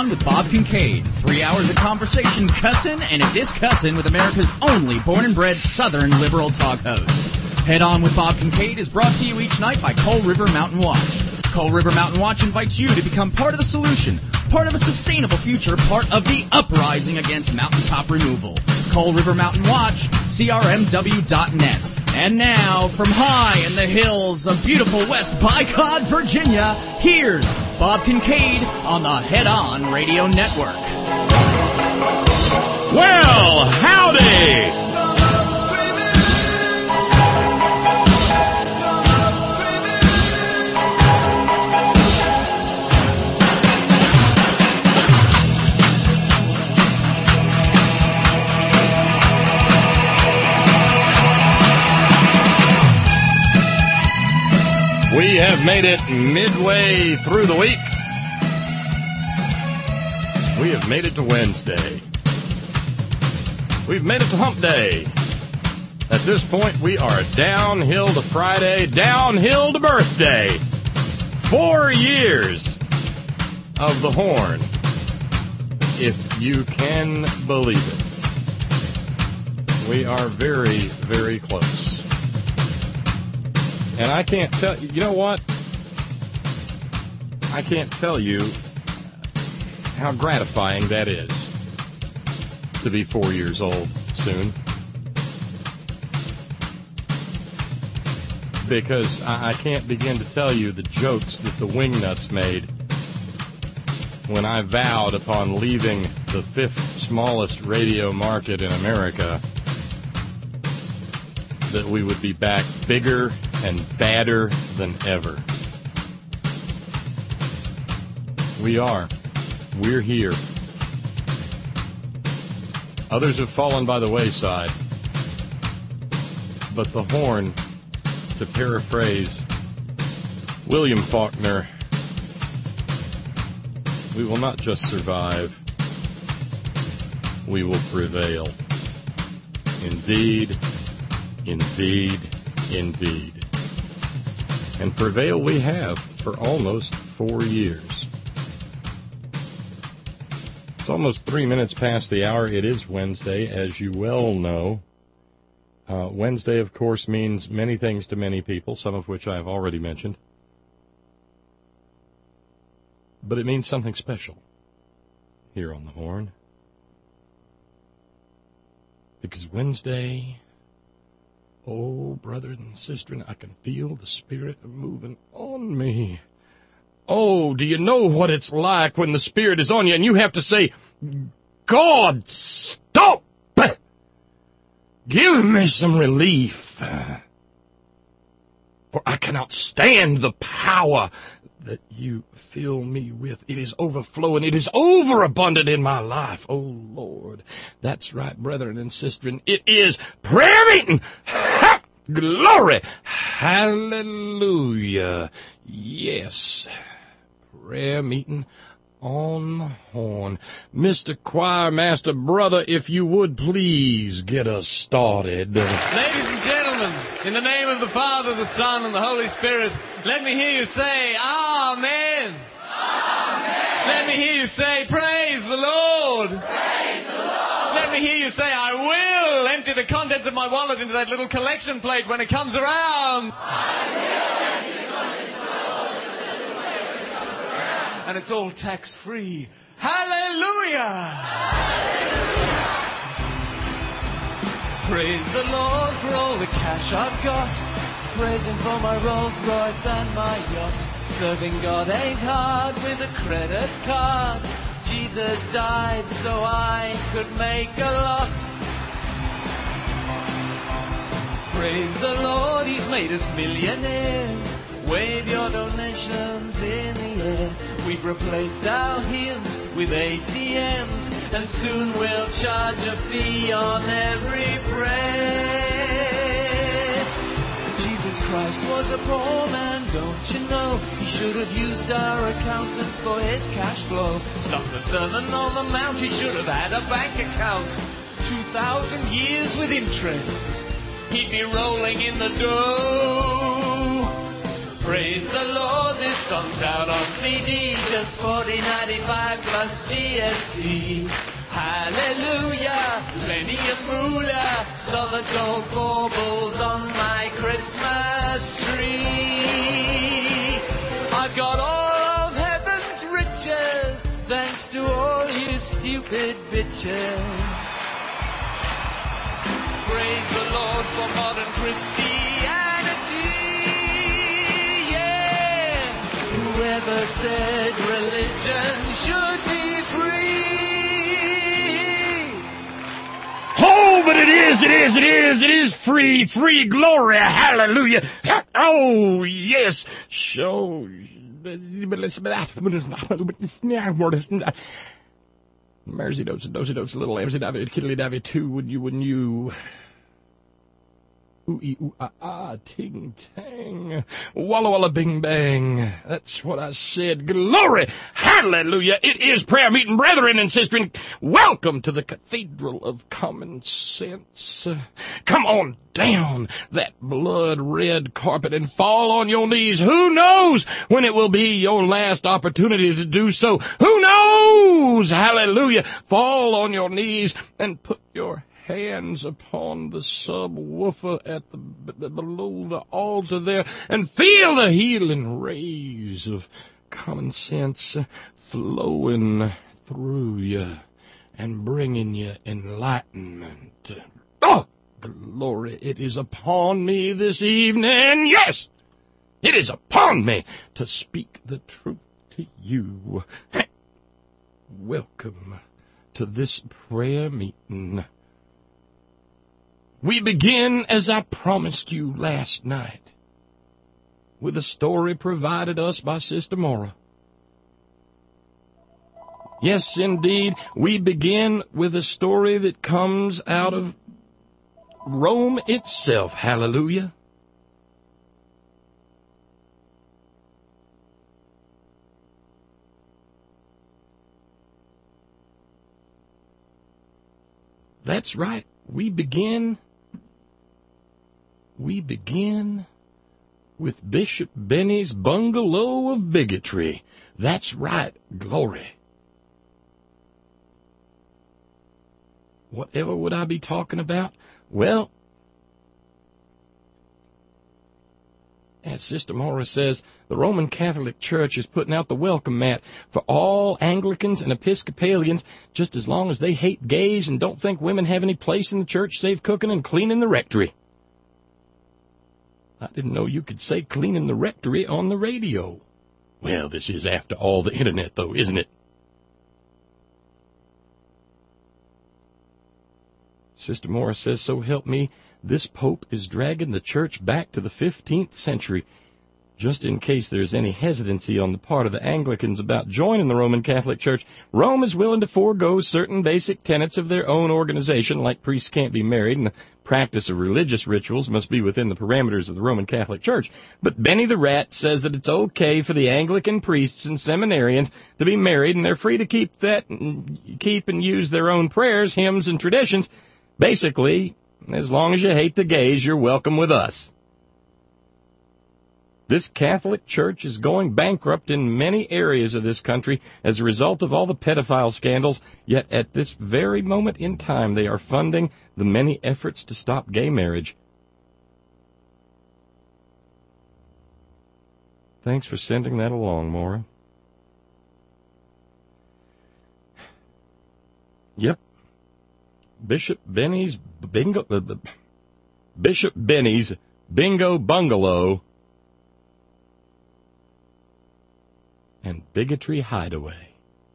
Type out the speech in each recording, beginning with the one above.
On with Bob Kincaid. 3 hours of conversation, cussing, and a discussing with America's only born and bred Southern liberal talk host. Head On with Bob Kincaid is brought to you each night by Coal River Mountain Watch. Coal River Mountain Watch invites you to become part of the solution, part of a sustainable future, part of the uprising against mountaintop removal. Coal River Mountain Watch, crmw.net. And now, from high in the hills of beautiful West Bicod, Virginia, here's Bob Kincaid on the Head On Radio Network. Well, howdy! We have made it midway through the week. We have made it to Wednesday. We've made it to Hump Day. At this point, we are downhill to Friday, downhill to birthday. 4 years of the Horn, if you can believe it. We are very, very close. And I can't tell you, you know what? I can't tell you how gratifying that is to be 4 years old soon. Because I can't begin to tell you the jokes that the Wingnuts made when I vowed upon leaving the 5th smallest radio market in America that we would be back bigger and badder than ever. We are. We're here. Others have fallen by the wayside. But the Horn, to paraphrase William Faulkner, we will not just survive, we will prevail. Indeed, indeed, indeed. And prevail we have for almost 4 years. It's almost 3 minutes past the hour. It is Wednesday, as you well know. Wednesday, of course, means many things to many people, some of which I have already mentioned. But it means something special here on the Horn. Because Wednesday... oh, brother and sister, I can feel the Spirit moving on me. Oh, do you know what it's like when the Spirit is on you and you have to say, God, stop! Give me some relief. For I cannot stand the power that you fill me with. It is overflowing. It is overabundant in my life. Oh, Lord. That's right, brethren and sisters. It is prayer meeting. Ha! Glory. Hallelujah. Yes. Prayer meeting on the Horn. Mr. Choir Master, brother, if you would please get us started. Ladies and gentlemen, in the name of the Father, the Son, and the Holy Spirit, let me hear you say, Amen. Amen. Let me hear you say, Praise the Lord. Praise the Lord. Let me hear you say, I will empty the contents of my wallet into that little collection plate when it comes around. I will empty the contents of my wallet into that little plate when it comes around. And it's all tax-free. Hallelujah. Hallelujah. Praise the Lord for all the cash I've got. Praise Him for my Rolls Royce and my yacht. Serving God ain't hard with a credit card. Jesus died so I could make a lot. Praise the Lord, He's made us millionaires. Wave your donations in the air. We've replaced our hymns with ATMs, and soon we'll charge a fee on every prayer. Jesus Christ was a poor man, don't you know? He should have used our accountants for his cash flow. Stop the Sermon on the Mount, he should have had a bank account. 2,000 years with interest, he'd be rolling in the dough. Praise the Lord, this song's out on CD, just $40.95 plus GST. Hallelujah, plenty of moolah, solid gold baubles on my Christmas tree. I've got all of heaven's riches, thanks to all you stupid bitches. Praise the Lord for modern Christianity, yeah. Whoever said religion should be free? Oh, but it is free glory, hallelujah. Oh, yes. So, Mercy dotes, little lambsy davy, kiddly davy too, wouldn't you? Ooh, ee, ooh, ting, tang. Walla, walla, bing, bang. That's what I said. Glory! Hallelujah! It is prayer meeting, brethren and sisters. Welcome to the Cathedral of Common Sense. Come on down that blood-red carpet and fall on your knees. Who knows when it will be your last opportunity to do so? Who knows? Hallelujah! Fall on your knees and put your hands upon the subwoofer at the below the altar there, and feel the healing rays of common sense flowing through you and bringing you enlightenment. Oh, glory! It is upon me this evening. Yes, it is upon me to speak the truth to you. Welcome to this prayer meeting. We begin, as I promised you last night, with a story provided us by Sister Maura. Yes, indeed, we begin with a story that comes out of Rome itself. Hallelujah. That's right. We begin with Bishop Benny's bungalow of bigotry. That's right, glory. Whatever would I be talking about? Well, as Sister Maura says, the Roman Catholic Church is putting out the welcome mat for all Anglicans and Episcopalians, just as long as they hate gays and don't think women have any place in the church save cooking and cleaning the rectory. I didn't know you could say cleaning the rectory on the radio. Well, this is after all the internet, though, isn't it? Sister Maura says, so help me, this Pope is dragging the church back to the 15th century. Just in case there's any hesitancy on the part of the Anglicans about joining the Roman Catholic Church, Rome is willing to forego certain basic tenets of their own organization, like priests can't be married and the practice of religious rituals must be within the parameters of the Roman Catholic Church. But Benny the Rat says that it's okay for the Anglican priests and seminarians to be married, and they're free to keep and use their own prayers, hymns, and traditions. Basically, as long as you hate the gays, you're welcome with us. This Catholic Church is going bankrupt in many areas of this country as a result of all the pedophile scandals, yet at this very moment in time they are funding the many efforts to stop gay marriage. Thanks for sending that along, Maura. Yep. Bishop Benny's Bingo Bungalow and Bigotry Hideaway.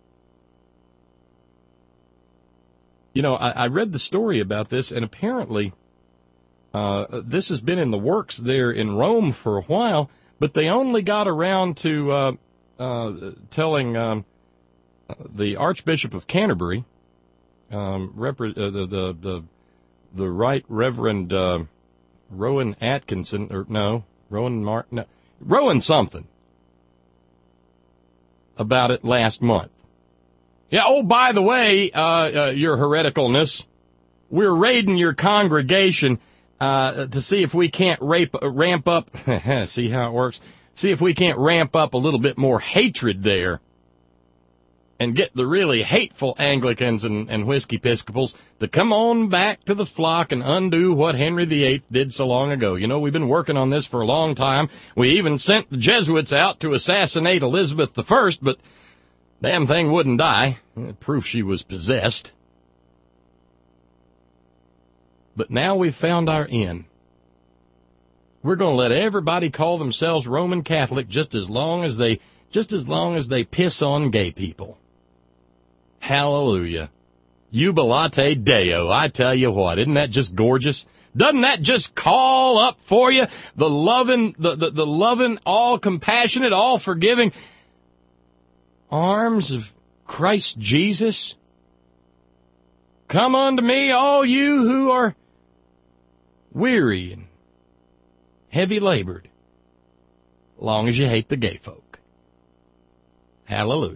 You know, I read the story about this, and apparently this has been in the works there in Rome for a while, but they only got around to telling the Archbishop of Canterbury, the Right Reverend Rowan Atkinson, or no, Rowan something, about it last month. Yeah, oh, by the way, your hereticalness, we're raiding your congregation to see if we can't ramp up, see how it works, see if we can't ramp up a little bit more hatred there and get the really hateful Anglicans and Whiskey Episcopals to come on back to the flock and undo what Henry VIII did so long ago. You know, we've been working on this for a long time. We even sent the Jesuits out to assassinate Elizabeth I, but damn thing wouldn't die. Proof she was possessed. But now we've found our end. We're going to let everybody call themselves Roman Catholic just as long as they piss on gay people. Hallelujah. Jubilate Deo. I tell you what, isn't that just gorgeous? Doesn't that just call up for you the loving, all compassionate, all forgiving arms of Christ Jesus? Come unto me, all you who are weary and heavy labored, long as you hate the gay folk. Hallelujah.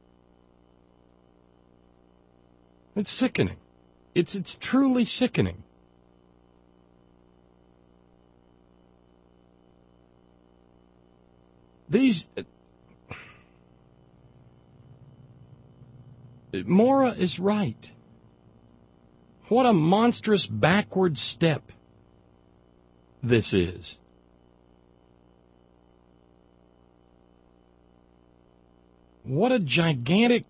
It's sickening. It's truly sickening. Maura is right. What a monstrous backward step this is. What a gigantic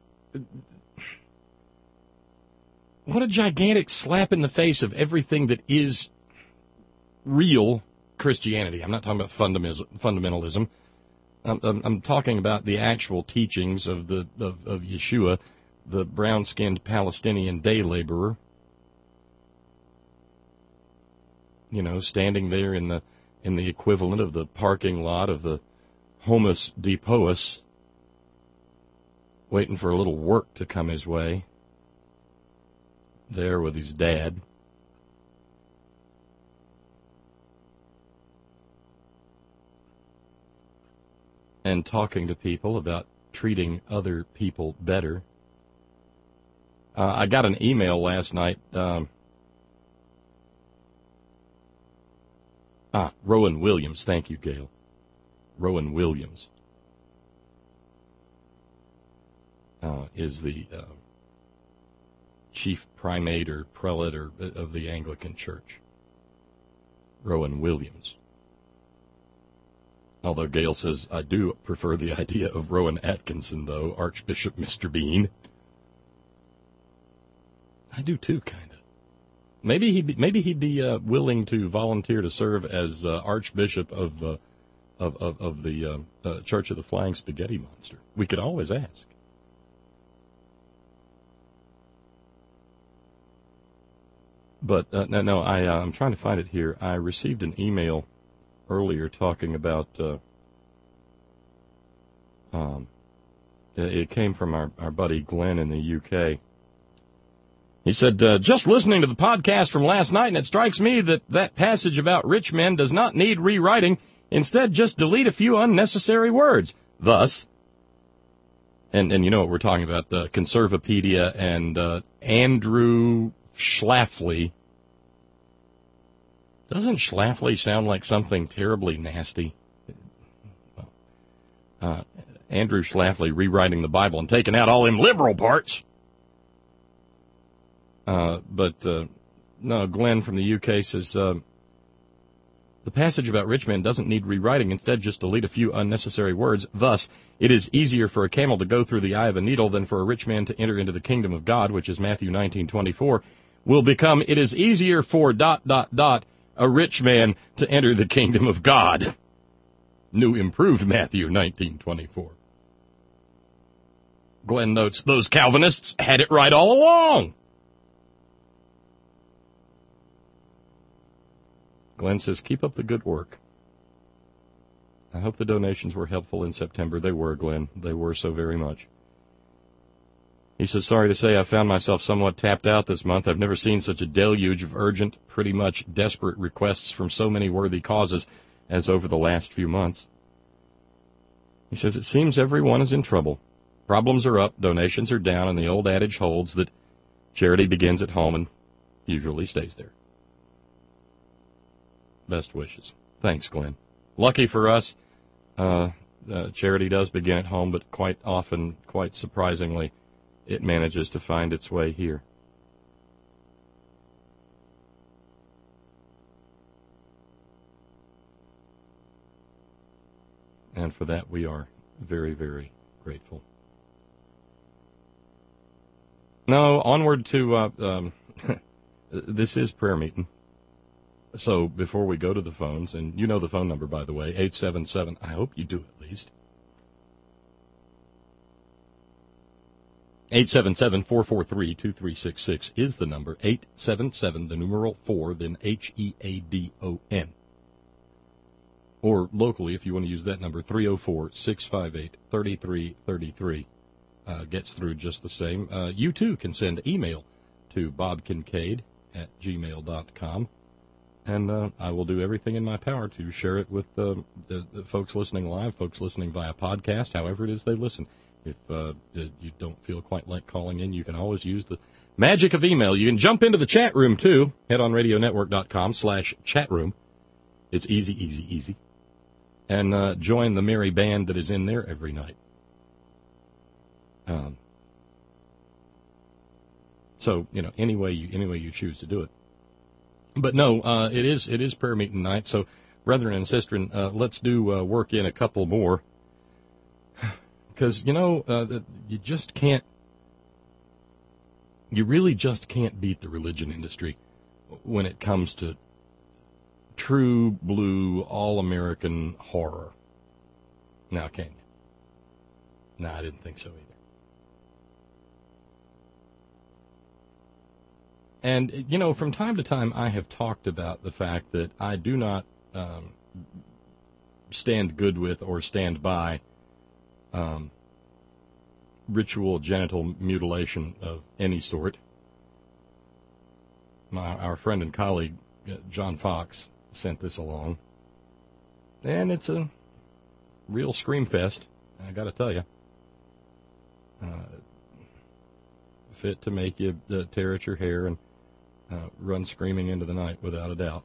slap in the face of everything that is real Christianity. I'm not talking about fundamentalism. I'm talking about the actual teachings of Yeshua, the brown-skinned Palestinian day laborer. You know, standing there in the equivalent of the parking lot of the Homus Depois, waiting for a little work to come his way, there with his dad. And talking to people about treating other people better. I got an email last night. Rowan Williams. Thank you, Gail. Rowan Williams is the chief primate or prelate of the Anglican Church. Rowan Williams. Although Gail says, I do prefer the idea of Rowan Atkinson, though, Archbishop Mr. Bean. I do too, kind of. Maybe he'd be willing to volunteer to serve as Archbishop of the Church of the Flying Spaghetti Monster. We could always ask. But no, I'm trying to find it here. I received an email earlier talking about. It came from our buddy Glenn in the UK. He said, just listening to the podcast from last night, and it strikes me that passage about rich men does not need rewriting. Instead, just delete a few unnecessary words. Thus, and you know what we're talking about, the Conservapedia and Andrew Schlafly. Doesn't Schlafly sound like something terribly nasty? Andrew Schlafly rewriting the Bible and taking out all them liberal parts. No, Glenn from the UK says, the passage about rich men doesn't need rewriting. Instead, just delete a few unnecessary words. Thus, it is easier for a camel to go through the eye of a needle than for a rich man to enter into the kingdom of God, which is Matthew 19:24, will become, it is easier for ... a rich man to enter the kingdom of God. New improved Matthew 19:24. Glenn notes, those Calvinists had it right all along. Glenn says, keep up the good work. I hope the donations were helpful in September. They were, Glenn. They were so very much. He says, sorry to say I found myself somewhat tapped out this month. I've never seen such a deluge of urgent, pretty much desperate requests from so many worthy causes as over the last few months. He says, it seems everyone is in trouble. Problems are up, donations are down, and the old adage holds that charity begins at home and usually stays there. Best wishes. Thanks, Glenn. Lucky for us, Charity does begin at home, but quite often, quite surprisingly, it manages to find its way here. And for that, we are very, very grateful. No, onward to, this is prayer meeting. So before we go to the phones, and you know the phone number, by the way, 877, I hope you do at least. 877-443-2366 is the number. 877, the numeral 4, then HEADON. Or locally, if you want to use that number, 304-658-3333. Gets through just the same. You, too, can send email to bobkincaid@gmail.com. And I will do everything in my power to share it with the folks listening live, folks listening via podcast, however it is they listen. If you don't feel quite like calling in, you can always use the magic of email. You can jump into the chat room, too. Head on radionetwork.com/chatroom. It's easy, easy, easy. And join the merry band that is in there every night. So, any way you choose to do it. But no, it is prayer meeting night. So, brethren and sistren, let's do work in a couple more. Because, you just can't, you really just can't beat the religion industry when it comes to true blue, all-American horror. Now, can you? No, I didn't think so either. And, from time to time, I have talked about the fact that I do not stand good with or stand by ritual genital mutilation of any sort. Our friend and colleague, John Fox, sent this along. And it's a real scream fest, I got to tell you. Fit to make you tear at your hair and run screaming into the night, without a doubt.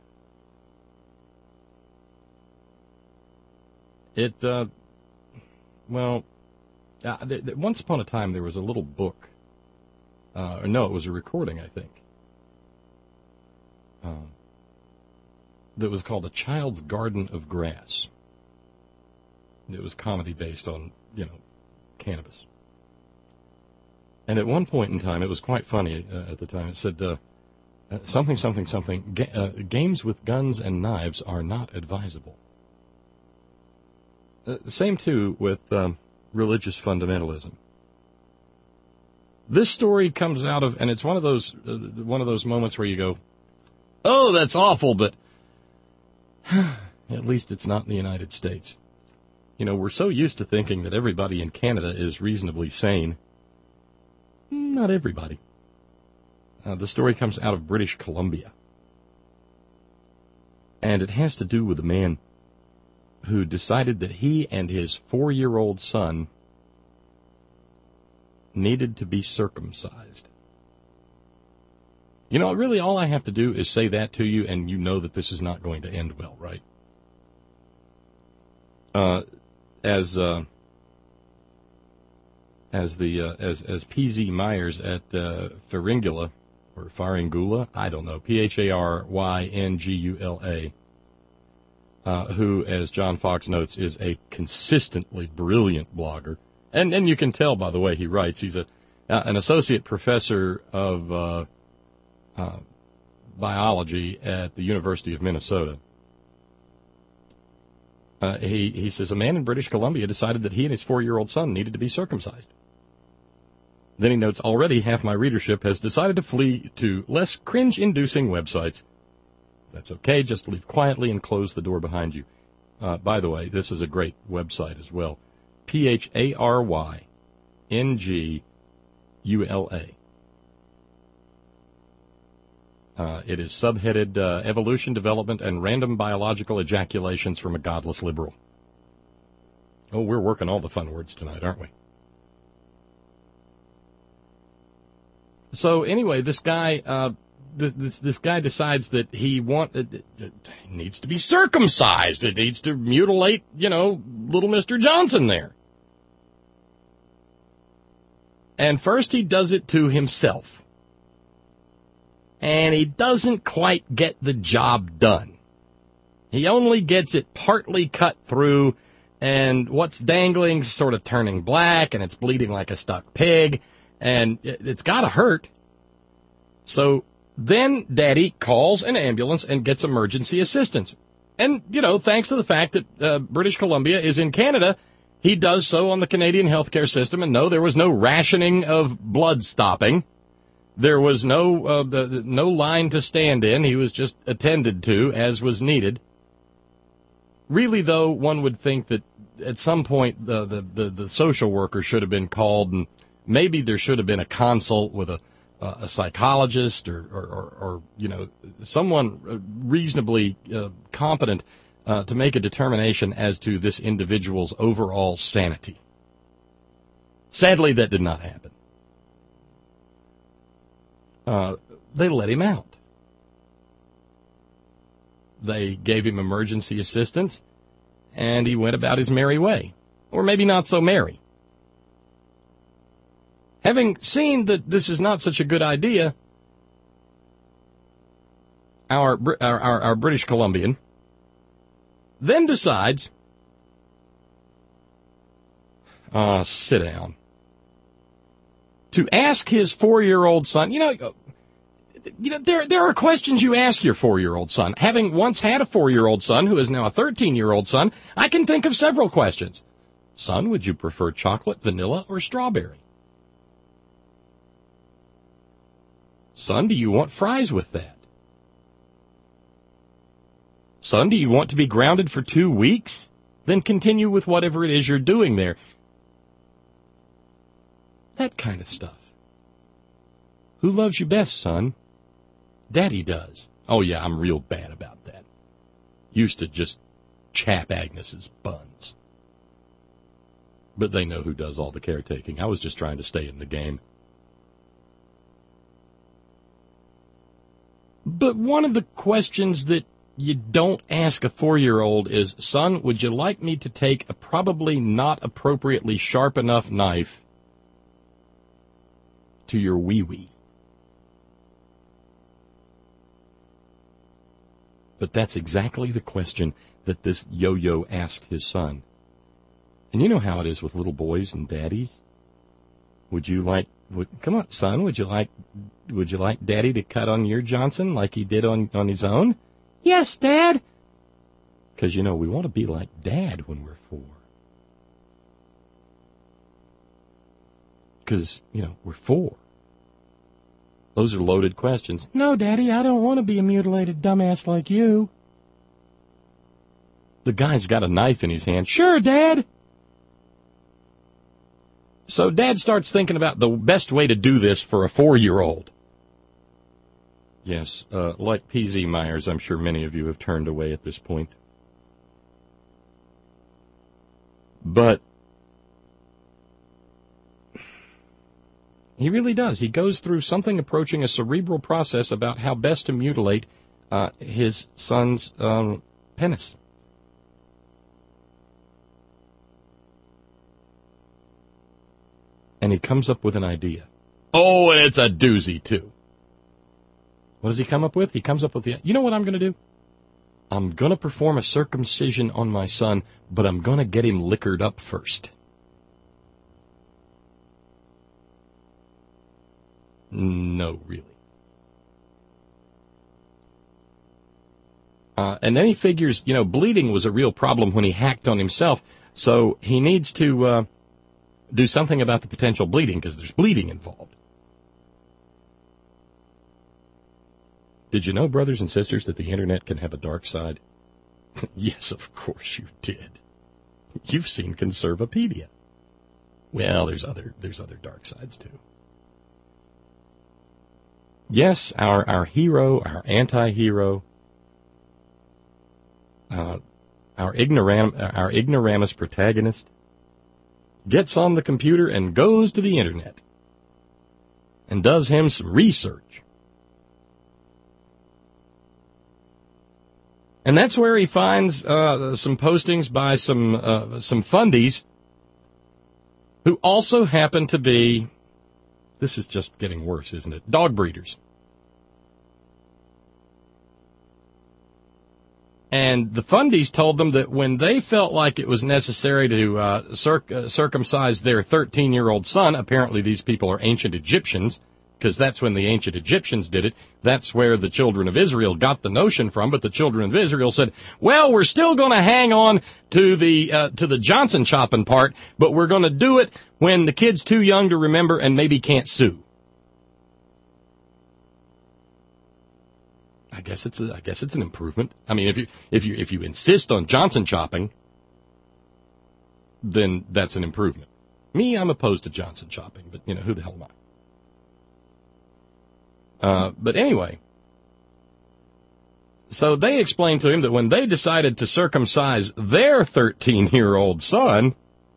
Once upon a time there was a little book. It was a recording, I think. That was called A Child's Garden of Grass. It was comedy based on, cannabis. And at one point in time, it was quite funny at the time, it said, games with guns and knives are not advisable. Same, too, with religious fundamentalism. This story comes out of, and it's one of those moments where you go, oh, that's awful, but at least it's not in the United States. We're so used to thinking that everybody in Canada is reasonably sane. Not everybody. The story comes out of British Columbia. And it has to do with a man who decided that he and his 4-year-old son needed to be circumcised. Really all I have to do is say that to you, and you know that this is not going to end well, right? As P.Z. Myers at Pharyngula, or Pharyngula, I don't know, Pharyngula, who, as John Fox notes, is a consistently brilliant blogger. And you can tell by the way he writes. He's an associate professor of biology at the University of Minnesota. He says, a man in British Columbia decided that he and his 4-year-old son needed to be circumcised. Then he notes, already half my readership has decided to flee to less cringe-inducing websites. That's okay, just leave quietly and close the door behind you. By the way, this is a great website as well. Pharyngula. It is subheaded Evolution, Development, and Random Biological Ejaculations from a Godless Liberal. Oh, we're working all the fun words tonight, aren't we? So anyway, this guy this guy decides that he needs to be circumcised. It needs to mutilate, little Mr. Johnson there. And first he does it to himself. And he doesn't quite get the job done. He only gets it partly cut through, and what's dangling is sort of turning black, and it's bleeding like a stuck pig, and it's got to hurt. So then Daddy calls an ambulance and gets emergency assistance. And, thanks to the fact that British Columbia is in Canada, he does so on the Canadian healthcare system, and no, there was no rationing of blood stopping. There was no line to stand in. He was just attended to as was needed. Really, though, one would think that at some point the social worker should have been called, and maybe there should have been a consult with a psychologist or someone reasonably competent to make a determination as to this individual's overall sanity. Sadly, that did not happen. They let him out. They gave him emergency assistance, and he went about his merry way. Or maybe not so merry. Having seen that this is not such a good idea, our British Columbian then decides, sit down, to ask his 4-year-old son, there are questions you ask your 4-year-old son. Having once had a 4-year-old son who is now a 13-year-old son, I can think of several questions. Son, would you prefer chocolate, vanilla, or strawberry? Son, do you want fries with that? Son, do you want to be grounded for 2 weeks? Then continue with whatever it is you're doing there. That kind of stuff. Who loves you best, son? Daddy does. Oh, yeah, I'm real bad about that. Used to just chap Agnes's buns. But they know who does all the caretaking. I was just trying to stay in the game. But one of the questions that you don't ask a 4-year-old is, son, would you like me to take a probably not appropriately sharp enough knife to your wee-wee? But that's exactly the question that this yo-yo asked his son. And you know how it is with little boys and daddies? Come on, son, would you like Daddy to cut on your Johnson like he did on his own? Yes, Dad. Because, we want to be like Dad when we're 4. Because, we're 4. Those are loaded questions. No, Daddy, I don't want to be a mutilated dumbass like you. The guy's got a knife in his hand. Sure, Dad. So Dad starts thinking about the best way to do this for a 4-year-old. Yes, like P.Z. Myers, I'm sure many of you have turned away at this point. But he really does. He goes through something approaching a cerebral process about how best to mutilate his son's penis. And he comes up with an idea. Oh, and it's a doozy, too. What does he come up with? He comes up with you know what I'm going to do? I'm going to perform a circumcision on my son, but I'm going to get him liquored up first. No, really. And then he figures, bleeding was a real problem when he hacked on himself, so he needs to do something about the potential bleeding, because there's bleeding involved. Did you know, brothers and sisters, that the Internet can have a dark side? Yes, of course you did. You've seen Conservapedia. Well, there's other dark sides, too. Yes, our hero, our anti-hero, our ignoramus protagonist gets on the computer and goes to the Internet and does him some research. And that's where he finds some postings by some fundies who also happen to be, this is just getting worse, isn't it, dog breeders. And the fundies told them that when they felt like it was necessary to circumcise their 13-year-old son, apparently these people are ancient Egyptians, because that's when the ancient Egyptians did it. That's where the children of Israel got the notion from, but the children of Israel said, well, we're still going to hang on to the Johnson chopping part, but we're going to do it when the kid's too young to remember and maybe can't sue. I guess it's an improvement. I mean, if you insist on Johnson chopping, then that's an improvement. Me, I'm opposed to Johnson chopping, but who the hell am I? But anyway, so they explained to him that when they decided to circumcise their 13-year-old son,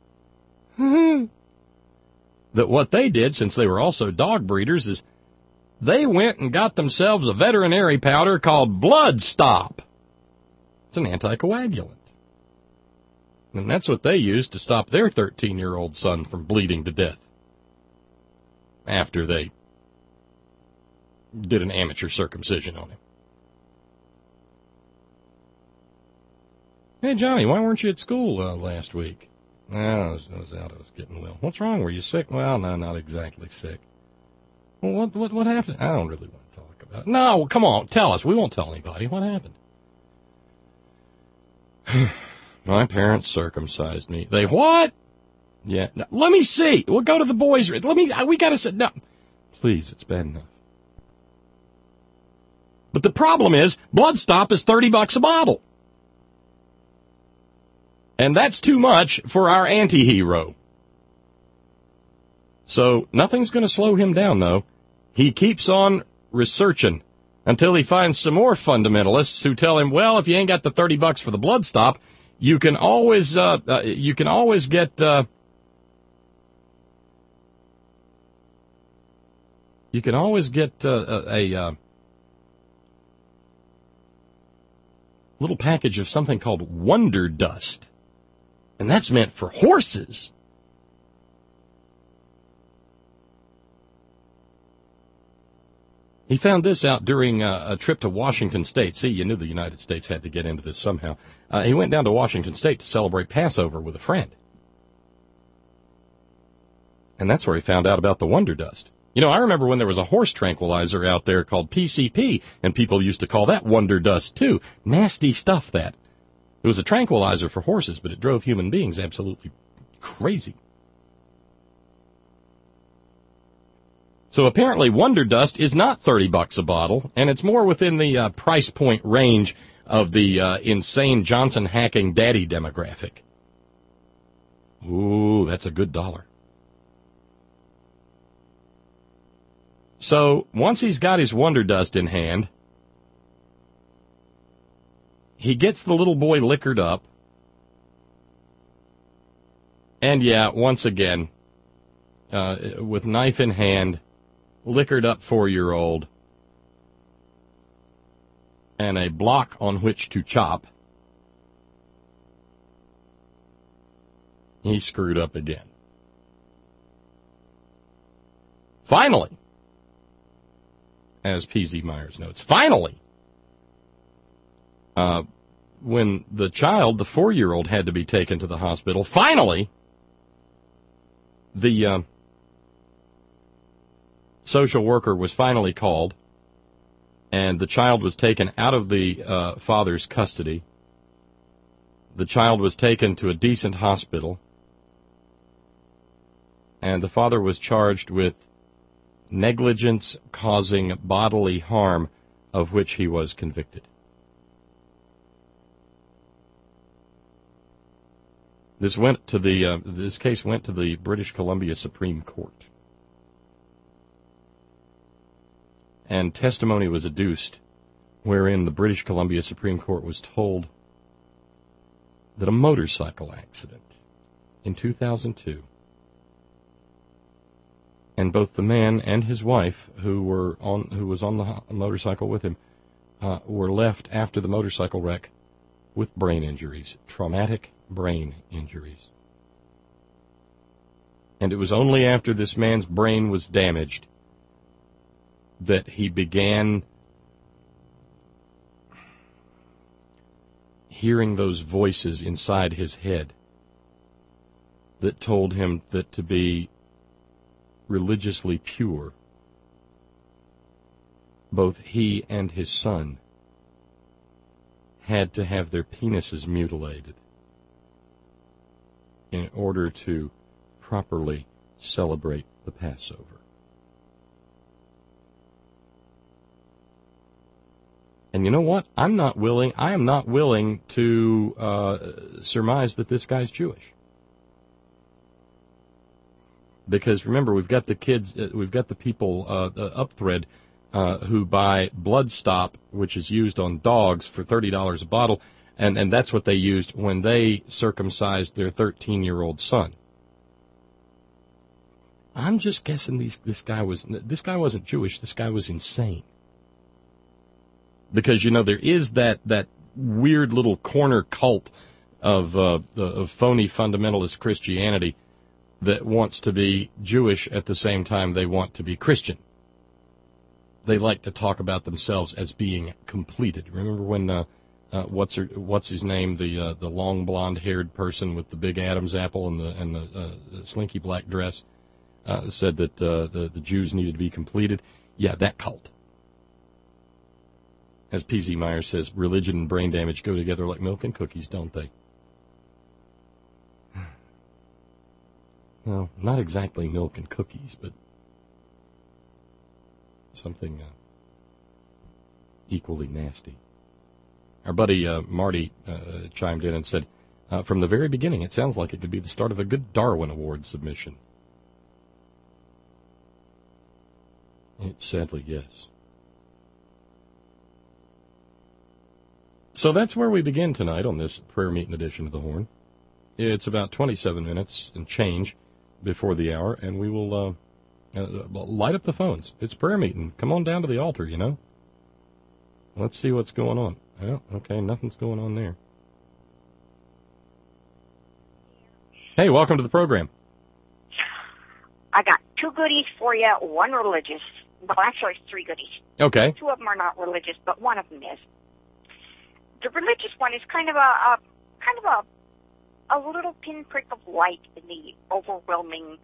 that what they did, since they were also dog breeders, is they went and got themselves a veterinary powder called Blood Stop. It's an anticoagulant. And that's what they used to stop their 13-year-old son from bleeding to death after they did an amateur circumcision on him. Hey, Johnny, why weren't you at school last week? I was out. I was getting well. What's wrong? Were you sick? Well, no, not exactly sick. Well, what happened? I don't really want to talk about it. No, come on, tell us. We won't tell anybody. What happened? My parents circumcised me. They what? Yeah. No, let me see. We'll go to the boys' room. We got to sit. No. Please, it's bad enough. But the problem is, Blood Stop is $30 a bottle. And that's too much for our anti-hero. So nothing's going to slow him down, though. He keeps on researching until he finds some more fundamentalists who tell him, well, if you ain't got the $30 for the Blood Stop, you can always get a little package of something called Wonder Dust, and that's meant for horses. He found this out during a trip to Washington State. See, you knew the United States had to get into this somehow. He went down to Washington State to celebrate Passover with a friend. And that's where he found out about the Wonder Dust. I remember when there was a horse tranquilizer out there called PCP, and people used to call that Wonder Dust, too. Nasty stuff, that. It was a tranquilizer for horses, but it drove human beings absolutely crazy. So apparently Wonder Dust is not $30 a bottle, and it's more within the price point range of the insane Johnson hacking daddy demographic. Ooh, that's a good $1. So once he's got his Wonder Dust in hand, he gets the little boy liquored up, and yeah, once again, with knife in hand, liquored up 4-year-old, and a block on which to chop, he screwed up again. Finally, as P.Z. Myers notes, finally, when the child, the 4-year-old, had to be taken to the hospital, finally, the social worker was finally called, and the child was taken out of the father's custody. The child was taken to a decent hospital, and the father was charged with negligence causing bodily harm, of which he was convicted. This case went to the British Columbia Supreme Court. And testimony was adduced wherein the British Columbia Supreme Court was told that a motorcycle accident in 2002, and both the man and his wife, who was on the motorcycle with him, were left after the motorcycle wreck with brain injuries, traumatic brain injuries. And it was only after this man's brain was damaged that he began hearing those voices inside his head that told him that to be religiously pure, both he and his son had to have their penises mutilated in order to properly celebrate the Passover. And you know what? I am not willing to surmise that this guy's Jewish. Because remember, we've got the kids, we've got the people up thread who buy Bloodstop, which is used on dogs for $30 a bottle, and that's what they used when they circumcised their 13-year-old son. I'm just guessing this guy wasn't Jewish. This guy was insane. Because, you know, there is that weird little corner cult of phony fundamentalist Christianity that wants to be Jewish at the same time they want to be Christian. They like to talk about themselves as being completed. Remember when what's his name, the long blonde-haired person with the big Adam's apple and the slinky black dress said that the Jews needed to be completed? Yeah, that cult. As P.Z. Myers says, religion and brain damage go together like milk and cookies, don't they? Well, not exactly milk and cookies, but something equally nasty. Our buddy Marty chimed in and said, from the very beginning, it sounds like it could be the start of a good Darwin Award submission. Sadly, yes. So that's where we begin tonight on this prayer meeting edition of The Horn. It's about 27 minutes and change before the hour, and we will light up the phones. It's prayer meeting. Come on down to the altar, you know. Let's see what's going on. Oh, okay, nothing's going on there. Hey, welcome to the program. I got two goodies for you, one religious. Well, actually, it's three goodies. Okay. Two of them are not religious, but one of them is. The religious one is kind of a little pinprick of light in the overwhelming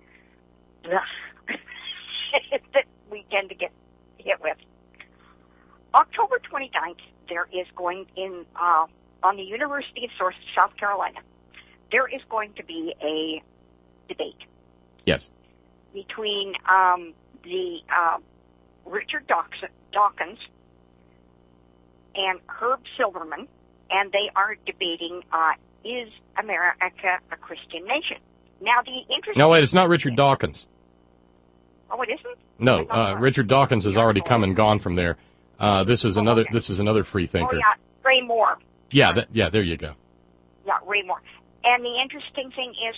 that we tend to get hit with. October 29th, there is going in on the University of South Carolina. There is going to be a debate. Yes. Between the Richard Dawkins and Herb Silverman, and they are debating, is America a Christian nation? Now, the interesting... No, wait, it's not Richard Dawkins. Oh, it isn't? No, Richard Dawkins has already come and gone from there. This is another free thinker. Oh, yeah, Ray Moore. Yeah, there you go. Yeah, Ray Moore. And the interesting thing is,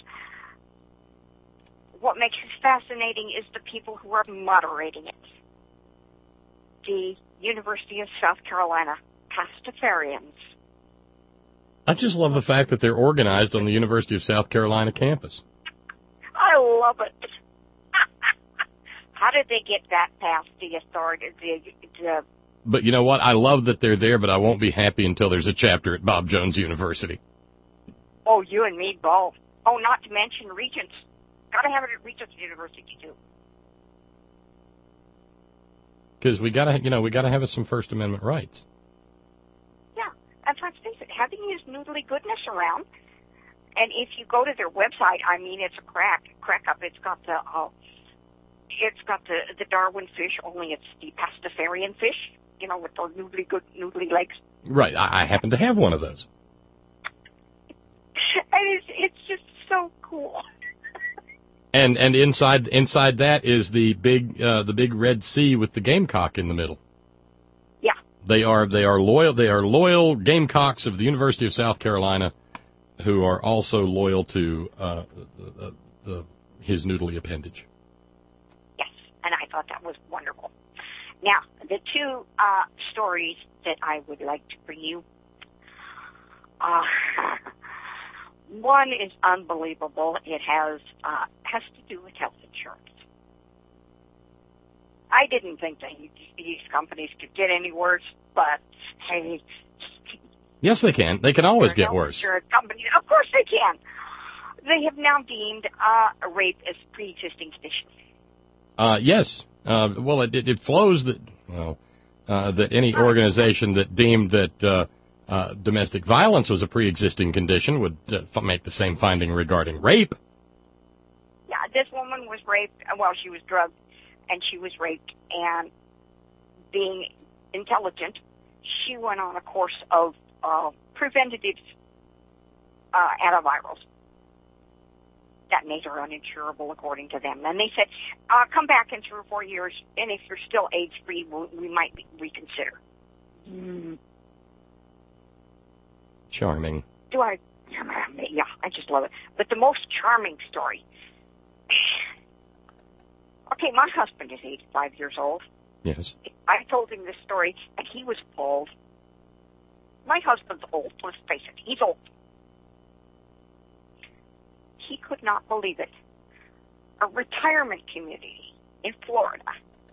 what makes it fascinating is the people who are moderating it. The University of South Carolina Pastafarians. I just love the fact that they're organized on the University of South Carolina campus. I love it. How did they get that past the authority? But you know what? I love that they're there, but I won't be happy until there's a chapter at Bob Jones University. Oh, you and me both. Oh, not to mention Regents. Got to have it at Regents University too. Because we gotta have some First Amendment rights. Yeah, and let's face it, having his noodly goodness around, and if you go to their website, I mean, it's a crack up. It's got the Darwin fish, only it's the Pastafarian fish, you know, with those noodly legs. Right, I happen to have one of those. And it's just so cool. And inside that is the big Red Sea with the gamecock in the middle. Yeah. They are loyal gamecocks of the University of South Carolina, who are also loyal to his noodly appendage. Yes, and I thought that was wonderful. Now, the two stories that I would like to bring you One is unbelievable. It has to do with health insurance. I didn't think that these companies could get any worse, but hey. Yes, they can. They can always get worse. Insurance companies, of course they can. They have now deemed rape as a pre-existing condition. Yes. Well, it flows that any organization that deemed that domestic violence was a pre-existing condition would make the same finding regarding rape. Yeah, this woman was raped. Well, she was drugged, and she was raped. And being intelligent, she went on a course of preventative antivirals. That made her uninsurable, according to them. And they said, come back in 3 or 4 years, and if you're still AIDS-free, we might reconsider. Charming. Yeah, I just love it. But the most charming story. Okay, my husband is 85 years old. Yes. I told him this story, and he was appalled. My husband's old, let's face it. He's old. He could not believe it. A retirement community in Florida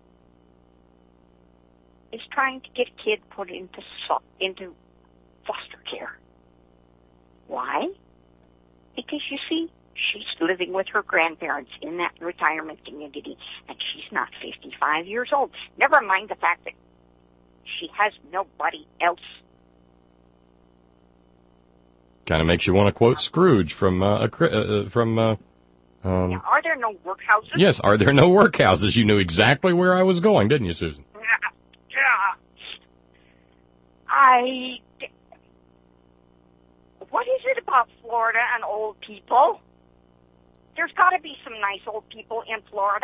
is trying to get a kid put into foster care. Why? Because, you see, she's living with her grandparents in that retirement community, and she's not 55 years old. Never mind the fact that she has nobody else. Kind of makes you want to quote Scrooge from yeah, are there no workhouses? Yes, are there no workhouses? You knew exactly where I was going, didn't you, Susan? What is it about Florida and old people? There's got to be some nice old people in Florida.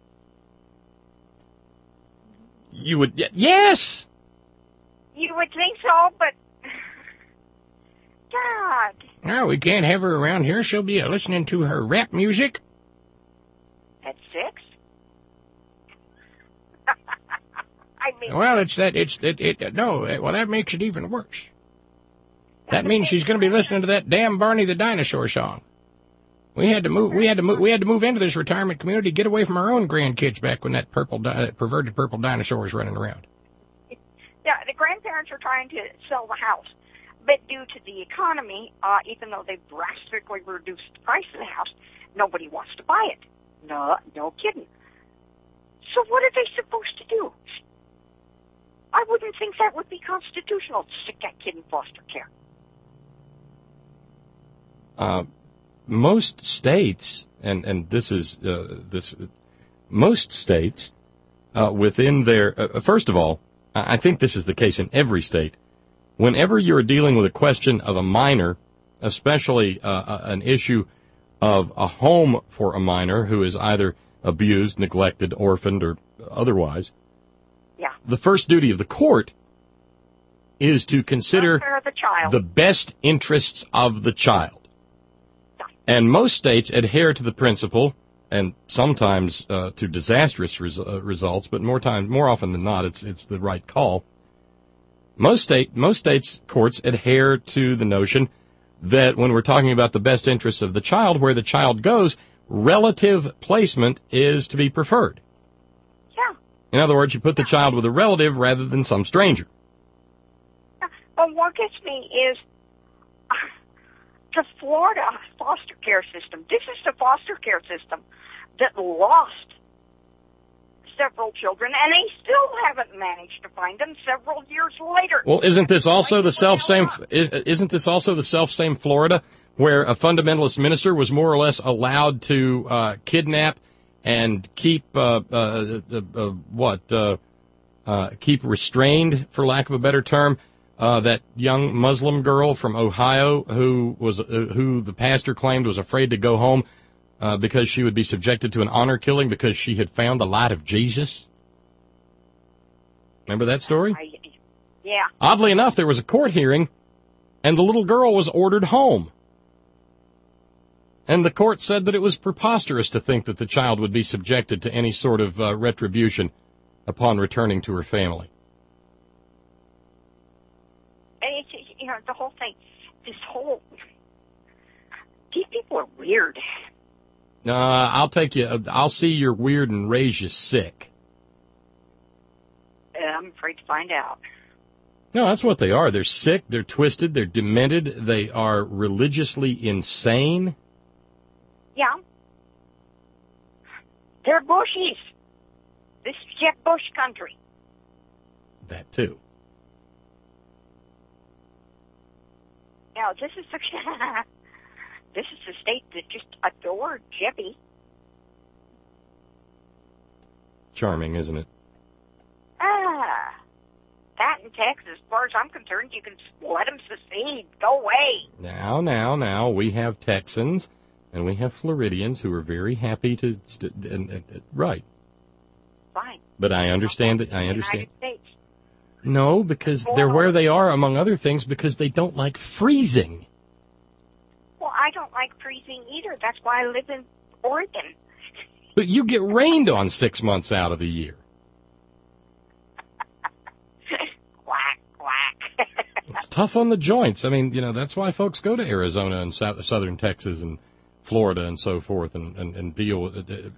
You would, yes. You would think so, but God. No, we can't have her around here. She'll be listening to her rap music. At 6? I mean, well, well, that makes it even worse. That means she's going to be listening to that damn Barney the Dinosaur song. We had to move into this retirement community, get away from our own grandkids back when that perverted purple dinosaur was running around. Yeah, the grandparents are trying to sell the house. But due to the economy, even though they've drastically reduced the price of the house, nobody wants to buy it. No kidding. So what are they supposed to do? I wouldn't think that would be constitutional to stick that kid in foster care. Most states, and this is most states within their first of all, I think this is the case in every state. Whenever you're dealing with a question of a minor, especially an issue of a home for a minor who is either abused, neglected, orphaned, or otherwise, yeah, the first duty of the court is to consider the best interests of the child. And most states adhere to the principle, and sometimes to disastrous results, but more often than not, it's the right call. Most states' courts adhere to the notion that when we're talking about the best interests of the child, where the child goes, relative placement is to be preferred. Yeah. In other words, you put the child with a relative rather than some stranger. But what gets me is the Florida foster care system. This is the foster care system that lost several children, and they still haven't managed to find them several years later. Well, isn't this also the self-same Florida, where a fundamentalist minister was more or less allowed to kidnap and keep keep restrained, for lack of a better term, that young Muslim girl from Ohio who the pastor claimed was afraid to go home because she would be subjected to an honor killing because she had found the light of Jesus? Remember that story? Yeah. Oddly enough, there was a court hearing, and the little girl was ordered home. And the court said that it was preposterous to think that the child would be subjected to any sort of retribution upon returning to her family. And it's, the whole thing. this whole... These people are weird. I'll take you. I'll see you're weird and raise you sick. I'm afraid to find out. No, that's what they are. They're sick, they're twisted, they're demented, they are religiously insane. Yeah. They're Bushies. This is Jeb Bush country. That too. Now, this is the this is the state that just adored Jebby. Charming, isn't it? That in Texas, as far as I'm concerned, you can let them secede. Go away. Now, we have Texans and we have Floridians who are very happy to, right. Fine. But I understand that, United States. No, because they're where they are, among other things, because they don't like freezing. Well, I don't like freezing either. That's why I live in Oregon. But you get rained on 6 months out of the year. Quack, quack. It's tough on the joints. I mean, that's why folks go to Arizona and southern Texas and Florida and so forth and deal with it,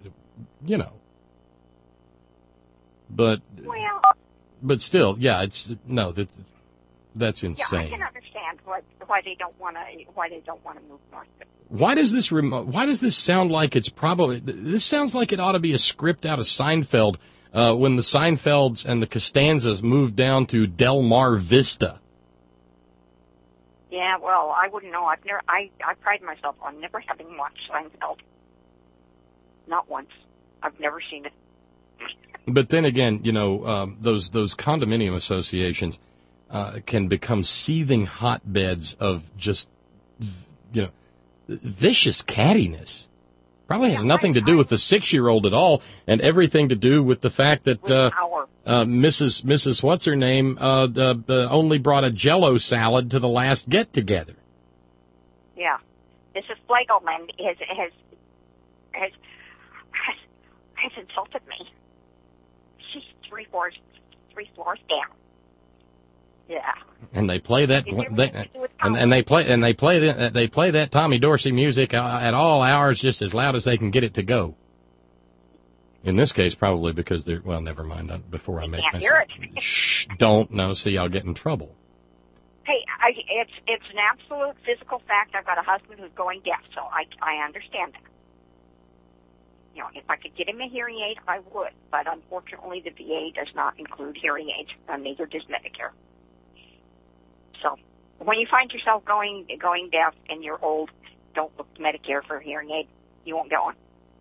But... Well... But still, yeah, that's insane. Yeah, I can understand why they don't want to move north. Why does this sound like it's probably? This sounds like it ought to be a script out of Seinfeld when the Seinfelds and the Costanzas moved down to Del Mar Vista. Yeah, well, I wouldn't know. I pride myself on never having watched Seinfeld. Not once. I've never seen it. But then again, those condominium associations can become seething hotbeds of just, vicious cattiness. Probably has nothing to do with the 6-year-old at all, and everything to do with the fact that Mrs. What's her name only brought a Jell-O salad to the last get together. Yeah, Mrs. Flagelman has insulted me. She's three floors down. Yeah. And they play that they play that Tommy Dorsey music at all hours just as loud as they can get it to go. In this case, probably because they're never mind. Before I make can't hear it. Shh, don't. No, see, I'll get in trouble. Hey, it's an absolute physical fact. I've got a husband who's going deaf, so I understand that. If I could get him a hearing aid, I would. But unfortunately, the VA does not include hearing aids, and neither does Medicare. So, when you find yourself going deaf and you're old, don't look to Medicare for a hearing aid. You won't get one.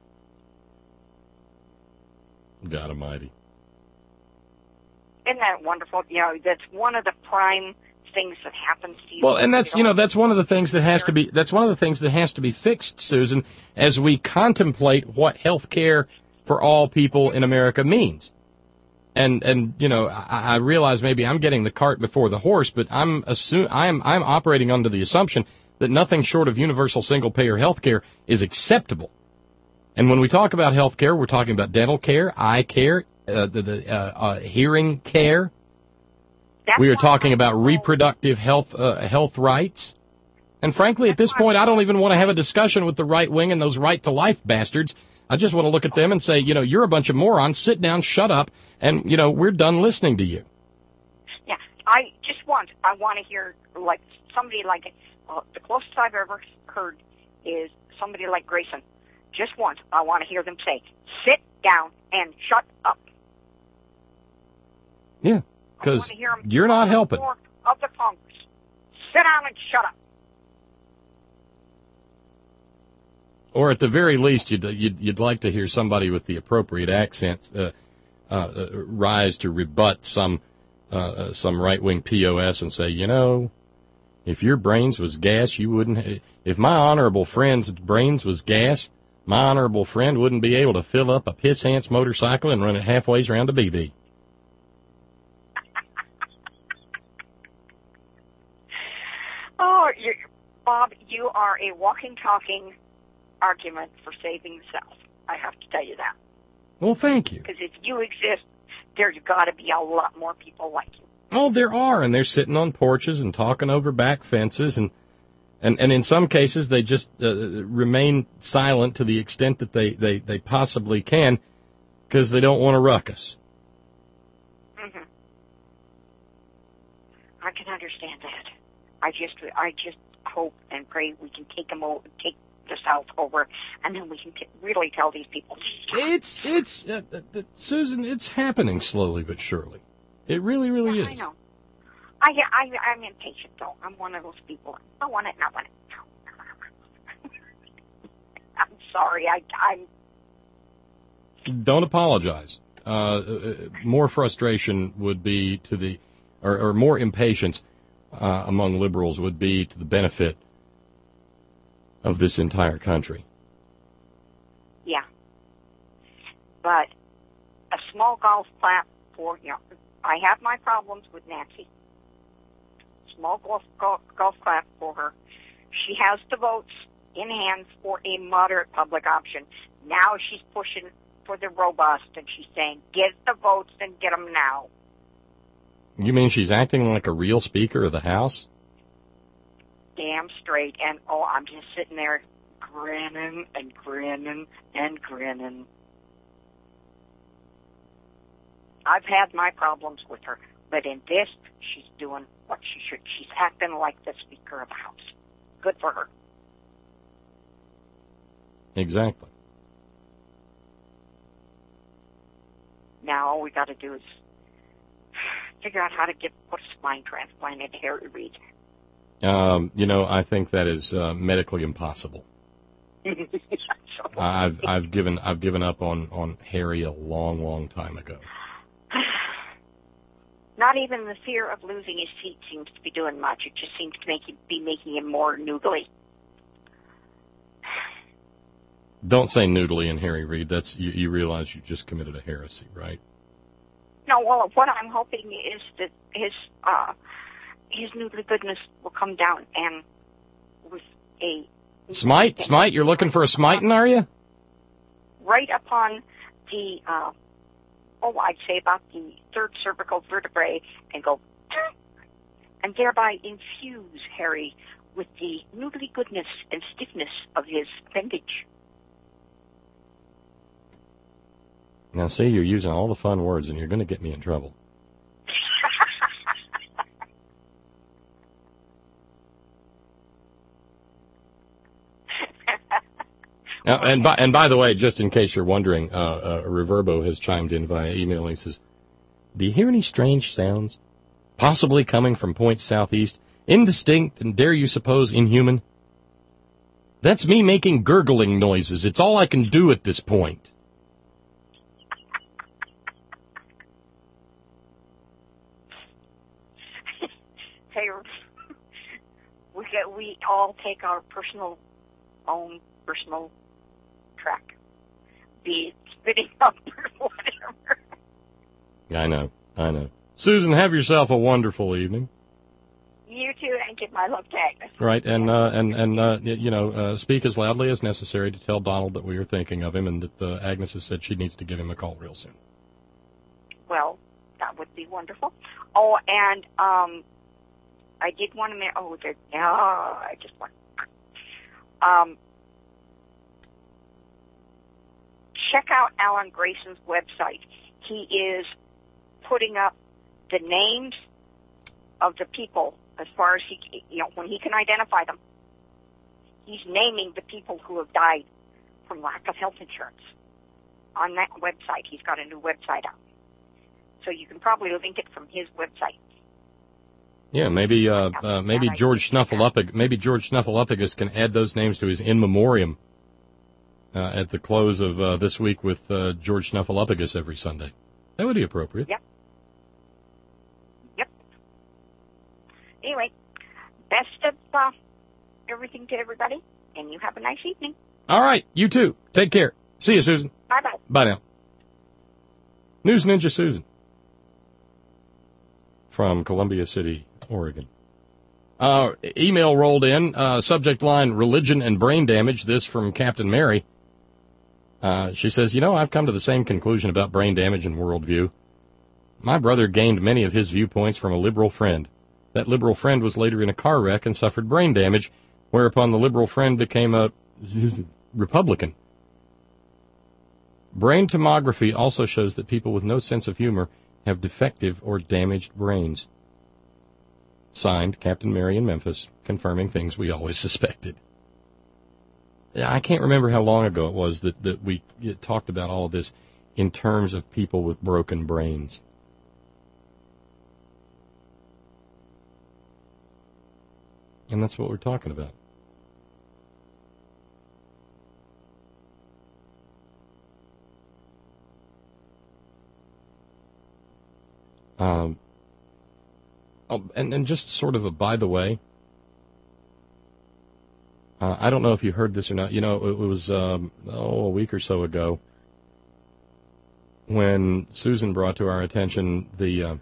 God Almighty. Isn't that wonderful? That's one of the prime things that happens to you. Well, and that's one of the things that has to be fixed, Susan, as we contemplate what health care for all people in America means. And I realize maybe I'm getting the cart before the horse, but I'm operating under the assumption that nothing short of universal single payer health care is acceptable. And when we talk about health care, we're talking about dental care, eye care, hearing care. We are talking about reproductive health rights. And frankly, at this point, I don't even want to have a discussion with the right wing and those right-to-life bastards. I just want to look at them and say, you're a bunch of morons. Sit down, shut up, and, we're done listening to you. Yeah, I want to hear, like, somebody like, the closest I've ever heard is somebody like Grayson. Just once, I want to hear them say, sit down and shut up. Yeah. Because you're not helping. Of the Congress. Sit down and shut up. Or at the very least, you'd like to hear somebody with the appropriate accents rise to rebut some right-wing POS and say, if your brains was gas, you wouldn't. If my honorable friend's brains was gas, my honorable friend wouldn't be able to fill up a piss-ants motorcycle and run it halfway around a BB. Oh, Bob, you are a walking, talking argument for saving the South. I have to tell you that. Well, thank you. Because if you exist, there's got to be a lot more people like you. Oh, there are, and they're sitting on porches and talking over back fences and And in some cases, they just remain silent to the extent that they possibly can because they don't want to ruckus. Mm-hmm. I can understand that. I just hope and pray we can take the South over, and then we can really tell these people. It's Susan. It's happening slowly but surely. It really is. I know. I'm impatient, though. I'm one of those people. I want it, not want it. I'm sorry. Don't apologize. More frustration would be or more impatience among liberals would be to the benefit of this entire country. Yeah. But a small golf clap for, I have my problems with Nancy. Small golf clap for her. She has the votes in hand for a moderate public option. Now she's pushing for the robust, and she's saying, get the votes and get them now. You mean she's acting like a real Speaker of the House? Damn straight. And, I'm just sitting there grinning and grinning and grinning. I've had my problems with her, but in this, she's doing what she should. She's acting like the Speaker of the House. Good for her. Exactly. Now all we got to do is figure out how to put a spine transplant into Harry Reid. I think that is medically impossible. I've given up on Harry a long time ago. Not even the fear of losing his seat seems to be doing much. It just seems to be making him more noodly. Don't say noodly in Harry Reid. That's you realize you just committed a heresy, right? No, well, what I'm hoping is that his noodly goodness will come down, and with a smite. You're looking for a smiting, are you? Right upon the I'd say about the third cervical vertebrae, and go, and thereby infuse Harry with the noodly goodness and stiffness of his appendage. Now, see, you're using all the fun words, and you're going to get me in trouble. Now, and by the way, just in case you're wondering, Reverbo has chimed in via email. He says, "Do you hear any strange sounds, possibly coming from points southeast, indistinct and dare you suppose inhuman? That's me making gurgling noises. It's all I can do at this point." Hey, we all take our own personal track, be it spitting up or whatever. I know. Susan, have yourself a wonderful evening. You too, and give my love to Agnes. Right, and speak as loudly as necessary to tell Donald that we are thinking of him, and that Agnes has said she needs to give him a call real soon. Well, that would be wonderful. Oh, and I did want to I just want. Check out Alan Grayson's website. He is putting up the names of the people as far as when he can identify them. He's naming the people who have died from lack of health insurance on that website. He's got a new website out. So you can probably link it from his website. Yeah, maybe George Snuffleupagus can add those names to his in memoriam at the close of this week with George Snuffleupagus every Sunday. That would be appropriate. Yep. Anyway, best of everything to everybody, and you have a nice evening. All right, you too. Take care. See you, Susan. Bye-bye. Bye now. News Ninja Susan from Columbia City, Oregon. Email rolled in, subject line, religion and brain damage, this from Captain Mary. She says, I've come to the same conclusion about brain damage and worldview. My brother gained many of his viewpoints from a liberal friend. That liberal friend was later in a car wreck and suffered brain damage. whereupon the liberal friend became a Republican. Brain tomography also shows that people with no sense of humor have defective or damaged brains. Signed, Captain Mary in Memphis, confirming things we always suspected. I can't remember how long ago it was that we talked about all of this in terms of people with broken brains. And that's what we're talking about. And just sort of a by the way, I don't know if you heard this or not. You know, it was a week or so ago when Susan brought to our attention the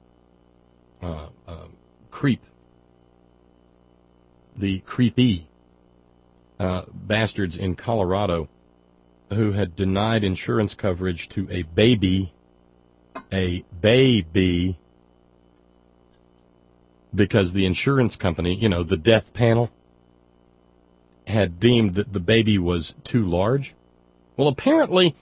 creepy bastards in Colorado who had denied insurance coverage to a baby, because the insurance company, you know, the death panel, had deemed that the baby was too large. Well, apparently,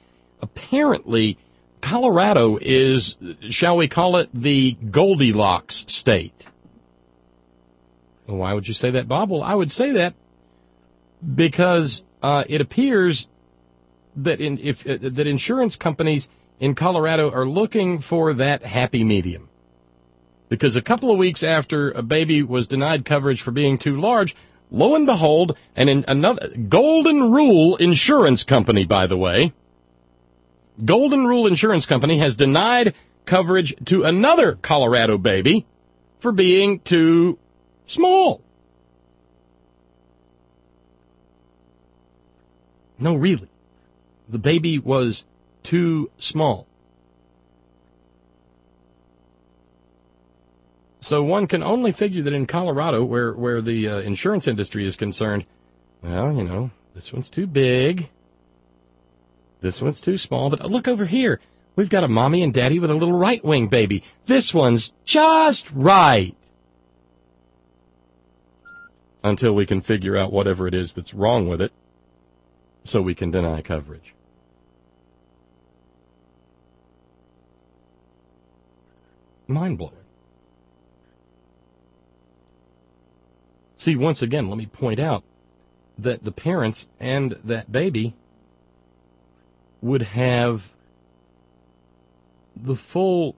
Colorado is, shall we call it, the Goldilocks state. Well, why would you say that, Bob? Well, I would say that because it appears that that insurance companies in Colorado are looking for that happy medium. Because a couple of weeks after a baby was denied coverage for being too large, lo and behold, another Golden Rule Insurance Company, by the way, Golden Rule Insurance Company has denied coverage to another Colorado baby for being too small. No, really. The baby was too small. So one can only figure that in Colorado, where the insurance industry is concerned, well, you know, this one's too big, this one's too small, but look over here. We've got a mommy and daddy with a little right-wing baby. This one's just right. Until we can figure out whatever it is that's wrong with it, so we can deny coverage. Mind-blowing. See, once again, let me point out that the parents and that baby would have the full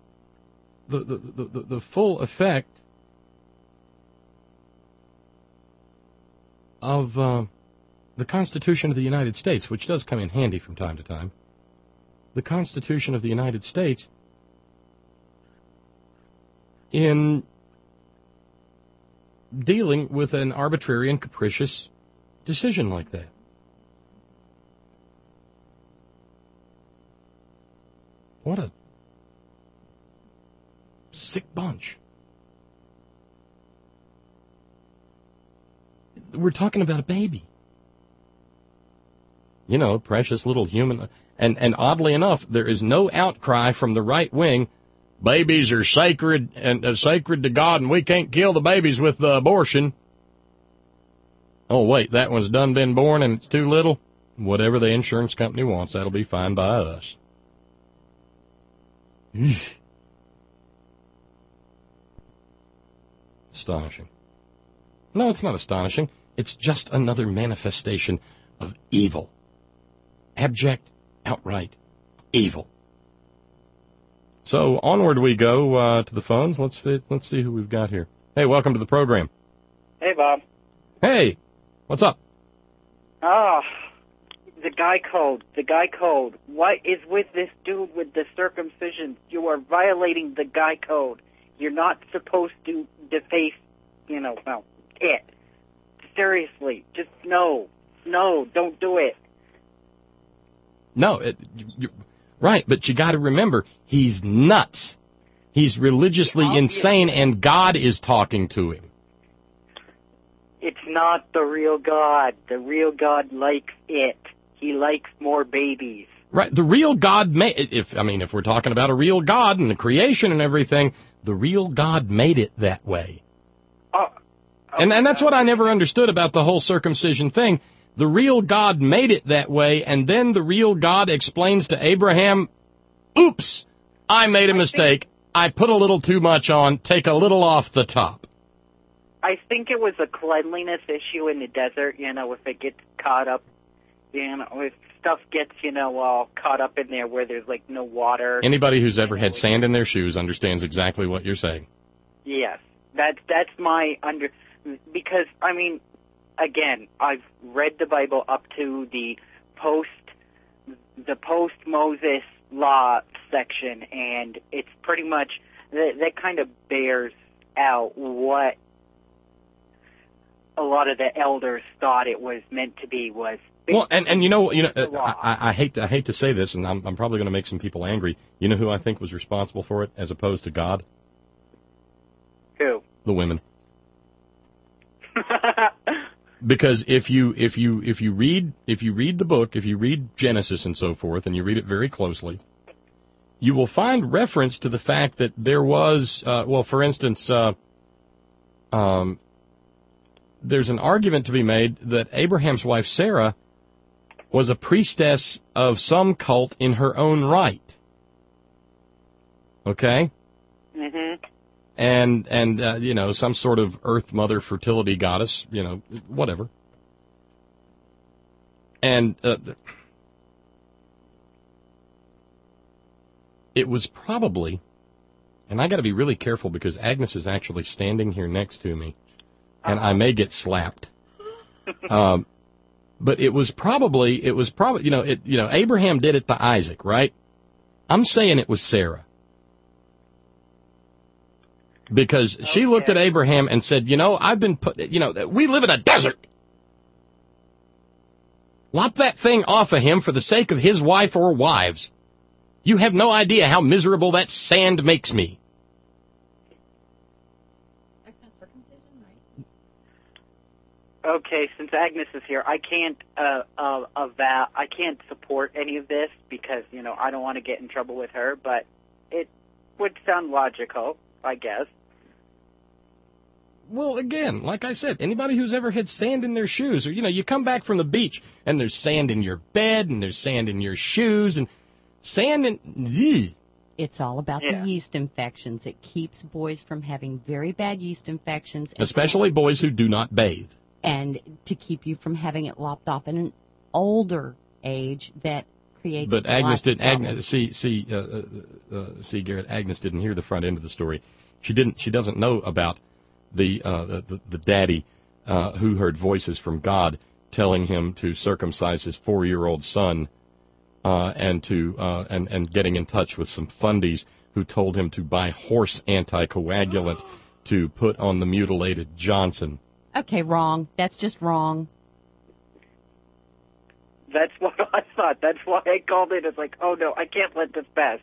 effect of the Constitution of the United States, which does come in handy from time to time. The Constitution of the United States in dealing with an arbitrary and capricious decision like that. What a sick bunch. We're talking about a baby. You know, precious little human. And oddly enough, there is no outcry from the right wing. Babies are sacred and sacred to God, and we can't kill the babies with the abortion. Oh, wait, that one's done been born and it's too little? Whatever the insurance company wants, that'll be fine by us. Astonishing. No, it's not astonishing. It's just another manifestation of evil. Abject, outright evil. So onward we go to the phones. Let's see who we've got here. Hey, welcome to the program. Hey, Bob. Hey, what's up? The guy code. What is with this dude with the circumcision? You are violating the guy code. You're not supposed to deface, it. Seriously, just no, don't do it. No, right, but you got to remember, he's nuts. He's religiously insane, and God is talking to him. It's not the real God. The real God likes it. He likes more babies. Right, the real God if we're talking about a real God and the creation and everything, the real God made it that way. And that's what I never understood about the whole circumcision thing. The real God made it that way, and then the real God explains to Abraham, oops, I made a mistake. I put a little too much on. Take a little off the top. I think it was a cleanliness issue in the desert, if it gets caught up, if stuff gets, all caught up in there where there's, no water. Anybody who's ever had sand in their shoes understands exactly what you're saying. Yes. That's my because, again, I've read the Bible up to the post-Moses law section, and it's pretty much, that kind of bears out what a lot of the elders thought it was meant to be was. Well, and I hate to say this, and I'm probably going to make some people angry. You know who I think was responsible for it, as opposed to God? Who? The women. Because if you read the book, if you read Genesis and so forth, and you read it very closely, you will find reference to the fact that there was, for instance, there's an argument to be made that Abraham's wife Sarah was a priestess of some cult in her own right. Okay? Mm-hmm. And some sort of earth mother fertility goddess, whatever. And it was probably, and I got to be really careful because Agnes is actually standing here next to me, and I may get slapped. But it was probably, Abraham did it to Isaac, right? I'm saying it was Sarah. Because she looked at Abraham and said, I've been put, we live in a desert. Lop that thing off of him for the sake of his wife or wives. You have no idea how miserable that sand makes me. Okay, since Agnes is here, I can't I can't support any of this because, I don't want to get in trouble with her, but it would sound logical, I guess. Well, again, like I said, anybody who's ever had sand in their shoes, or, you come back from the beach, and there's sand in your bed, and there's sand in your shoes, and sand in... Ugh. It's all about the yeast infections. It keeps boys from having very bad yeast infections. Especially boys who do not bathe. And to keep you from having it lopped off in an older age that creates... But Agnes didn't... See, Garrett, Agnes didn't hear the front end of the story. She doesn't know about the daddy who heard voices from God telling him to circumcise his 4-year-old son, and getting in touch with some fundies who told him to buy horse anticoagulant to put on the mutilated Johnson. Okay, wrong. That's just wrong. That's what I thought. That's why I called it. It's like, oh no, I can't let this pass.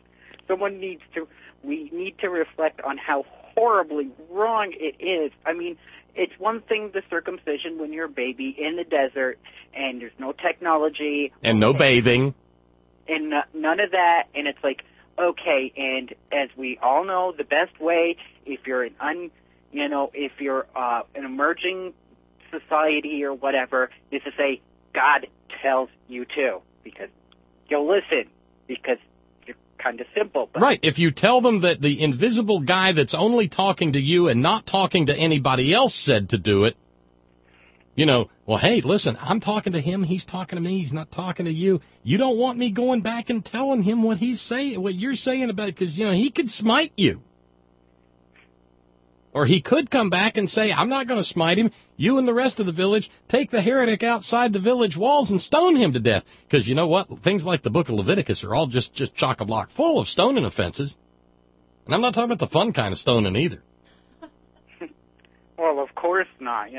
We need to reflect on how horribly wrong it is. It's one thing, the circumcision, when you're a baby in the desert and there's no technology. And no bathing. And none of that. And it's like, okay, and as we all know, the best way, if you're an emerging society or whatever, is to say, God tells you to, because you'll listen, because you're kind of simple. But right. If you tell them that the invisible guy that's only talking to you and not talking to anybody else said to do it, well, hey, listen, I'm talking to him, he's talking to me, he's not talking to you. You don't want me going back and telling him what he's saying, what you're saying about it, because, he could smite you. Or he could come back and say, I'm not going to smite him. You and the rest of the village take the heretic outside the village walls and stone him to death. Because you know what? Things like the book of Leviticus are all just chock-a-block full of stoning offenses. And I'm not talking about the fun kind of stoning either. Well, of course not,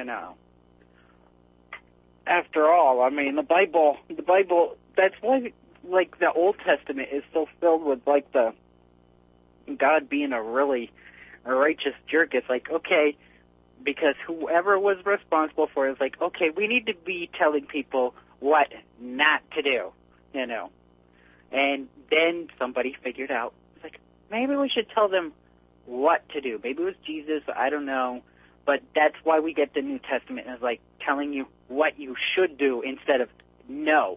After all, the Bible, that's why, the Old Testament is so filled with, the God being a righteous jerk. It's like, okay, because whoever was responsible for it is like, okay, we need to be telling people what not to do, And then somebody figured out, it's like, maybe we should tell them what to do. Maybe it was Jesus, I don't know. But that's why we get the New Testament, is like telling you what you should do instead of no.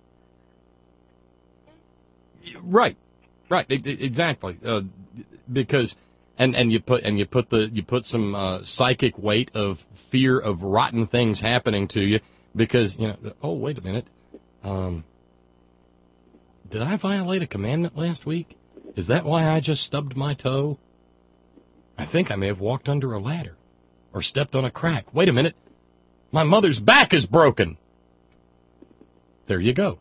Right, exactly. Because you put some psychic weight of fear of rotten things happening to you because oh, wait a minute, did I violate a commandment last week? Is that why I just stubbed my toe? I think I may have walked under a ladder or stepped on a crack. Wait a minute, my mother's back is broken. There you go.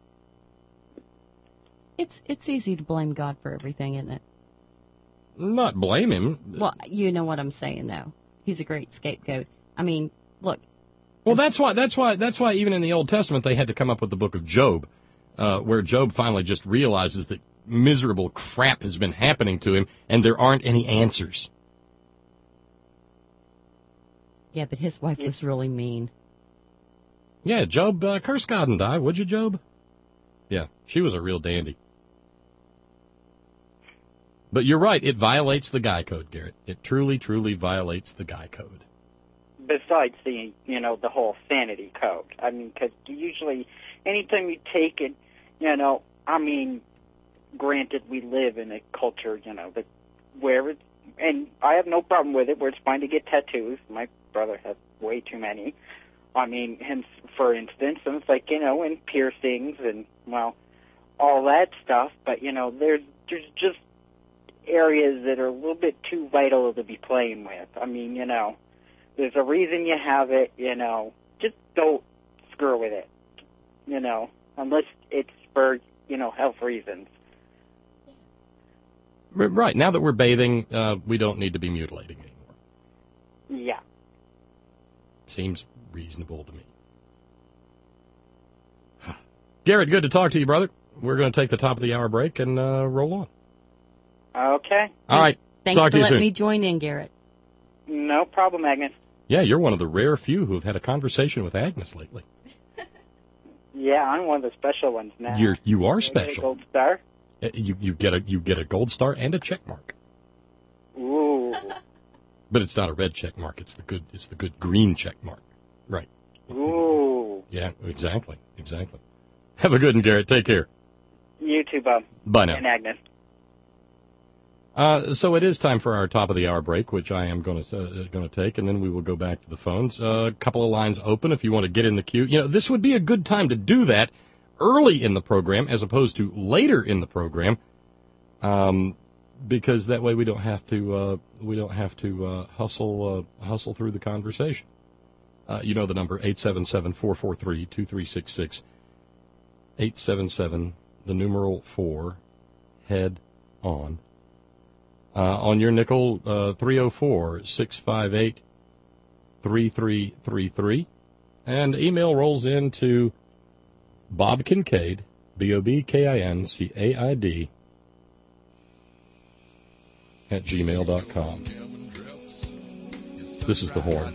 It's easy to blame God for everything, isn't it? Not blame him. Well, you know what I'm saying, though. He's a great scapegoat. I mean, look. Well, that's why even in the Old Testament they had to come up with the book of Job, where Job finally just realizes that miserable crap has been happening to him, and there aren't any answers. Yeah, but his wife was really mean. Yeah, Job, curse God and die, would you, Job? Yeah, she was a real dandy. But you're right, it violates the Guy Code, Garrett. It truly, truly violates the Guy Code. Besides the, the whole sanity code. I mean, because usually, anytime you take it, granted, we live in a culture, that where it's, and I have no problem with it, where it's fine to get tattoos. My brother has way too many. I mean, him, for instance, and it's like, and piercings and, well, all that stuff. But, there's just areas that are a little bit too vital to be playing with. I mean, there's a reason you have it, just don't screw with it, unless it's for, health reasons. Right. Now that we're bathing, we don't need to be mutilating anymore. Yeah. Seems reasonable to me. Garrett, good to talk to you, brother. We're going to take the top of the hour break and roll on. Okay. All right. Thanks talk for to you letting soon. me join in, Garrett. No problem, Agnes. Yeah, you're one of the rare few who have had a conversation with Agnes lately. Yeah, I'm one of the special ones now. You are Get a special. gold star? You get a gold star and a check mark. Ooh. But it's not a red check mark. It's the good green check mark. Right. Ooh. Yeah, exactly. Have a good one, Garrett. Take care. You too, Bob. Bye now. And Agnes. So it is time for our top of the hour break, which I am going to take, and then we will go back to the phones. A couple of lines open if you want to get in the queue. This would be a good time to do that early in the program as opposed to later in the program, because that way we don't have to hustle through the conversation. The number 877-443-2366, 877 the numeral 4 head on. On your nickel, 304-658-3333. And email rolls into Bob Kincaid, BOBKINCAID, @gmail.com. This is the Horn.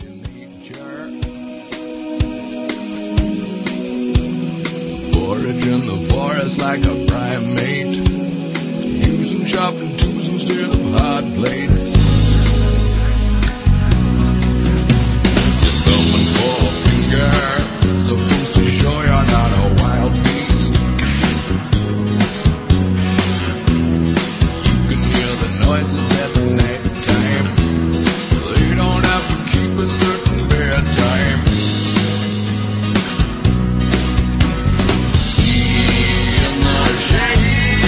Forage in the forest like a primate, using chopping tools instead of hot plates. You're thumbing for a finger, supposed to show you're not a wild beast. You can hear the noises at the night time. They don't have to keep a certain bedtime. In the shade.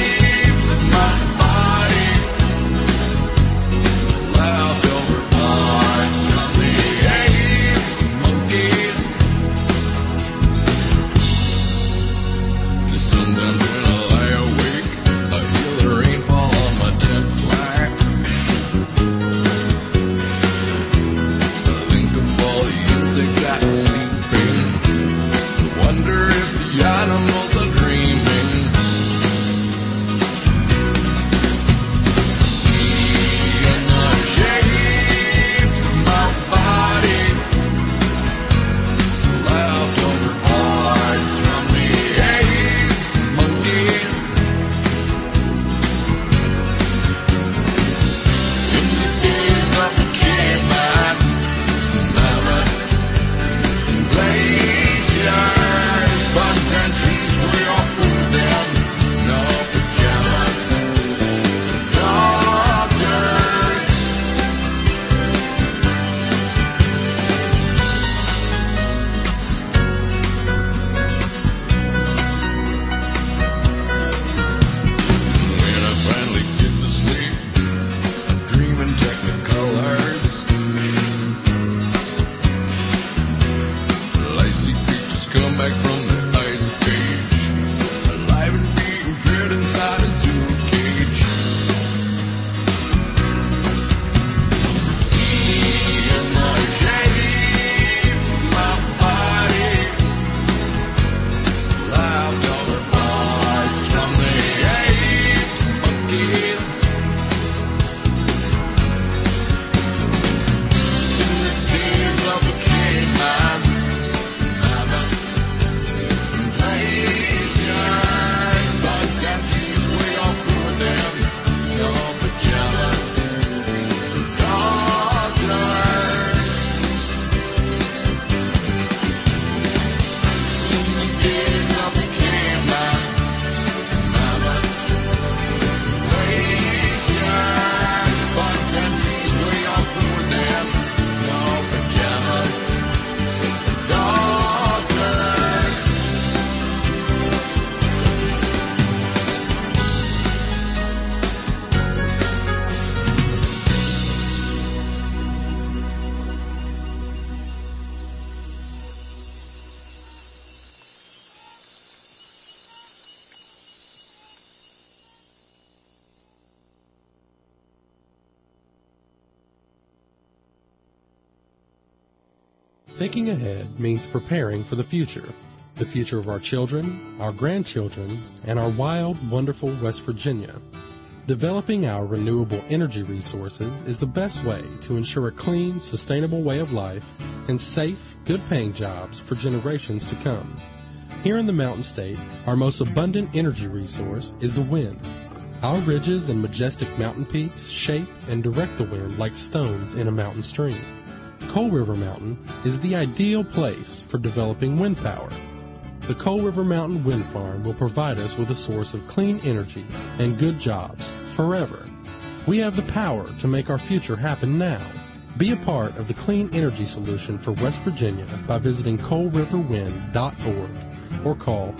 Thinking ahead means preparing for the future of our children, our grandchildren, and our wild, wonderful West Virginia. Developing our renewable energy resources is the best way to ensure a clean, sustainable way of life and safe, good-paying jobs for generations to come. Here in the Mountain State, our most abundant energy resource is the wind. Our ridges and majestic mountain peaks shape and direct the wind like stones in a mountain stream. Coal River Mountain is the ideal place for developing wind power. The Coal River Mountain Wind Farm will provide us with a source of clean energy and good jobs forever. We have the power to make our future happen now. Be a part of the clean energy solution for West Virginia by visiting coalriverwind.org or call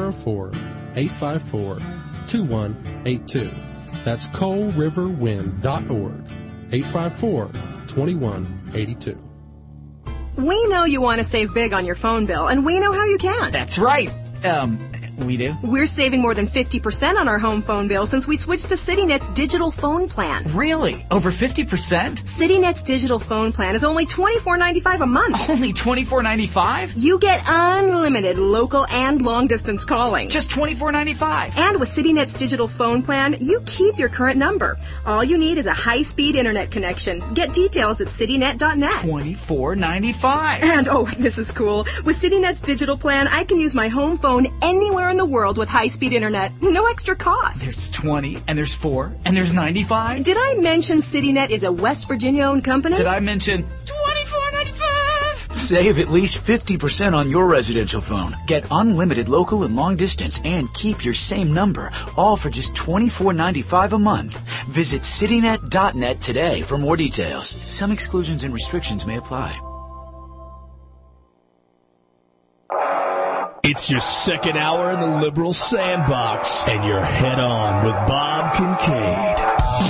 304-854-2182. That's coalriverwind.org, 854-2182. We know you want to save big on your phone bill, and we know how you can. That's right. We do? We're saving more than 50% on our home phone bill since we switched to CityNet's digital phone plan. Really? Over 50%? CityNet's digital phone plan is only $24.95 a month. Only $24.95? You get unlimited local and long-distance calling. Just $24.95. And with CityNet's digital phone plan, you keep your current number. All you need is a high-speed internet connection. Get details at citynet.net. $24.95. And, oh, this is cool. With CityNet's digital plan, I can use my home phone anywhere in the world with high-speed internet. No extra cost. There's 20, and there's 4, and there's 95. Did I mention CityNet is a West Virginia-owned company? Did I mention $24.95? Save at least 50% on your residential phone. Get unlimited local and long distance and keep your same number, all for just $24.95 a month. Visit citynet.net today for more details. Some exclusions and restrictions may apply. It's your second hour in the Liberal Sandbox, and you're head on with Bob Kincaid.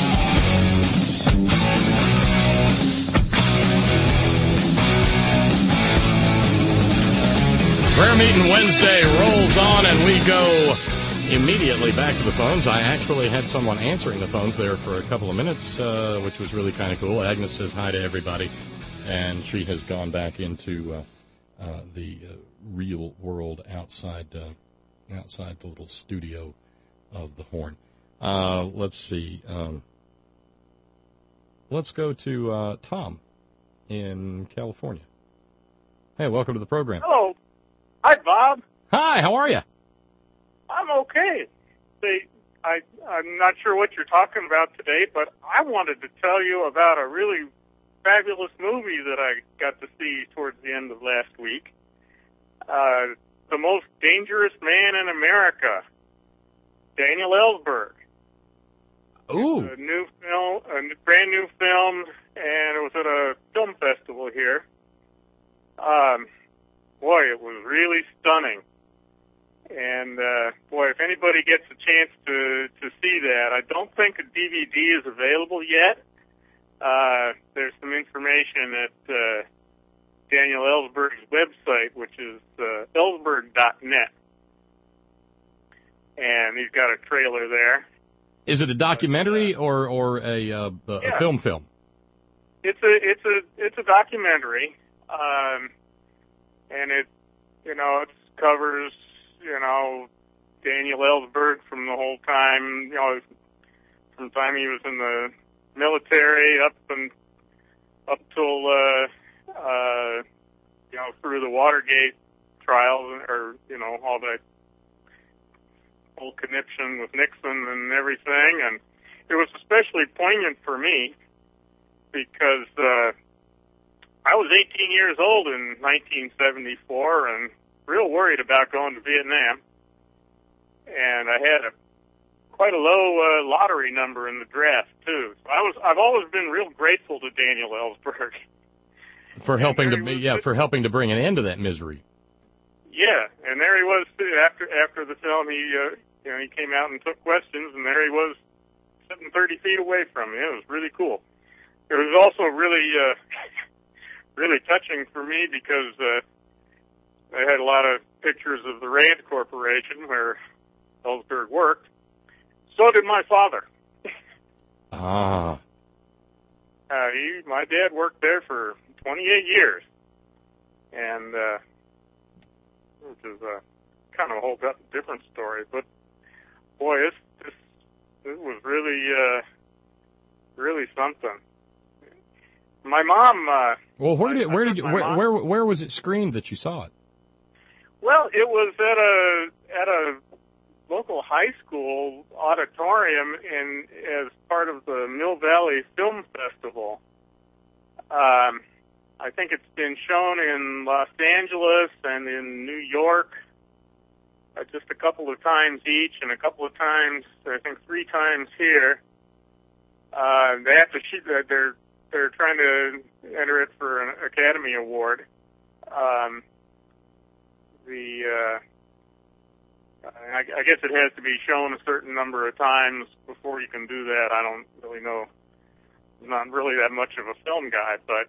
Prayer Meeting Wednesday rolls on, and we go immediately back to the phones. I actually had someone answering the phones there for a couple of minutes, which was really kind of cool. Agnes says hi to everybody, and she has gone back into the real world outside the little studio of the Horn. Let's see. Let's go to Tom in California. Hey, welcome to the program. Hello. Hi, Bob. Hi, how are you? I'm okay. I'm not sure what you're talking about today, but I wanted to tell you about a really fabulous movie that I got to see towards the end of last week. The Most Dangerous Man in America, Daniel Ellsberg. Ooh. A new film, a brand new film, and it was at a film festival here. Boy, it was really stunning. And, boy, if anybody gets a chance to see that, I don't think a DVD is available yet. There's some information at Daniel Ellsberg's website, which is ellsberg.net. And he's got a trailer there. Is it a documentary or a film? It's a documentary, and it covers Daniel Ellsberg from the whole time, from the time he was in the military up till through the Watergate trials, or all that whole conniption with Nixon and everything. And it was especially poignant for me because I was 18 years old in 1974 and real worried about going to Vietnam. And I had quite a low lottery number in the draft too. So I've always been real grateful to Daniel Ellsberg for helping to bring an end to that misery. Yeah, and there he was after the film. He came out and took questions, and there he was sitting 30 feet away from me. It was really cool. It was also really really touching for me because I had a lot of pictures of the Rand Corporation where Ellsberg worked. So did my father. Ah. My dad worked there for 28 years. and which is kind of a whole different story. But boy, this was really something. My mom. Well, where was it screened that you saw it? Well, it was at a local high school auditorium as part of the Mill Valley Film Festival. I think it's been shown in Los Angeles and in New York just a couple of times each, and a couple of times, I think 3 times here. They have to shoot. They're trying to enter it for an Academy Award. I guess it has to be shown a certain number of times before you can do that. I don't really know. I'm not really that much of a film guy, but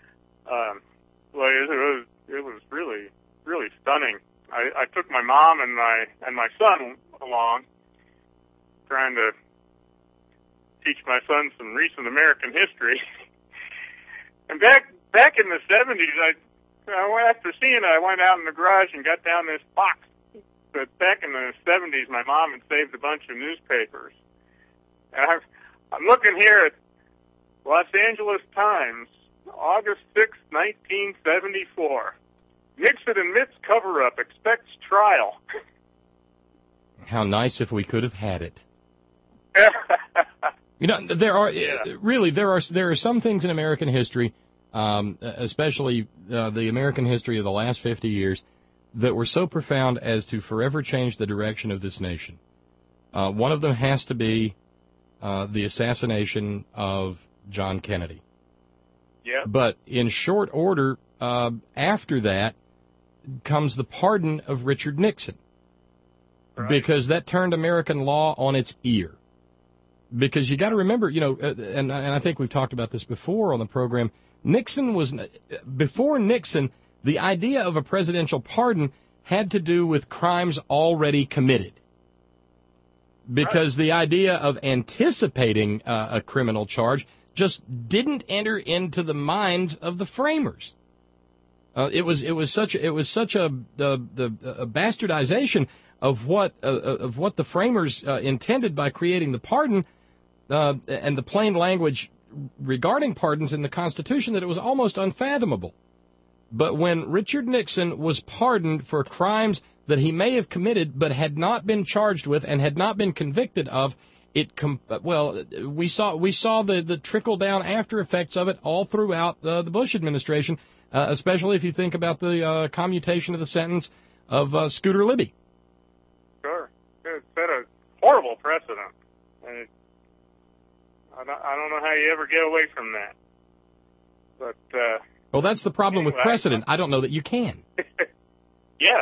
it was really stunning. I took my mom and my son along, trying to teach my son some recent American history. And back in the 70s, after seeing it, I went out in the garage and got down this box. But back in the 70s, my mom had saved a bunch of newspapers. And I'm looking here at Los Angeles Times, August 6, 1974. Nixon admits cover-up, expects trial. How nice if we could have had it. You know, there are some things in American history, especially the American history of the last 50 years, that were so profound as to forever change the direction of this nation. One of them has to be the assassination of John Kennedy. Yeah. But in short order, after that comes the pardon of Richard Nixon. Right. Because that turned American law on its ear. Because you got to remember, you know, and I think we've talked about this before on the program, before Nixon, the idea of a presidential pardon had to do with crimes already committed. Because the idea of anticipating a criminal charge just didn't enter into the minds of the framers. It was such a bastardization of what the framers intended by creating the pardon and the plain language regarding pardons in the Constitution that it was almost unfathomable. But when Richard Nixon was pardoned for crimes that he may have committed but had not been charged with and had not been convicted of, we saw the trickle down after effects of it all throughout the Bush administration, especially if you think about the commutation of the sentence of Scooter Libby. Sure, it set a horrible precedent. I don't know how you ever get away from that. But well, that's the problem with precedent. I don't know that you can. Yeah.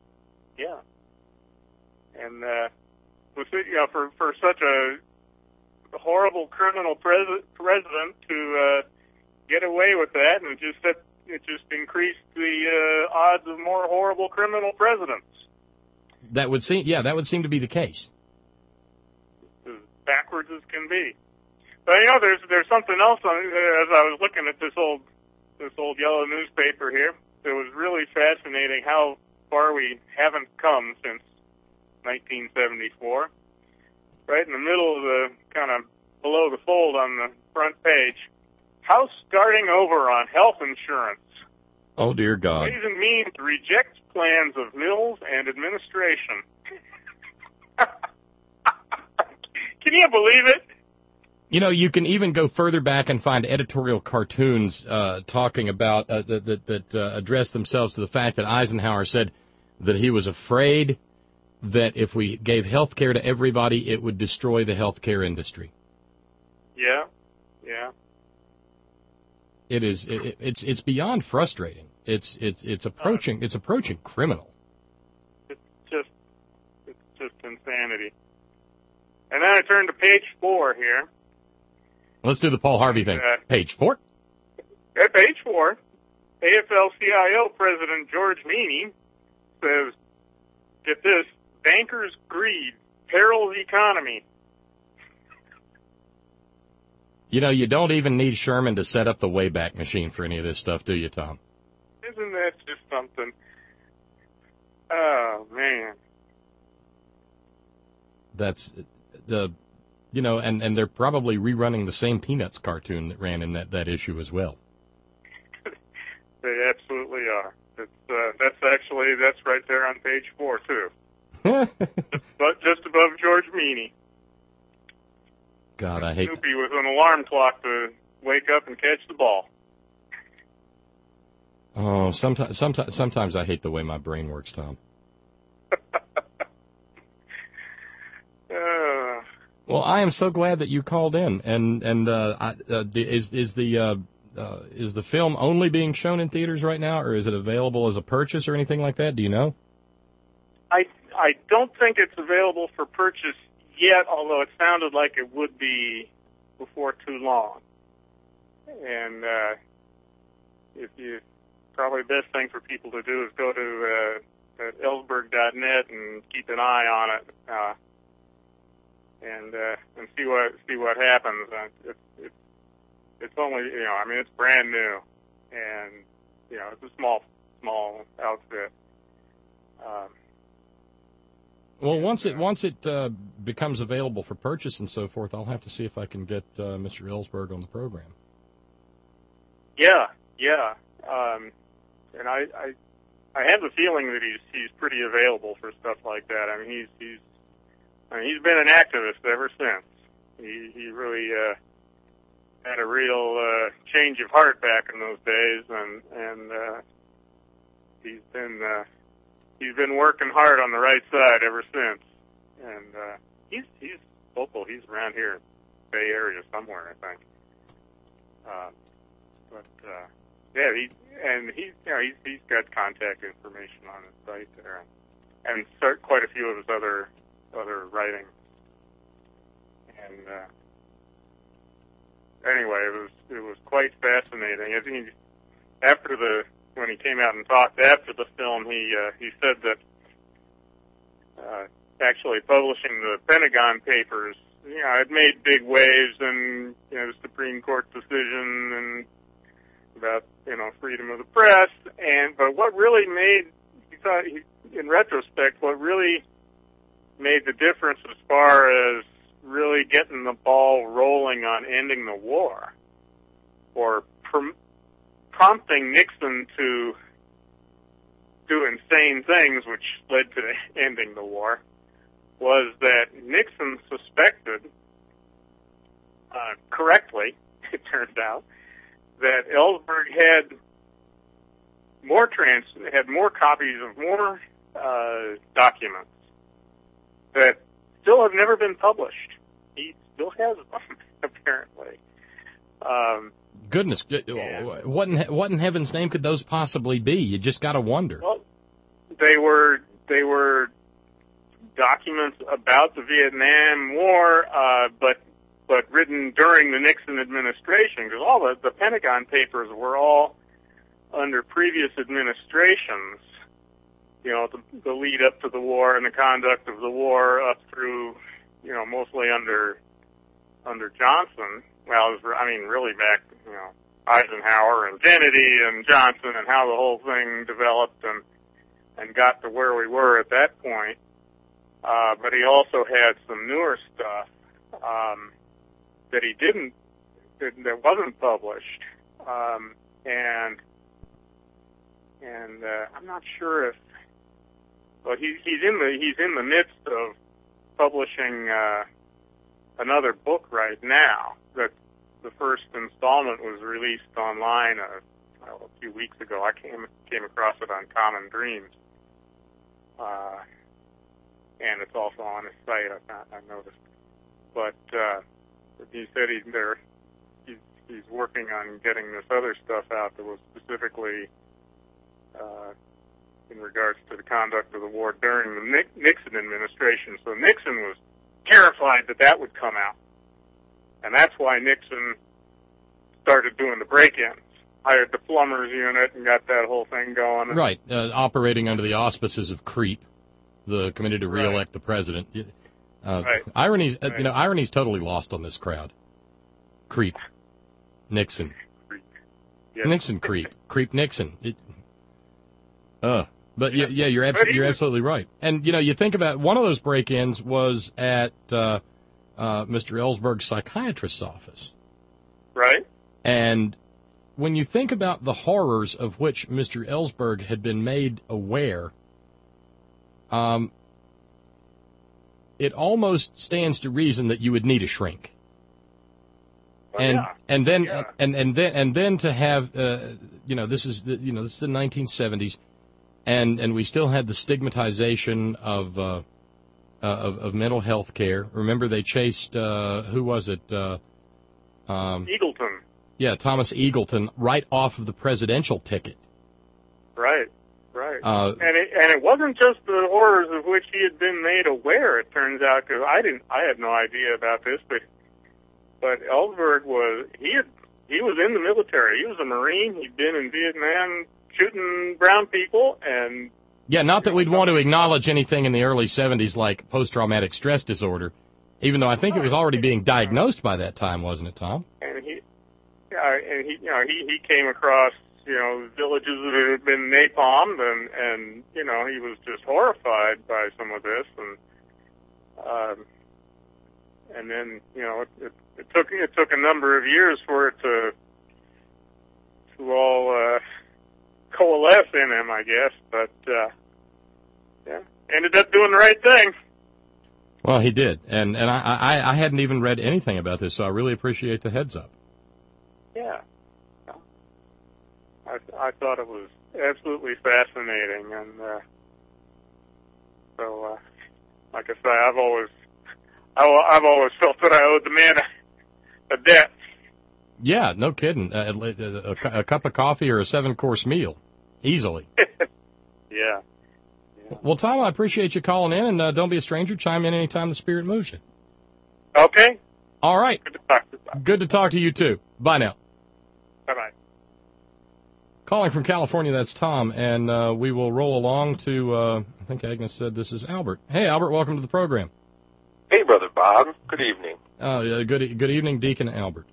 And for such a horrible criminal president to get away with that, and it just increased the odds of more horrible criminal presidents. That would seem to be the case. As backwards as can be. But you know, there's something else as I was looking at this old yellow newspaper here. It was really fascinating how far we haven't come since 1974. Right in the middle of the kind of below the fold on the front page, House starting over on health insurance. Oh dear God! Ways and Means rejects plans of Mills and administration. Can you believe it? You know, you can even go further back and find editorial cartoons talking about that address themselves to the fact that Eisenhower said that he was afraid that if we gave health care to everybody, it would destroy the health care industry. Yeah. It's beyond frustrating. It's approaching criminal. It's just insanity. And then I turn to page 4 here. Let's do the Paul Harvey thing. Page 4. At page 4, AFL-CIO President George Meany says, get this, bankers' greed perils economy. You know, you don't even need Sherman to set up the Wayback Machine for any of this stuff, do you, Tom? Isn't that something. Oh, man. That's and they're probably rerunning the same Peanuts cartoon that ran in that issue as well. They absolutely are. That's right there on page 4 too. just above George Meany. God, I hate Snoopy with an alarm clock to wake up and catch the ball. Oh, sometimes I hate the way my brain works, Tom. Well, I am so glad that you called in. And is the film only being shown in theaters right now, or is it available as a purchase or anything like that? Do you know? I don't think it's available for purchase yet, although it sounded like it would be before too long. And probably the best thing for people to do is go to Ellsberg.net and keep an eye on it, and see what happens. It's only, it's brand new, and it's a small outfit. Well, once it becomes available for purchase and so forth, I'll have to see if I can get Mr. Ellsberg on the program. Yeah. And I have the feeling that he's pretty available for stuff like that. I mean, he's been an activist ever since. He really had a real change of heart back in those days, and he's been working hard on the right side ever since. And he's local. He's around here, Bay Area somewhere, I think. He's got contact information on his site there, and quite a few of his other writings. And anyway, it was quite fascinating. I think when he came out and talked after the film, he said that actually publishing the Pentagon Papers, it made big waves, and the Supreme Court decision and about freedom of the press, but what really in retrospect, what really made the difference as far as really getting the ball rolling on ending the war, or prompting Nixon to do insane things which led to ending the war, was that Nixon suspected, correctly, it turned out, that Ellsberg had more copies of more documents that still have never been published. He still has them, apparently. Goodness, what in heaven's name could those possibly be? You just got to wonder. Well, they were documents about the Vietnam War, but written during the Nixon administration, because all the Pentagon Papers were all under previous administrations. The lead up to the war and the conduct of the war up through, mostly under Johnson. Well, really back, Eisenhower and Kennedy and Johnson, and how the whole thing developed and got to where we were at that point. But he also had some newer stuff that wasn't published, and I'm not sure if. But he's in the midst of publishing another book right now. That the first installment was released online a few weeks ago. I came across it on Common Dreams, and it's also on his site. I noticed, but he said he's working on getting this other stuff out that was specifically in regards to the conduct of the war during the Nixon administration. So Nixon was terrified that would come out. And that's why Nixon started doing the break-ins. Hired the plumbers unit and got that whole thing going. Right, operating under the auspices of CREEP, the Committee to Re-elect the President. Right. Irony's totally lost on this crowd. CREEP. Nixon. Yes. Nixon CREEP. CREEP Nixon. But yeah, you're absolutely right. And you think about one of those break-ins was at Mr. Ellsberg's psychiatrist's office. Right. And when you think about the horrors of which Mr. Ellsberg had been made aware, it almost stands to reason that you would need a shrink. And then to have this is the 1970s, and we still had the stigmatization of mental health care. Remember, they chased who was it? Eagleton. Yeah, Thomas Eagleton right off of the presidential ticket. Right. And it wasn't just the horrors of which he had been made aware. It turns out, because I had no idea about this, but Ellsberg was he was in the military. He was a Marine. He'd been in Vietnam shooting brown people, and yeah, not that we'd want to acknowledge anything in the early 70s like post-traumatic stress disorder, even though I think it was already being diagnosed by that time, wasn't it, Tom? And he came across villages that had been napalmed, and he was just horrified by some of this, and then it took a number of years for it to all coalesce in him, I guess, but ended up doing the right thing. Well, he did, and I hadn't even read anything about this, so I really appreciate the heads up. Yeah. I thought it was absolutely fascinating, and so like I say, I've always felt that I owed the man a debt. Yeah, no kidding. A cup of coffee or a 7-course meal, easily. Yeah. Well, Tom, I appreciate you calling in, and don't be a stranger. Chime in anytime the spirit moves you. Okay. All right. Good to talk to you. Good to talk to you, too. Bye now. Bye-bye. Calling from California, that's Tom, and we will roll along to, I think Agnes said this is Albert. Hey, Albert, welcome to the program. Hey, Brother Bob. Good evening. Good evening, Deacon Albert.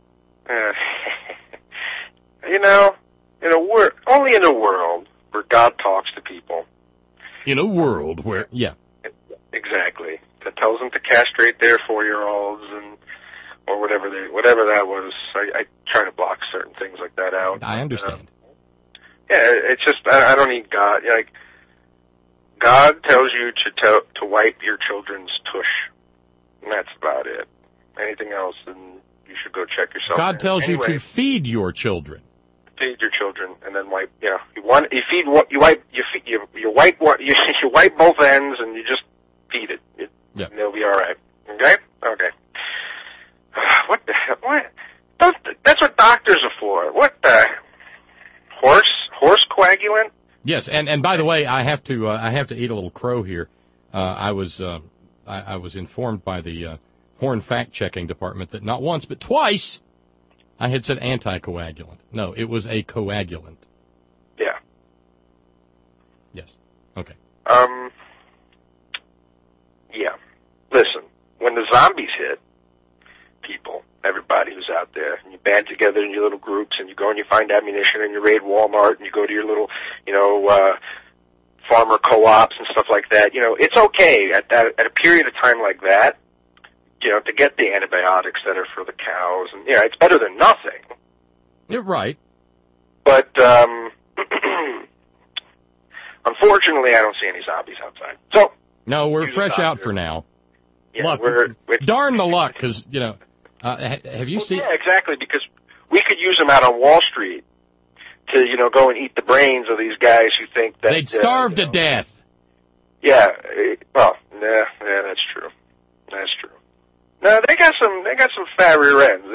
Only in a world where God talks to people. In a world where, yeah. Exactly. That tells them to castrate their 4-year-olds or whatever that was. I try to block certain things like that out. I understand. It's just, I don't need God. Like, God tells you to wipe your children's tush. And that's about it. Anything else, then you should go check yourself. God tells you to feed your children. Feed your children, and then wipe. You wipe both ends, and you just feed it. Yeah. And they'll be all right. Okay. What the hell? What? That's what doctors are for. What the horse coagulant? Yes, and by the way, I have to eat a little crow here. I was informed by the Horn Fact Checking Department that not once but twice I had said anticoagulant. No, it was a coagulant. Yeah. Yes. Okay. Yeah. Listen, when the zombies hit people, everybody who's out there, and you band together in your little groups, and you go and you find ammunition, and you raid Walmart, and you go to your little, farmer co-ops and stuff like that, it's okay at a period of time like that, to get the antibiotics that are for the cows, and it's better than nothing. You're right. But unfortunately, I don't see any zombies outside. So no, we're fresh out for now. Yeah, luck. Darn the luck, because have you seen? Yeah, exactly, because we could use them out on Wall Street to go and eat the brains of these guys who think that they'd starve to death. Yeah, that's true. That's true. No, they got some fat rear ends.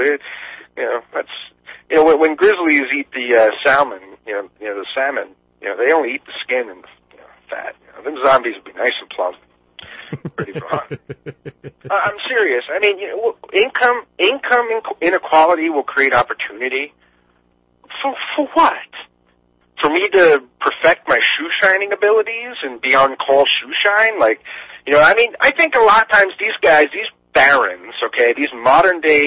When grizzlies eat the salmon, the salmon, they only eat the skin and the fat. Them zombies would be nice and plump, ready for hunt. I'm serious. I mean, income inequality will create opportunity. For what? For me to perfect my shoe shining abilities and be on call shoe shine? I think a lot of times these guys, these barons, okay, these modern day,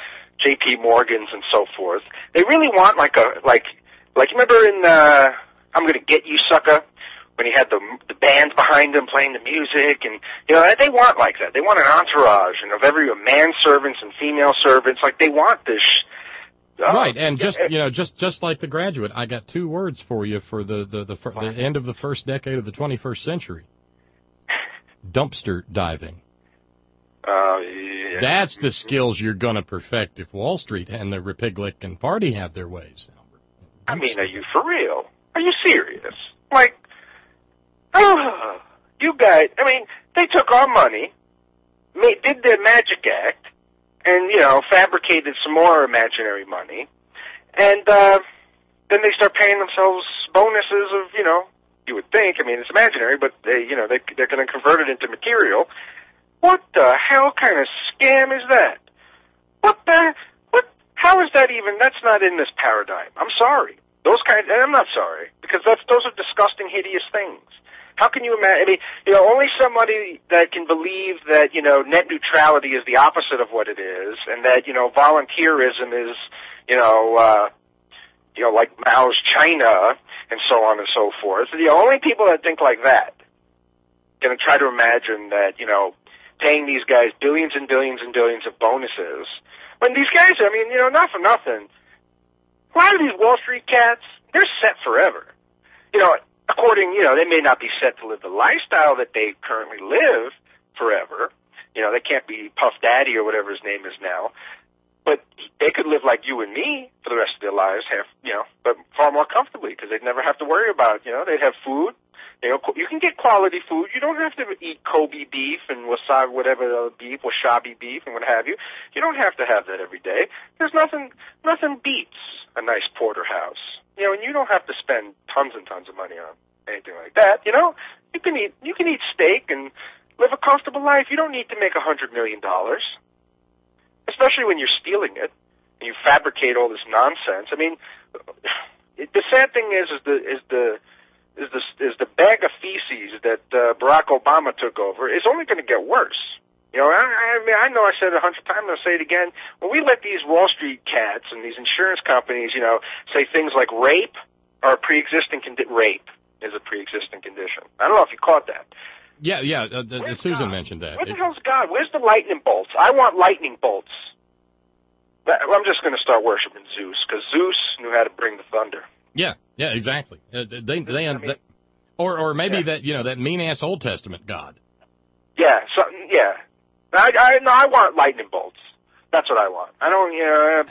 J.P. Morgans and so forth, they really want you remember in I'm going to get you, sucker, when he had the band behind him playing the music, and, you know, they want like that. They want an entourage, and of every manservants and female servants, like, they want this. Right, and just like The Graduate, I got 2 words for you for the end of the first decade of the 21st century. Dumpster diving. Yeah. That's the skills you're going to perfect if Wall Street and the Republican Party have their ways. I mean, are you for real? Are you serious? Like, you guys, I mean, they took our money, did their magic act, and, you know, fabricated some more imaginary money, and then they start paying themselves bonuses of, you know, you would think, I mean, it's imaginary, but they, you know, they're going to convert it into material. What the hell kind of scam is that? How is that even, that's not in this paradigm. I'm sorry. And I'm not sorry, because those are disgusting, hideous things. How can you imagine, I mean, you know, only somebody that can believe that, you know, net neutrality is the opposite of what it is, and that, you know, volunteerism is, you know, like Mao's China, and so on and so forth. The only people that think like that going to try to imagine that, you know, paying these guys billions and billions and billions of bonuses, when these guys, I mean, you know, not for nothing, a lot of these Wall Street cats, they're set forever. You know, according, you know, they may not be set to live the lifestyle that they currently live forever. You know, they can't be Puff Daddy or whatever his name is now. But they could live like you and me for the rest of their lives, but far more comfortably, because they'd never have to worry about, you know, they'd have food. You know, you can get quality food. You don't have to eat Kobe beef and wasabi, whatever beef, wasabi beef, and what have you. You don't have to have that every day. There's nothing beats a nice porterhouse. You know, and you don't have to spend tons and tons of money on anything like that. You know, you can eat steak and live a comfortable life. You don't need to make $100 million, especially when you're stealing it and you fabricate all this nonsense. I mean, the sad thing is the bag of feces that Barack Obama took over is only going to get worse. You know, I know I said it 100 times, I'll say it again. When we let these Wall Street cats and these insurance companies, you know, say things like rape is a pre-existing condition. I don't know if you caught that. Yeah, Susan mentioned that. Where the hell's God? Where's the lightning bolts? I want lightning bolts. I'm just going to start worshiping Zeus, because Zeus knew how to bring the thunder. Yeah, exactly. Or maybe that, you know, that mean-ass Old Testament God. Yeah, I want lightning bolts. That's what I want. I don't, you know.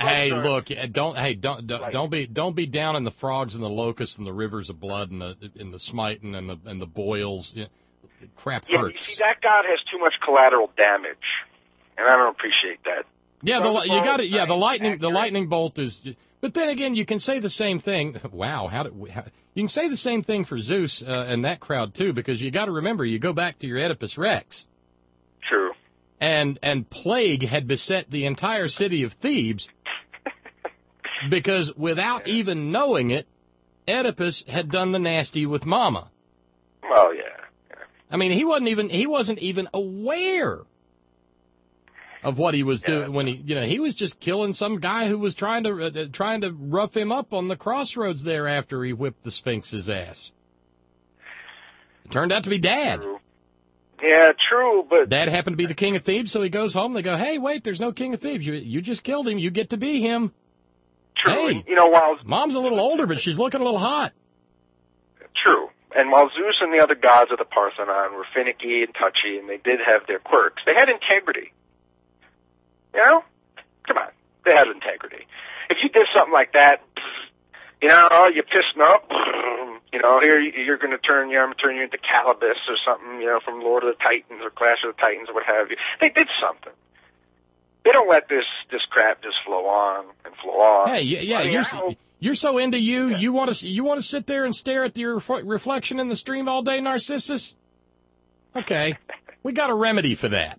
Don't be down in the frogs and the locusts and the rivers of blood and the smiting and the boils. You know, crap hurts. You see, that God has too much collateral damage, and I don't appreciate that. Yeah, the lightning bolt is. But then again, you can say the same thing. Wow, you can say the same thing for Zeus and that crowd too, because you got to remember, you go back to your Oedipus Rex. True. And plague had beset the entire city of Thebes, because without even knowing it, Oedipus had done the nasty with Mama. Well, yeah. I mean, he wasn't even aware of what he was doing when he was just killing some guy who was trying to rough him up on the crossroads there after he whipped the Sphinx's ass. It turned out to be Dad. True. Yeah, true, but Dad happened to be the king of Thebes, so he goes home. They go, "Hey, wait, there's no king of Thebes. You just killed him. You get to be him." True. Hey, you know, while Mom's a little older, but she's looking a little hot. True. And while Zeus and the other gods of the Parthenon were finicky and touchy, and they did have their quirks, they had integrity. You know? Come on. They had integrity. If you did something like that, you know, you're pissing up, you know, here I'm going to turn you into Calibus or something, you know, from Lord of the Titans or Clash of the Titans or what have you. They did something. They don't let this crap just flow on and flow on. Hey, you're so into you. You want to sit there and stare at your reflection in the stream all day, Narcissus? Okay, we got a remedy for that.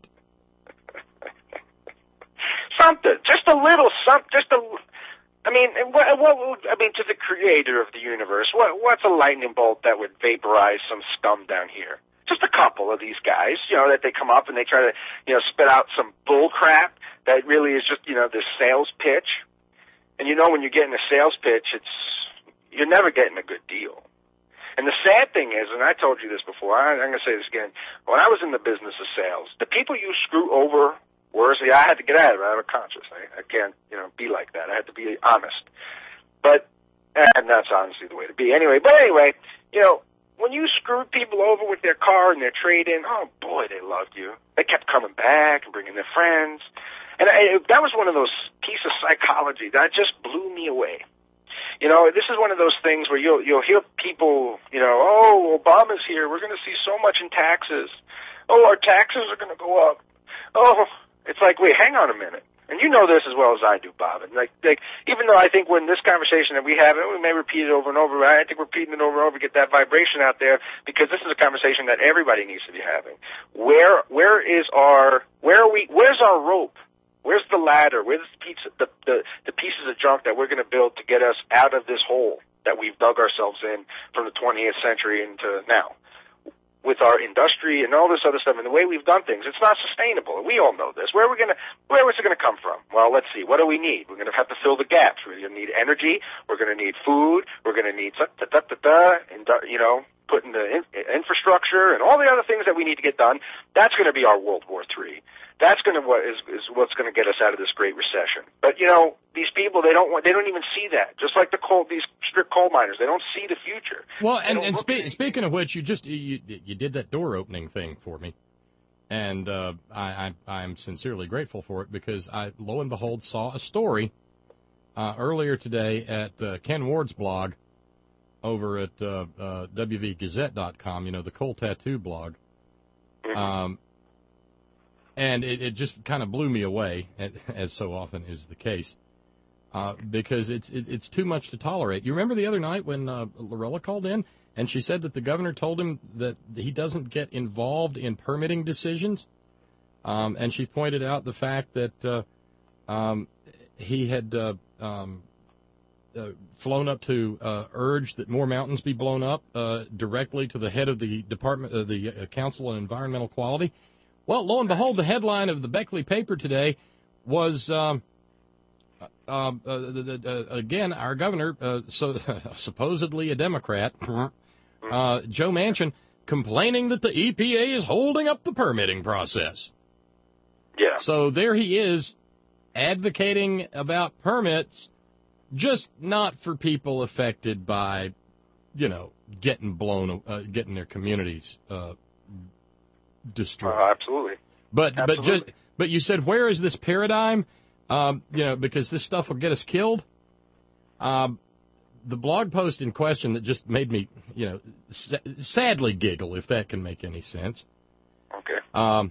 Something, just a little something, I mean, to the creator of the universe, what's a lightning bolt that would vaporize some scum down here? Just a couple of these guys, you know, that they come up and they try to, you know, spit out some bull crap that really is just, you know, this sales pitch. And you know, when you're getting a sales pitch, you're never getting a good deal. And the sad thing is, and I told you this before, I'm going to say this again, when I was in the business of sales, the people you screw over were, see, I had to get out of it. I'm a conscious. I can't, be like that. I had to be honest. And that's honestly the way to be. Anyway, when you screwed people over with their car and their trade-in, oh, boy, they loved you. They kept coming back and bringing their friends. And that was one of those pieces of psychology that just blew me away. This is one of those things where you'll hear people, oh, Obama's here. We're going to see so much in taxes. Oh, our taxes are going to go up. Oh, it's like, wait, hang on a minute. And you know this as well as I do, Bob. And like, even though I think when this conversation that we have, and we may repeat it over and over, I think we're repeating it over and over to get that vibration out there, because this is a conversation that everybody needs to be having. Where's our rope? Where's the ladder? Where's the pieces of junk that we're going to build to get us out of this hole that we've dug ourselves in from the 20th century into now? With our industry and all this other stuff and the way we've done things, it's not sustainable. We all know this. Where is it going to come from? Well, let's see. What do we need? We're going to have to fill the gaps. We're going to need energy. We're going to need food. We're going to need putting the infrastructure and all the other things that we need to get done. That's going to be our World War III. That's going to what's going to get us out of this great recession. But these people, they don't even see that. Just like these strict coal miners, they don't see the future. Well, and speaking of which, you did that door opening thing for me, and I'm sincerely grateful for it, because I, lo and behold, saw a story earlier today at Ken Ward's blog over at WVGazette.com. The Coal Tattoo blog. And it just kind of blew me away, as so often is the case, because it's too much to tolerate. You remember the other night when Lorella called in, and she said that the governor told him that he doesn't get involved in permitting decisions, and she pointed out the fact that he had flown up to urge that more mountains be blown up directly to the head of the Department of the Council on Environmental Quality. Well, lo and behold, the headline of the Beckley paper today was, again, our governor, supposedly a Democrat, Joe Manchin, complaining that the EPA is holding up the permitting process. Yeah. So there he is, advocating about permits, just not for people affected by, getting their communities destroyed. Absolutely. But you said, where is this paradigm? Because this stuff will get us killed. The blog post in question that just made me, sadly giggle, if that can make any sense. Okay.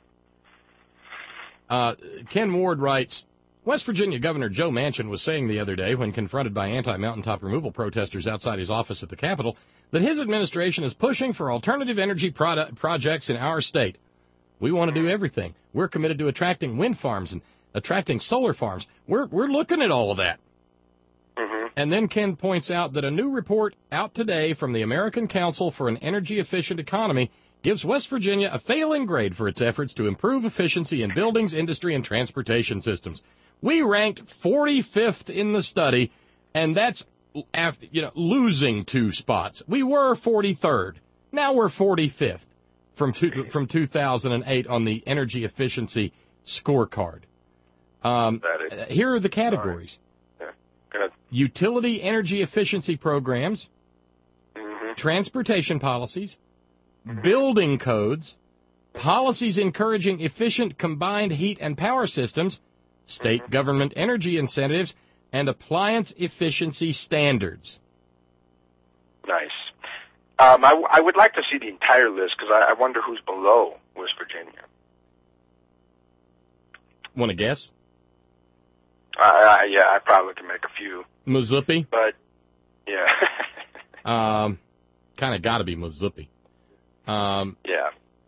Ken Ward writes, West Virginia Governor Joe Manchin was saying the other day, when confronted by anti-mountaintop removal protesters outside his office at the Capitol, that his administration is pushing for alternative energy projects in our state. We want to do everything. We're committed to attracting wind farms and attracting solar farms. We're looking at all of that. Mm-hmm. And then Ken points out that a new report out today from the American Council for an Energy Efficient Economy gives West Virginia a failing grade for its efforts to improve efficiency in buildings, industry, and transportation systems. We ranked 45th in the study, and that's after, losing 2 spots. We were 43rd. Now we're 45th from 2008 on the energy efficiency scorecard. Here are the categories. Right. Utility energy efficiency programs, transportation policies, building codes, policies encouraging efficient combined heat and power systems, state government energy incentives, and appliance efficiency standards. Nice. I would like to see the entire list, because I wonder who's below West Virginia. Want to guess? Yeah, I probably can make a few. Mazzupi? But, yeah. Kind of got to be Mazzupi. Yeah.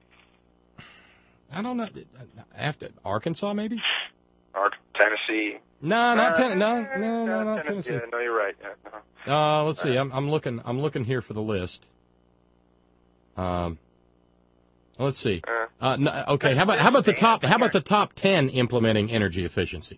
I don't know. After Arkansas, maybe? Tennessee. No, not Tennessee. No, not Tennessee. Yeah, no, you're right. Yeah, no. Let's see. I'm looking here for the list. Let's see. Okay. How about the top 10 implementing energy efficiency?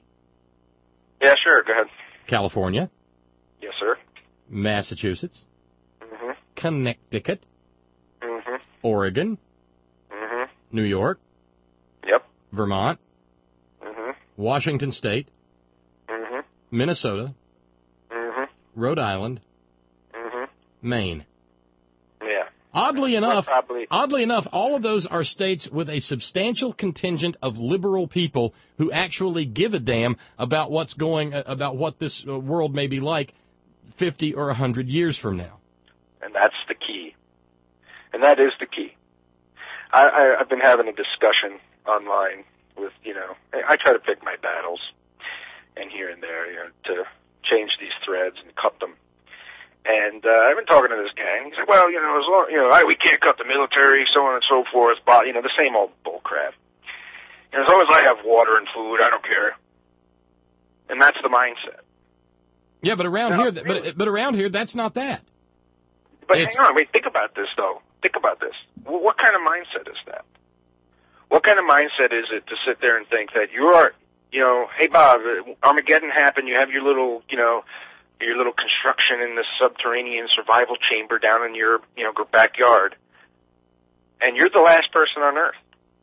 Yeah, sure. Go ahead. California. Yes, sir. Massachusetts. Connecticut, Mm-hmm. Oregon, Mm-hmm. New York, Yep. Vermont, Mm-hmm. Washington State, Mm-hmm. Minnesota, Mm-hmm. Rhode Island, Mm-hmm. Maine. Yeah. Oddly enough, probably. all of those are states with a substantial contingent of liberal people who actually give a damn about what this world may be like 50 or 100 years from now. And that's the key. And that is the key. I've been having a discussion online with, I try to pick my battles and here and there, to change these threads and cut them. And I've been talking to this guy, and he said, well, as long, we can't cut the military, so on and so forth, but, the same old bull crap. As long as I have water and food, I don't care. And that's the mindset. Yeah, but around here, that's not that. But hang on, wait, think about this, though. Think about this. What kind of mindset is that? What kind of mindset is it to sit there and think that you're, hey, Bob, Armageddon happened, you have your little, your little construction in this subterranean survival chamber down in your, backyard, and you're the last person on Earth.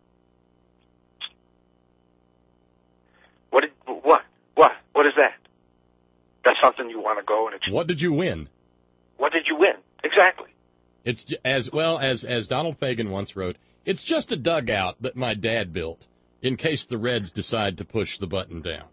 What is that? That's something you want to go and achieve. What did you win? What did you win? Exactly. It's as Donald Fagen once wrote, it's just a dugout that my dad built in case the Reds decide to push the button down.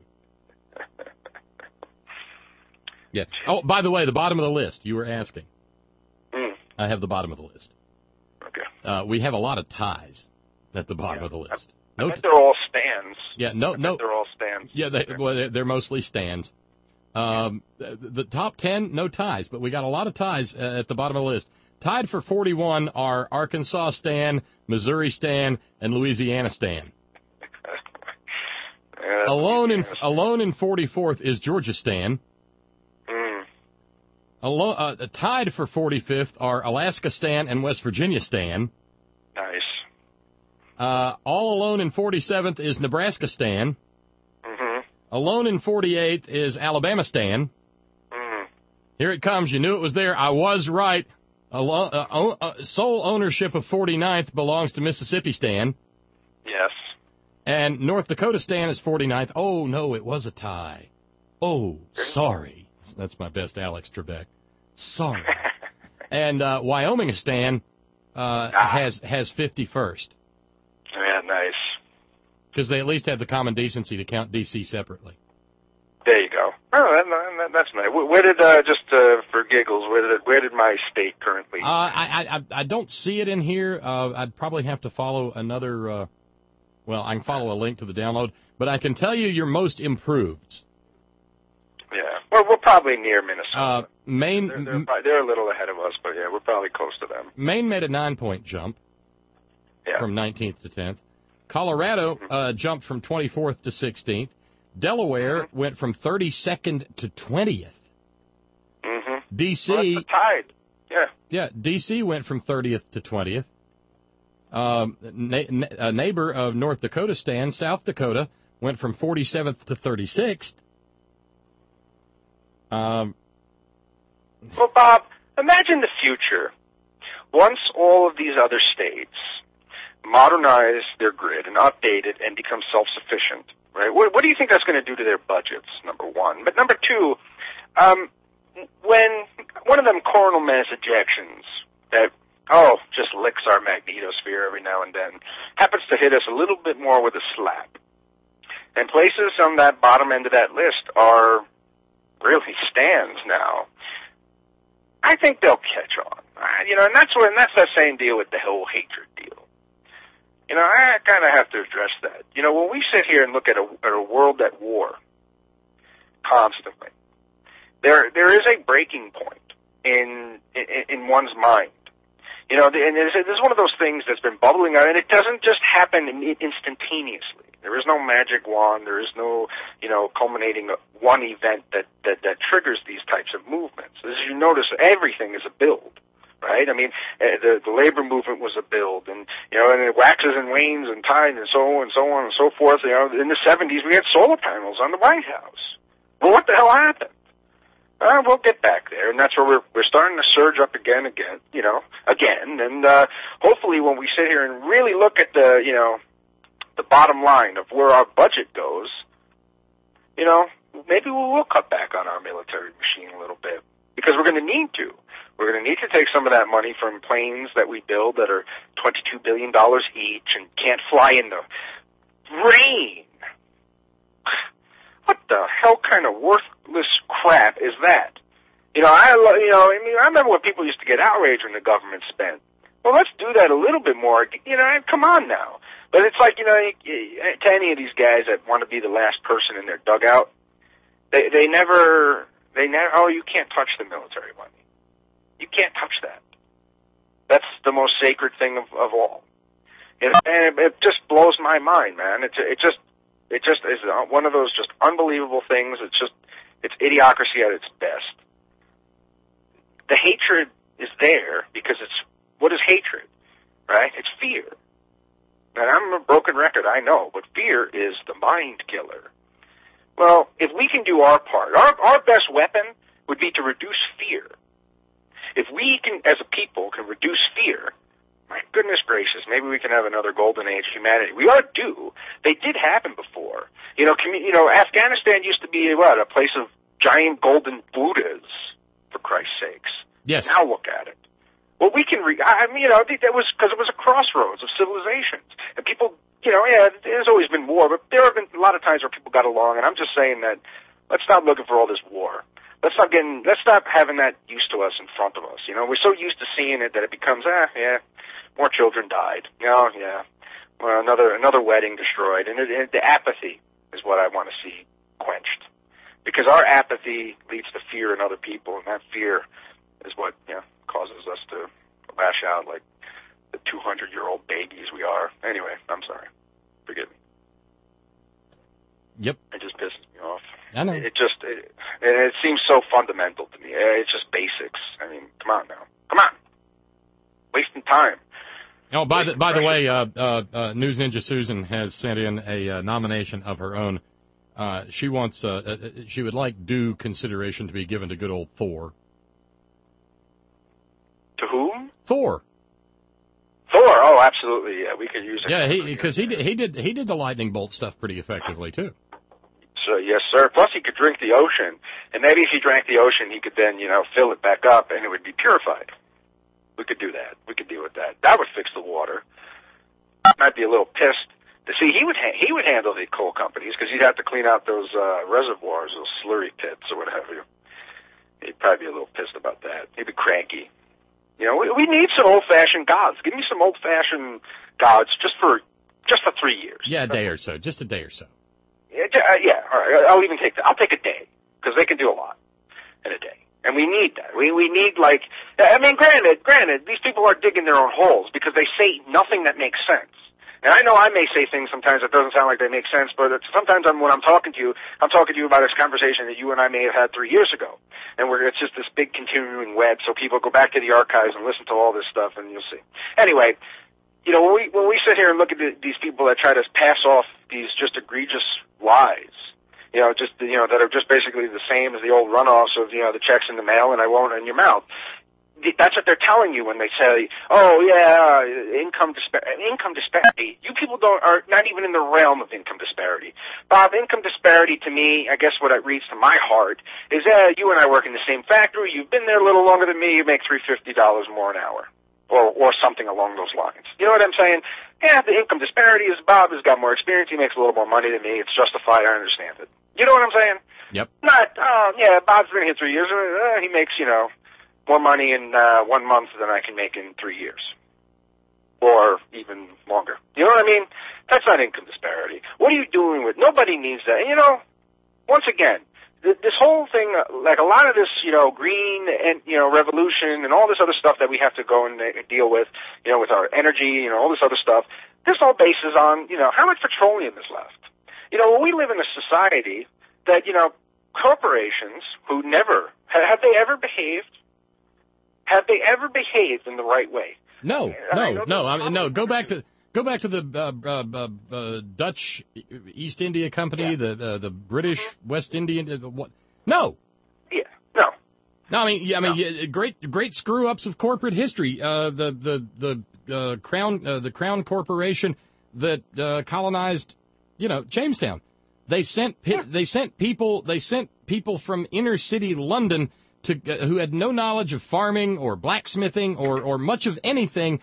Yeah. Oh, by the way, the bottom of the list, you were asking. I have the bottom of the list. Okay. We have a lot of ties at the bottom of the list. I bet they're all stands. Yeah, no. They're all stands. Yeah, they're mostly stands. The top 10, no ties, but we got a lot of ties at the bottom of the list. Tied for 41 are Arkansas Stan, Missouri Stan, and Louisiana Stan. Alone in 44th is Georgia Stan. Tied for 45th are Alaska Stan and West Virginia Stan. Nice. All alone in 47th is Nebraska Stan. Mm-hmm. Alone in 48th is Alabama Stan. Mm-hmm. Here it comes. You knew it was there. I was right. Sole ownership of 49th belongs to Mississippi Stan. Yes. And North Dakota Stan is 49th. Oh, no, it was a tie. Oh, sorry. That's my best Alex Trebek. Sorry. And Wyoming Stan has 51st. Yeah, nice. Because they at least have the common decency to count D.C. separately. There you go. Oh, that's nice. Where did just for giggles? Where did my state currently? I don't see it in here. I'd probably have to follow another. I can follow a link to the download, but I can tell you your most improved. Yeah. Well, we're probably near Minnesota. Maine. They're a little ahead of us, but yeah, we're probably close to them. Maine made a 9-point jump from 19th to 10th. Colorado jumped from 24th to 16th. Delaware went from 32nd to 20th. Mm-hmm. D.C. tied. Yeah. Yeah, D.C. went from 30th to 20th. A neighbor of North Dakota Stan, South Dakota, went from 47th to 36th. Well, Bob, imagine the future. Once all of these other states modernize their grid and update it and become self-sufficient, right? What do you think that's going to do to their budgets, number one? But number two, when one of them coronal mass ejections that, just licks our magnetosphere every now and then, happens to hit us a little bit more with a slap, and places on that bottom end of that list are really stands now, I think they'll catch on. And that's that same deal with the whole hatred deal. I kind of have to address that. When we sit here and look at a world at war constantly, there is a breaking point in one's mind. And this is one of those things that's been bubbling out, and it doesn't just happen instantaneously. There is no magic wand. There is no, culminating one event that triggers these types of movements. As you notice, everything is a build. Right? I mean, the labor movement was a build, and it waxes and wanes and tides and so on and so on and so forth. In the 70s, we had solar panels on the White House. Well, what the hell happened? We'll get back there, and that's where we're starting to surge up again, and hopefully when we sit here and really look at the bottom line of where our budget goes, maybe we will cut back on our military machine a little bit, because we're going to need to. We're going to need to take some of that money from planes that we build that are $22 billion each and can't fly in the rain. What the hell kind of worthless crap is that? I remember when people used to get outraged when the government spent. Well, let's do that a little bit more. Come on now. But it's like, to any of these guys that want to be the last person in their dugout, they never, oh, you can't touch the military money. You can't touch that. That's the most sacred thing of all. And it just blows my mind, man. It just is one of those just unbelievable things. It's idiocracy at its best. The hatred is there because what is hatred, right? It's fear. And I'm a broken record, I know, but fear is the mind killer. Well, if we can do our part, our best weapon would be to reduce fear. If we can, as a people, can reduce fear, my goodness gracious, maybe we can have another golden age of humanity. We are due. They did happen before. Afghanistan used to be, a place of giant golden Buddhas, for Christ's sakes. Yes. Now look at it. Well, we can, that was because it was a crossroads of civilizations. And people, there's always been war, but there have been a lot of times where people got along, and I'm just saying that let's stop looking for all this war. Let's stop having that used to us in front of us. We're so used to seeing it that it becomes, more children died. Well, another wedding destroyed. And the apathy is what I want to see quenched. Because our apathy leads to fear in other people, and that fear is what, causes us to lash out like the 200-year-old babies we are. Anyway, I'm sorry. Forgive me. Yep. It just pisses me off. I know. It seems so fundamental to me. It's just basics. I mean, come on now. Come on. Wasting time. Oh, by the way, News Ninja Susan has sent in a nomination of her own. She wants, she would like due consideration to be given to good old Thor. To whom? Thor. Thor. Oh, absolutely. Yeah, we could use it. Yeah, because he did the lightning bolt stuff pretty effectively too. So yes, sir. Plus, he could drink the ocean, and maybe if he drank the ocean, he could then fill it back up, and it would be purified. We could do that. We could deal with that. That would fix the water. Might be a little pissed. See, he would handle the coal companies because he'd have to clean out those reservoirs, those slurry pits or what have you. He'd probably be a little pissed about that. He'd be cranky. We need some old-fashioned gods. Give me some old-fashioned gods just for 3 years. Yeah, a day or so. Just a day or so. Yeah. All right. I'll even take that. I'll take a day because they can do a lot in a day. And we need that. We need, granted, these people are digging their own holes because they say nothing that makes sense. And I know I may say things sometimes that doesn't sound like they make sense, but sometimes when I'm talking to you about this conversation that you and I may have had 3 years ago. And it's just this big continuing web, so people go back to the archives and listen to all this stuff, and you'll see. Anyway, when we sit here and look at these people that try to pass off these just egregious lies, that are just basically the same as the old runoffs of, the checks in the mail and I won't in your mouth. That's what they're telling you when they say, oh, yeah, income disparity. You people are not even in the realm of income disparity. Bob, income disparity to me, I guess what it reads to my heart, is you and I work in the same factory. You've been there a little longer than me. You make $350 more an hour. Or something along those lines. You know what I'm saying? Yeah, the income disparity is Bob has got more experience. He makes a little more money than me. It's justified. I understand it. You know what I'm saying? Yep. Not, Bob's been here 3 years. He makes, more money in 1 month than I can make in 3 years. Or even longer. You know what I mean? That's not income disparity. What are you doing with, nobody needs that. And, once again, this whole thing, like a lot of this, green and, revolution and all this other stuff that we have to go and deal with, with our energy, all this other stuff, this all bases on, how much petroleum is left. We live in a society that, corporations who never, have they ever behaved in the right way? No. Go back to the Dutch East India Company, the British West Indian. What? No. Yeah, no. No, I mean, great screw ups of corporate history. The Crown Corporation that colonized, Jamestown. They sent people from inner city London who had no knowledge of farming or blacksmithing or much of anything.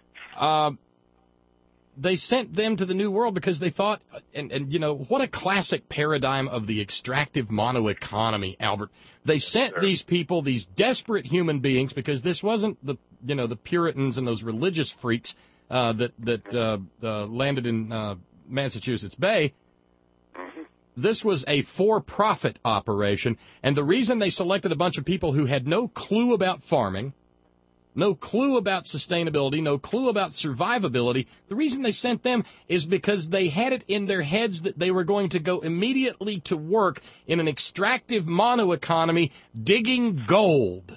They sent them to the New World because they thought, and what a classic paradigm of the extractive mono-economy, Albert. They sent these people, these desperate human beings, because this wasn't the Puritans and those religious freaks that landed in Massachusetts Bay. This was a for-profit operation, and the reason they selected a bunch of people who had no clue about farming, no clue about sustainability, no clue about survivability, the reason they sent them is because they had it in their heads that they were going to go immediately to work in an extractive mono-economy digging gold.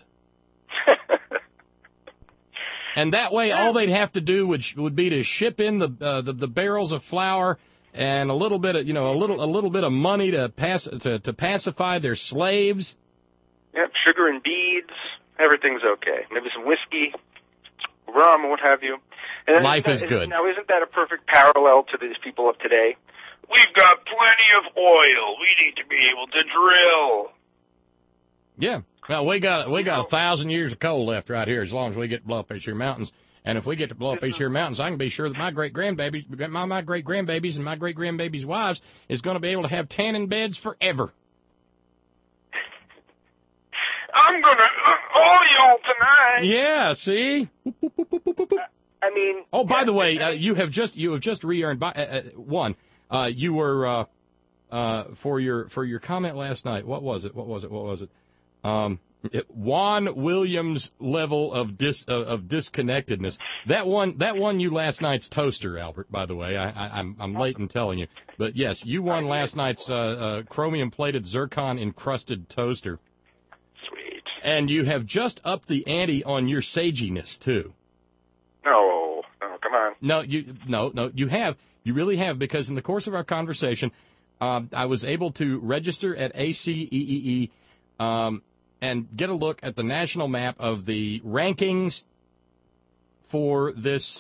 And that way, all they'd have to do would be to ship in the barrels of flour and a little bit of a little bit of money to pacify their slaves. Yep, sugar and beads. Everything's okay. Maybe some whiskey, rum, what have you. And life is good. Now, isn't that a perfect parallel to these people of today? We've got plenty of oil. We need to be able to drill. Yeah. Well, we got 1,000 years of coal left right here as long as we get to blow up these here mountains. And if we get to blow up these here mountains, I can be sure that my great-grandbabies and my great-grandbabies' wives is going to be able to have tanning beds forever. I'm going to oil tonight. Yeah, see? I mean... Oh, by the way, you have just re-earned one. You were for your comment last night. What was it? Juan Williams' level of disconnectedness. That won you last night's toaster, Albert. By the way, I'm late in telling you, but yes, you won last night's chromium-plated zircon-encrusted toaster. Sweet. And you have just upped the ante on your saginess too. No, come on. No, you have. You really have, because in the course of our conversation, I was able to register at ACEEE and get a look at the national map of the rankings for this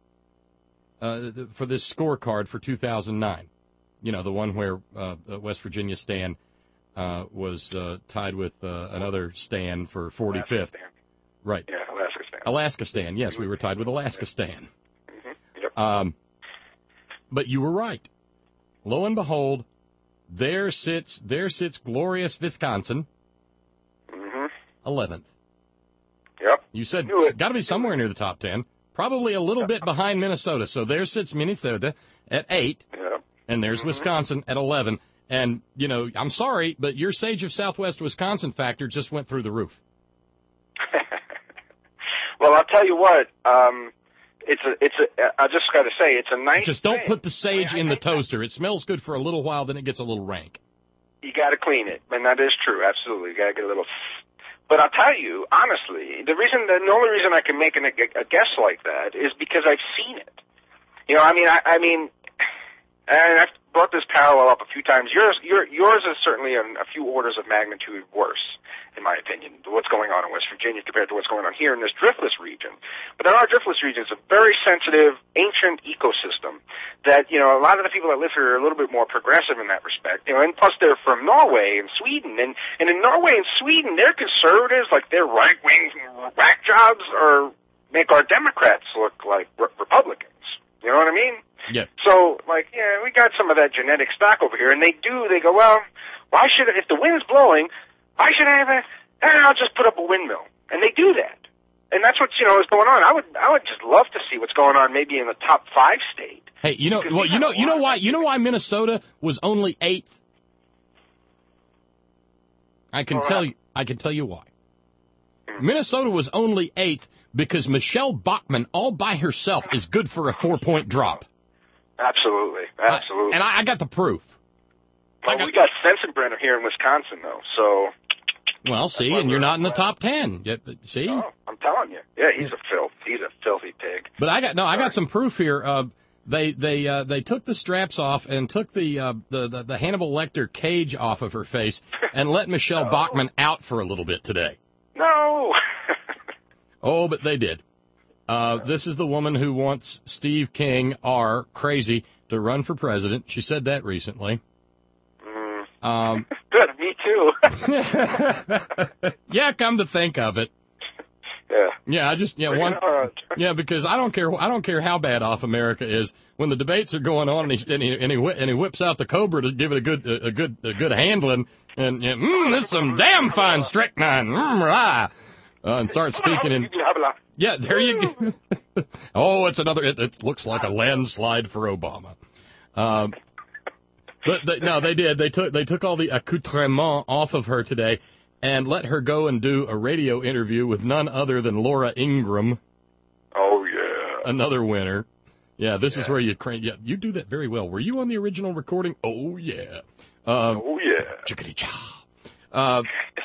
scorecard for 2009. The one where West Virginia Stan was tied with another Stan for 45th. Right. Yeah, Alaska Stan. Alaska Stan. Yes, we were tied with Alaska Stan. Mm-hmm. Yep. But you were right. Lo and behold, there sits glorious Wisconsin. 11th. Yep. You said it's got to be somewhere near the top 10. Probably a little bit behind Minnesota. So there sits Minnesota at 8, and there's Wisconsin at 11. And, I'm sorry, but your Sage of Southwest Wisconsin factor just went through the roof. Well, I'll tell you what. I just got to say, it's a nice Just don't thing. put the sage in the toaster. It smells good for a little while, then it gets a little rank. You got to clean it, and that is true. Absolutely, you got to get a little. But I'll tell you honestly, the only reason I can make a guess like that is because I've seen it. I mean, and I've brought this parallel up a few times. Yours is certainly a few orders of magnitude worse, in my opinion, what's going on in West Virginia compared to what's going on here in this driftless region. But in our driftless region, it's a very sensitive, ancient ecosystem that, a lot of the people that live here are a little bit more progressive in that respect. And plus they're from Norway and Sweden. And in Norway and Sweden, they're conservatives, like their right-wing whack jobs make our Democrats look like Republicans. You know what I mean? Yeah. So, we got some of that genetic stock over here, and they go, well, if the wind's blowing, why should I have I'll just put up a windmill. And they do that. And that's what, is going on. I would just love to see what's going on maybe in the top 5 state. Hey, you know why Minnesota was only 8th? I can tell you why. Minnesota was only 8th because Michelle Bachmann all by herself is good for a 4-point drop. Absolutely. And I got the proof. Well, we got Sensenbrenner here in Wisconsin, though, so... Well, see, and you're not in the top 10. See? Oh, I'm telling you. Yeah, he's a filthy pig. But I got some proof here. They took the straps off and took the Hannibal Lecter cage off of her face and let Michelle Bachmann out for a little bit today. Oh. Oh, but they did. This is the woman who wants Steve King, crazy, to run for president. She said that recently. Good, me too. Yeah, come to think of it. Yeah. Yeah, because I don't care how bad off America is. When the debates are going on and he whips out the Cobra to give it a good handling, and this is some damn fine strychnine. And start speaking in. Yeah, there you go. Oh, it's another. It looks like a landslide for Obama. But they did. They took all the accoutrements off of her today and let her go and do a radio interview with none other than Laura Ingraham. Oh yeah. Another winner. Yeah, this is where you crank. Yeah, you do that very well. Were you on the original recording? Oh yeah. Oh yeah. Chickadee-cha.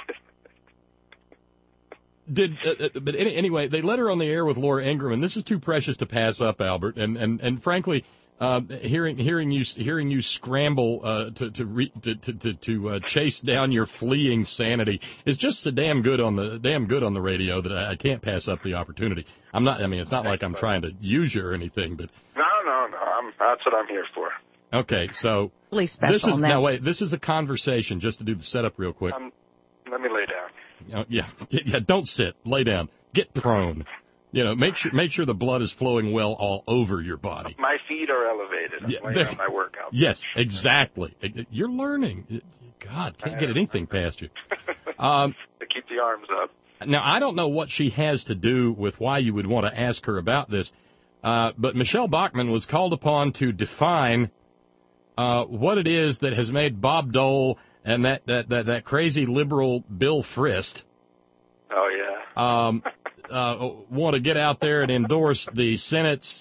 But anyway, they let her on the air with Laura Ingraham, and this is too precious to pass up, Albert. And frankly, hearing you scramble to chase down your fleeing sanity is just so damn good on the radio that I can't pass up the opportunity. It's not like I'm trying to use you or anything, but no. That's what I'm here for. Okay, so really special. This is a conversation. Just to do the setup real quick. Let me lay down. Yeah. Don't sit. Lay down. Get prone. Make sure the blood is flowing well all over your body. My feet are elevated. I'm laying on my workout. Yes, exactly. You're learning. God, can't get anything past you. To keep the arms up. Now, I don't know what she has to do with why you would want to ask her about this, but Michelle Bachmann was called upon to define what it is that has made Bob Dole and that crazy liberal Bill Frist. Oh yeah. Want to get out there and endorse the Senate's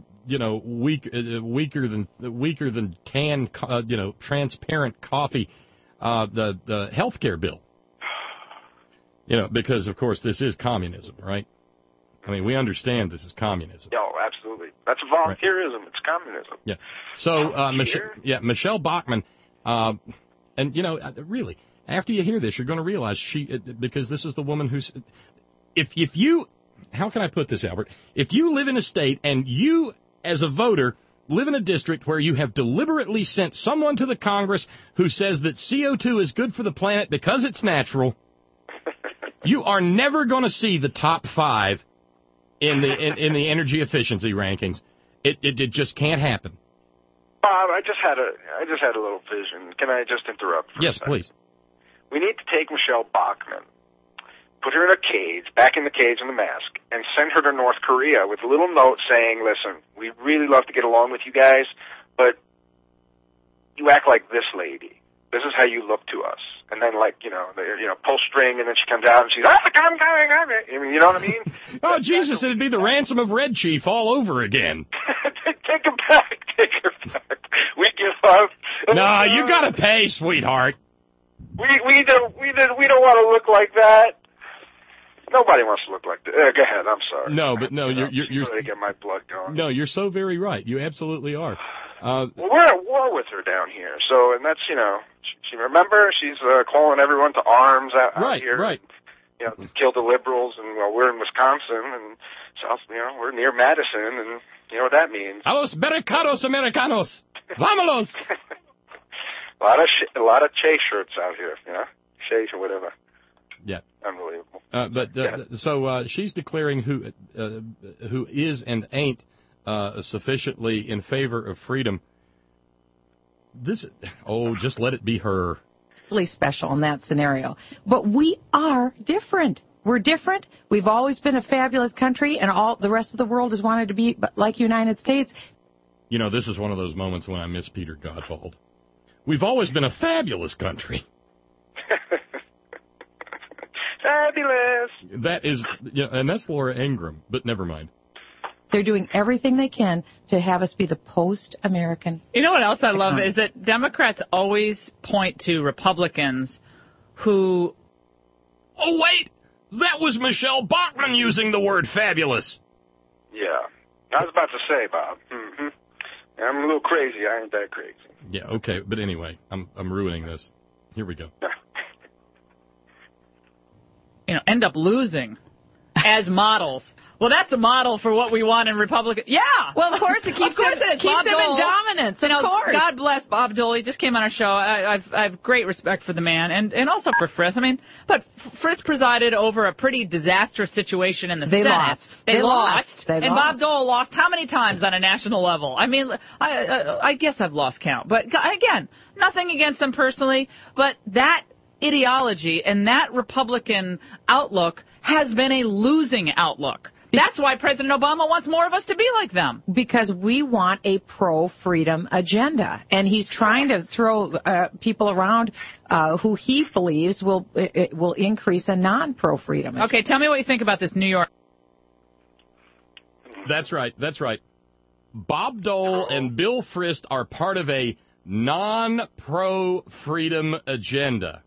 weaker than canned transparent coffee the health care bill. Because of course this is communism, right? I mean, we understand this is communism. Oh, absolutely. That's volunteerism. Right. It's communism. Yeah. So Michelle Bachmann, and really, after you hear this, you're going to realize because this is the woman who's. If you, how can I put this, Albert? If you live in a state and you, as a voter, live in a district where you have deliberately sent someone to the Congress who says that CO2 is good for the planet because it's natural, you are never going to see the top 5 in the energy efficiency rankings. It just can't happen. Bob, I just had a little vision. Can I just interrupt? Yes, please. We need to take Michelle Bachmann, put her in a cage, back in the cage in the mask, and send her to North Korea with a little note saying, listen, we'd really love to get along with you guys, but you act like this lady. This is how you look to us. And then, pull string, and then she comes out and she's, I'm coming. You know what I mean? Oh, Jesus, it'd be the ransom of Red Chief all over again. Take her back. We give up. No, you gotta pay, sweetheart. We don't want to look like that. Nobody wants to look like that. Go ahead. I'm sorry. You're really get my blood going. No, you're so very right. You absolutely are. Well, we're at war with her down here. So, and that's she remember she's calling everyone to arms out here. Right. Kill the liberals, and we're in Wisconsin and South. We're near Madison, and you know what that means. A los barricados americanos. Vámonos. A lot of Che shirts out here, Che or whatever. Yeah. Unbelievable. So she's declaring who is and ain't sufficiently in favor of freedom. Just let it be her. Really special in that scenario. But we are different. We're different. We've always been a fabulous country, and all the rest of the world has wanted to be like United States. This is one of those moments when I miss Peter Godbold. We've always been a fabulous country. Fabulous. That is, and that's Laura Ingraham, but never mind. They're doing everything they can to have us be the post-American. You know what else I love is that Democrats always point to Republicans who... Oh, wait! That was Michelle Bachmann using the word fabulous. Yeah. I was about to say, Bob. Mm-hmm. I'm a little crazy. I ain't that crazy. Yeah, okay. But anyway, I'm ruining this. Here we go. end up losing as models. Well, that's a model for what we want in Republican. Yeah. Well, of course, it keeps them in dominance. Of course. God bless Bob Dole. He just came on our show. I have great respect for the man, and also for Frist. I mean, but Frist presided over a pretty disastrous situation in the Senate. They lost. And Bob Dole lost how many times on a national level? I mean, I guess I've lost count. But again, nothing against them personally, but that ideology and that Republican outlook has been a losing outlook. That's why President Obama wants more of us to be like them. Because we want a pro-freedom agenda. And he's trying to throw people around who he believes will increase a non-pro-freedom agenda. Okay, tell me what you think about this New York. That's right. Bob Dole and Bill Frist are part of a non-pro-freedom agenda.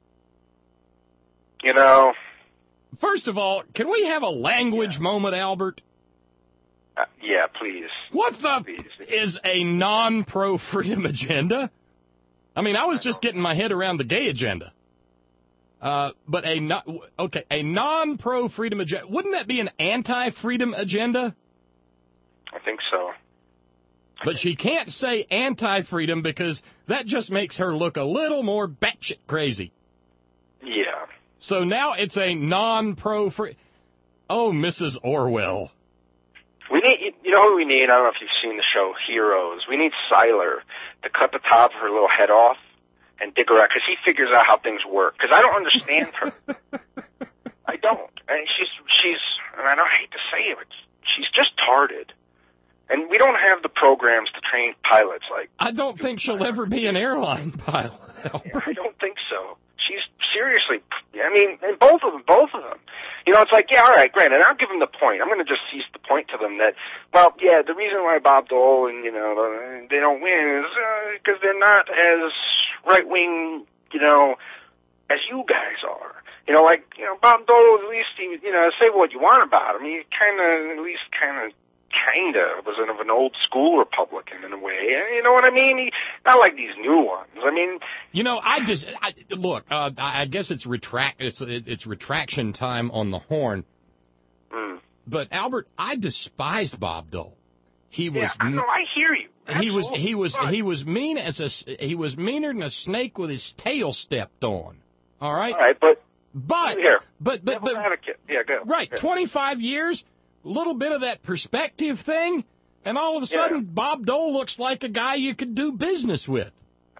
You know... First of all, can we have a language moment, Albert? Yeah, please. What is a non-pro-freedom agenda? I mean, I was just getting my head around the gay agenda. But a non-pro-freedom agenda. Wouldn't that be an anti-freedom agenda? I think so. But she can't say anti-freedom because that just makes her look a little more batshit crazy. Yeah. So now it's a non-pro-free... Oh, Mrs. Orwell. We need, you know who we need? I don't know if you've seen the show Heroes. We need Siler to cut the top of her little head off and dig her out, because he figures out how things work. Because I don't understand her. I don't. And she's, and I don't hate to say it, but she's just tarded. And we don't have the programs to train pilots like... I don't think she'll ever be an airline pilot. Yeah, I don't think so. She's seriously, I mean, and both of them. You know, it's like, yeah, all right, granted, I'll give them the point. I'm going to just seize the point to them that, well, yeah, the reason why Bob Dole and, you know, they don't win is because they're not as right-wing, you know, as you guys are. You know, like, you know, Bob Dole, at least, he, you know, say what you want about him. He kind of was an old school Republican in a way. You know what I mean? Not like these new ones. I mean, you know, look. I guess it's retraction time on the horn. But Albert, I despised Bob Dole. He was. Yeah, I hear you. Absolutely. He was mean he was meaner than a snake with his tail stepped on. All right. All right, but advocate. Yeah, go. Right, yeah. 25 years. Little bit of that perspective thing, and all of a sudden, Bob Dole looks like a guy you could do business with.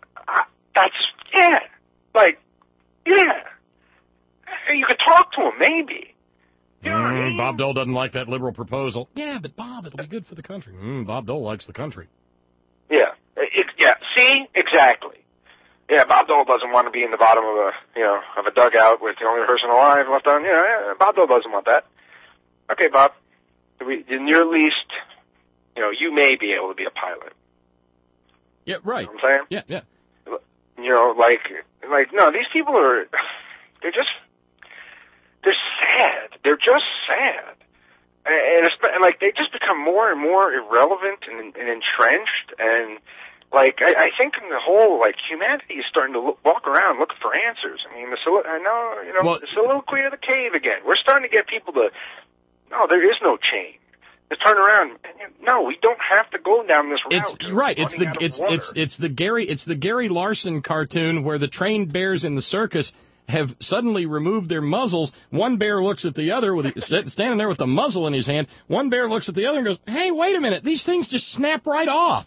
You could talk to him, maybe. You know what I mean? Bob Dole doesn't like that liberal proposal. Yeah, but Bob, it'll be good for the country. Bob Dole likes the country. Yeah, see, exactly. Yeah, Bob Dole doesn't want to be in the bottom of a dugout with the only person alive left on. Yeah, Bob Dole doesn't want that. Okay, Bob. In your least, you know, you may be able to be a pilot. Yeah, right. You know what I'm saying? Yeah. You know, no, these people they're sad. They're just sad. And they just become more and more irrelevant and entrenched. And, I think in the whole, humanity is starting to walk around looking for answers. I mean, the soliloquy of the cave again. We're starting to get people to... No, there is no change. Just turn around. No, we don't have to go down this route. It's the Gary Larson cartoon where the trained bears in the circus have suddenly removed their muzzles. One bear looks at the other standing there with the muzzle in his hand. One bear looks at the other and goes, "Hey, wait a minute! These things just snap right off."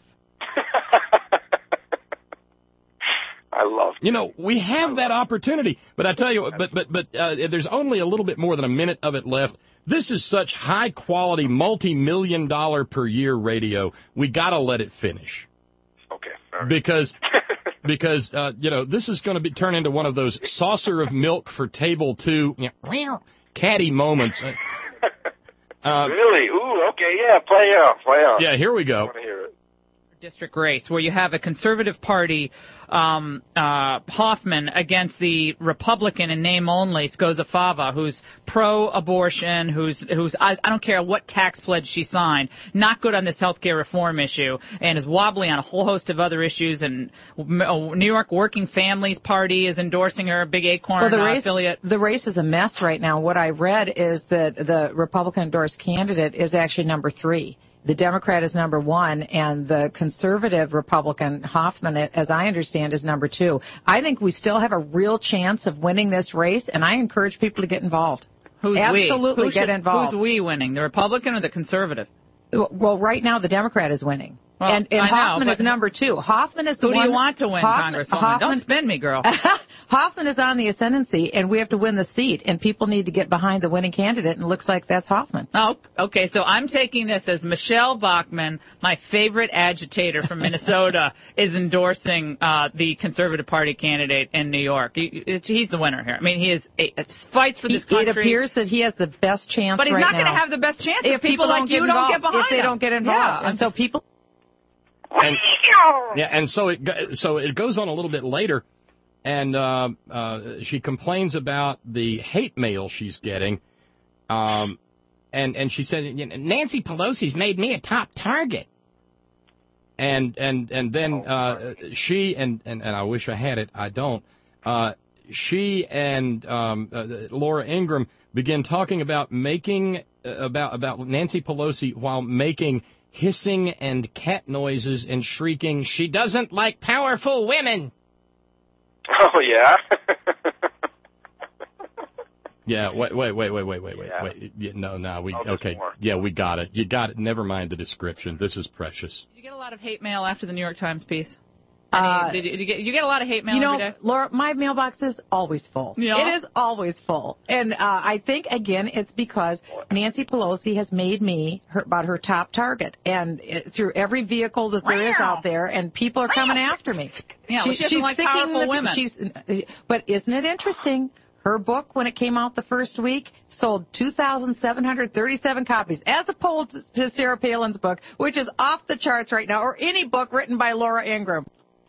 I love it. You know, we have that opportunity, but I tell you, but there's only a little bit more than a minute of it left. This is such high-quality, multi-million-dollar per year radio. We got to let it finish. Okay. All right. Because you know, this is going to turn into one of those saucer of milk for table two, catty moments. Really? Ooh, okay, yeah, play out. Yeah, here we go. I want to hear it. district race where you have a conservative party, Hoffman, against the Republican in name only, Scosa Fava, who's pro-abortion, who's I don't care what tax pledge she signed, not good on this health care reform issue, and is wobbly on a whole host of other issues. And New York Working Families Party is endorsing her, big Acorn affiliate. The race is a mess right now. What I read is that the Republican-endorsed candidate is actually number 3. The Democrat is number 1, and the conservative Republican, Hoffman, as I understand, is number 2. I think we still have a real chance of winning this race, and I encourage people to get involved. Who's Absolutely we? Get involved. Who's we winning, the Republican or the conservative? Well, right now the Democrat is winning. Well, and Hoffman is number 2. Hoffman is the one. Who do you want to win, Congresswoman? Don't spin me, girl. Hoffman is on the ascendancy, and we have to win the seat, and people need to get behind the winning candidate, and it looks like that's Hoffman. Oh, okay, so I'm taking this as Michelle Bachmann, my favorite agitator from Minnesota, is endorsing the Conservative Party candidate in New York. He's the winner here. I mean, he fights for this country. It appears that he has the best chance right now. But he's not going to have the best chance if people like you don't get behind him. If they don't get involved. Yeah. And so people... And so it goes on a little bit later, and she complains about the hate mail she's getting, and she said, Nancy Pelosi's made me a top target, and then she and I wish I had it, I don't. She and Laura Ingraham begin talking about making about Nancy Pelosi while making hissing and cat noises and shrieking, "She doesn't like powerful women." Oh, yeah? Yeah, wait. Yeah, okay. More. Yeah, we got it. You got it. Never mind the description. This is precious. Did you get a lot of hate mail after the New York Times piece? Did you get a lot of hate mail every day? Laura, my mailbox is always full. Yeah. It is always full. And I think, again, it's because Nancy Pelosi has made me about her top target. And through every vehicle that there is out there, and people are coming after me. Yeah, she's like powerful women. But isn't it interesting? Her book, when it came out the first week, sold 2,737 copies, as opposed to Sarah Palin's book, which is off the charts right now, or any book written by Laura Ingraham.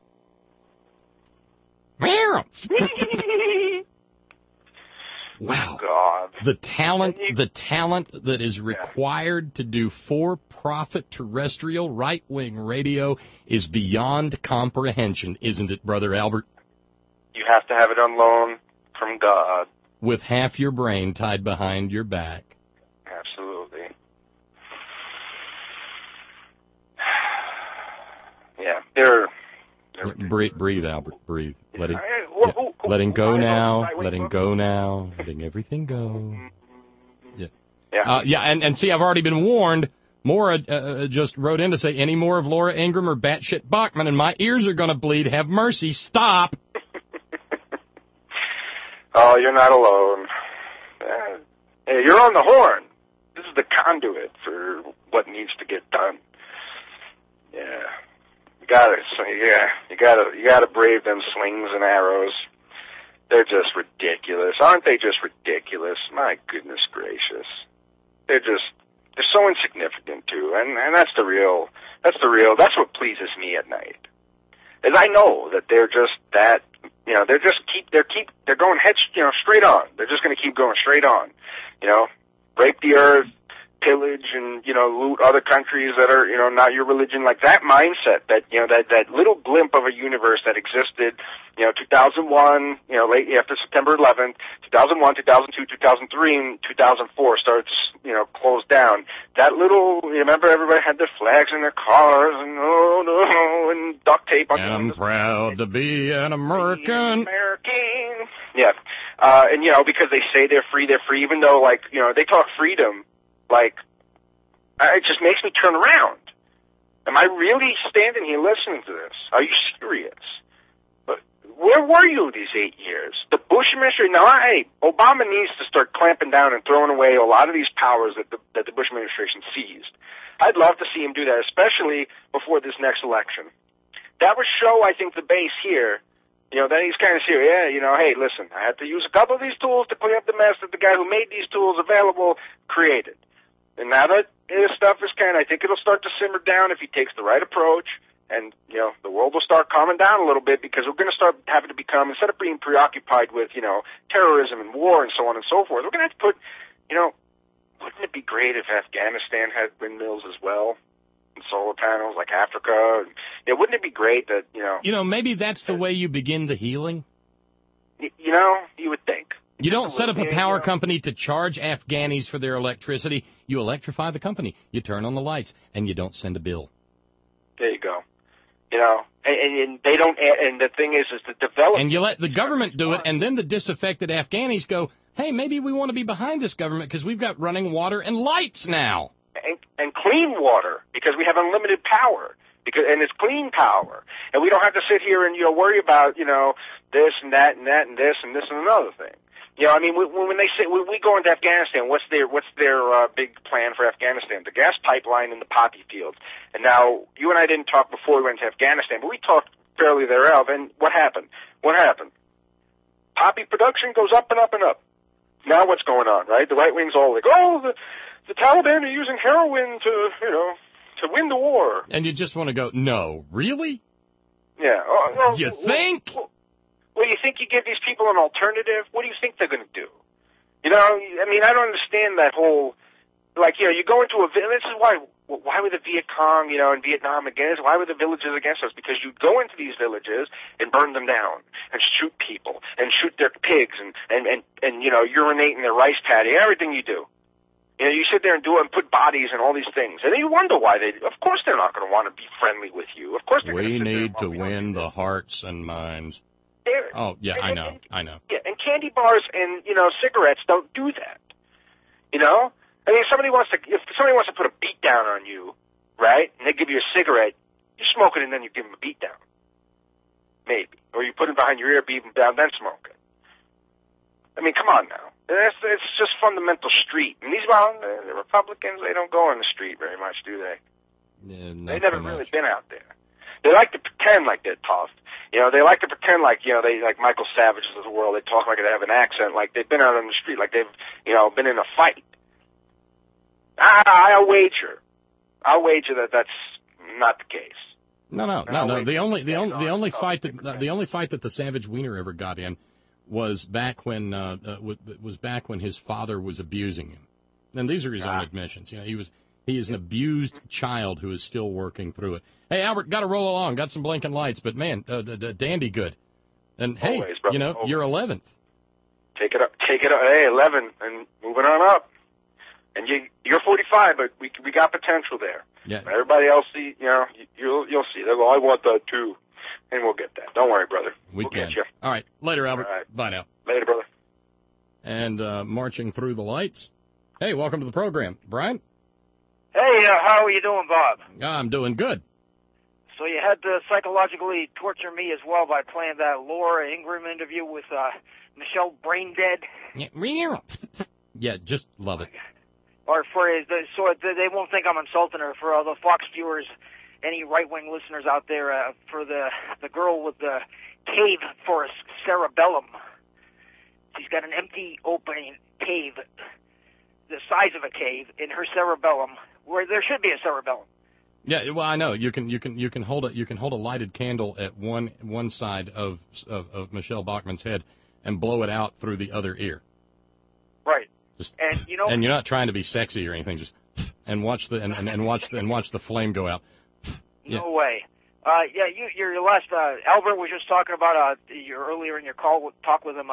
Wow. God. The talent that is required to do for-profit terrestrial right-wing radio is beyond comprehension, isn't it, Brother Albert? You have to have it on loan from God. With half your brain tied behind your back. Absolutely. Yeah, Breathe, Albert. Breathe. Letting go now. Letting go now. Letting everything go. Yeah. And see, I've already been warned. Maura just wrote in to say, any more of Laura Ingraham or batshit Bachmann, and my ears are going to bleed. Have mercy. Stop. Oh, you're not alone. Hey, you're on the horn. This is the conduit for what needs to get done. Yeah. You gotta brave them slings and arrows. They're just ridiculous. Aren't they just ridiculous? My goodness gracious. They're so insignificant too. And that's what pleases me at night. Is I know that they're just that, they're going straight on. They're just going to keep going straight on. Break the earth, pillage, and, loot other countries that are, not your religion. Like that mindset, that little glimpse of a universe that existed, 2001, late after September 11th, 2001, 2002, 2003, and 2004 starts, closed down. That little, remember everybody had their flags in their cars and and duct tape on I'm proud to be an American. Yeah. And, because they say they're free, even though, they talk freedom, it just makes me turn around. Am I really standing here listening to this? Are you serious? But where were you these 8 years? The Bush administration, Obama needs to start clamping down and throwing away a lot of these powers that the Bush administration seized. I'd love to see him do that, especially before this next election. That would show, I think, the base here, that he's kind of serious. Yeah, hey, listen, I had to use a couple of these tools to clean up the mess that the guy who made these tools available created. And now that his stuff is I think it'll start to simmer down if he takes the right approach and the world will start calming down a little bit, because we're going to start having to become, instead of being preoccupied with terrorism and war and so on and so forth, we're going to have to put, wouldn't it be great if Afghanistan had windmills as well and solar panels like Africa? Wouldn't it be great that maybe that's the way you begin the healing. You would think. You don't set up a power company to charge Afghanis for their electricity. You electrify the company. You turn on the lights, and you don't send a bill. There you go. And they don't. And the thing is the development. And you let the government do it, and then the disaffected Afghanis go, hey, maybe we want to be behind this government because we've got running water and lights now. And clean water, because we have unlimited power. And it's clean power. And we don't have to sit here and worry about this and that and that and this and this and another thing. When they say, when we go into Afghanistan, what's their big plan for Afghanistan? The gas pipeline and the poppy fields. And now, you and I didn't talk before we went to Afghanistan, but we talked fairly thereof, and what happened? Poppy production goes up and up and up. Now what's going on, right? The right wing's all like, the Taliban are using heroin to win the war. And you just want to go, no, really? Yeah. You think? Well, you think you give these people an alternative? What do you think they're going to do? I don't understand that whole, you go into a village. This is why were the Viet Cong, in Vietnam against? Why were the villages against us? Because you go into these villages and burn them down and shoot people and shoot their pigs and urinate in their rice paddy, everything you do. You sit there and do it and put bodies and all these things. And then you wonder why of course they're not going to want to be friendly with you. Of course they're going to need to win the hearts and minds. Oh, yeah, I know. Yeah, and candy bars and, cigarettes don't do that. If somebody wants to put a beat down on you, right, and they give you a cigarette, you smoke it and then you give them a beat down. Maybe. Or you put it behind your ear, beat them down, then smoke it. Come on now. It's just fundamental street. And the Republicans, they don't go on the street very much, do they? Yeah, they've never really been out there. They like to pretend like they're tough. They like to pretend like, they like Michael Savages of the world. They talk like they have an accent, like they've been out on the street, like they've, been in a fight. I'll wager that that's not the case. No. The only fight that the Savage Wiener ever got in was back when his father was abusing him. And these are his own admissions. He is an abused child who is still working through it. Hey, Albert, got to roll along. Got some blinking lights, but man, dandy good. And hey, always, brother, you're 11th. Take it up. Hey, 11 and moving on up. And you're 45, but we got potential there. Yeah. Everybody else you'll see. They'll go, I want that too, and we'll get that. Don't worry, brother. We'll get you. All right, later, Albert. All right. Bye now. Later, brother. And marching through the lights. Hey, welcome to the program, Brian. Hey, how are you doing, Bob? I'm doing good. So you had to psychologically torture me as well by playing that Laura Ingraham interview with Michelle Braindead. Yeah, just love it. Or so they won't think I'm insulting her. For all the Fox viewers, any right-wing listeners out there, for the girl with the cave for a cerebellum. She's got an empty opening cave, the size of a cave, in her cerebellum, where there should be a cerebellum. Yeah, well, I know you can hold a lighted candle at one side of Michelle Bachmann's head and blow it out through the other ear. Right. And you're not trying to be sexy or anything. Just and watch the flame go out. Yeah. No way. Your last Albert was just talking about earlier in your talk with him.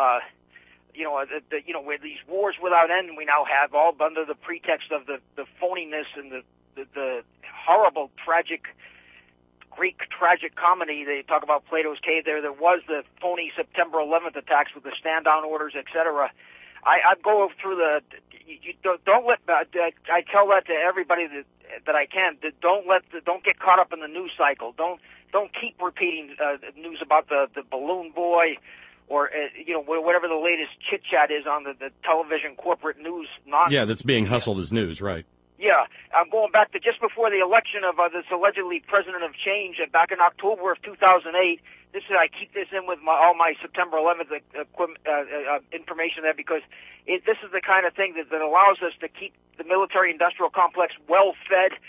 Where these wars without end we now have, all under the pretext of the phoniness and the horrible, tragic Greek tragic comedy. They talk about Plato's Cave. There was the phony September 11th attacks with the stand-down orders, etc. I go through don't let. I tell that to everybody that I can. Don't get caught up in the news cycle. Don't keep repeating news about the balloon boy or whatever the latest chit chat is on the television corporate news nonsense. Yeah, that's being hustled as news, right? Yeah, I'm going back to just before the election of this allegedly president of change back in October of 2008. I keep this in with all my September 11th information there because this is the kind of thing that allows us to keep the military-industrial complex well-fed,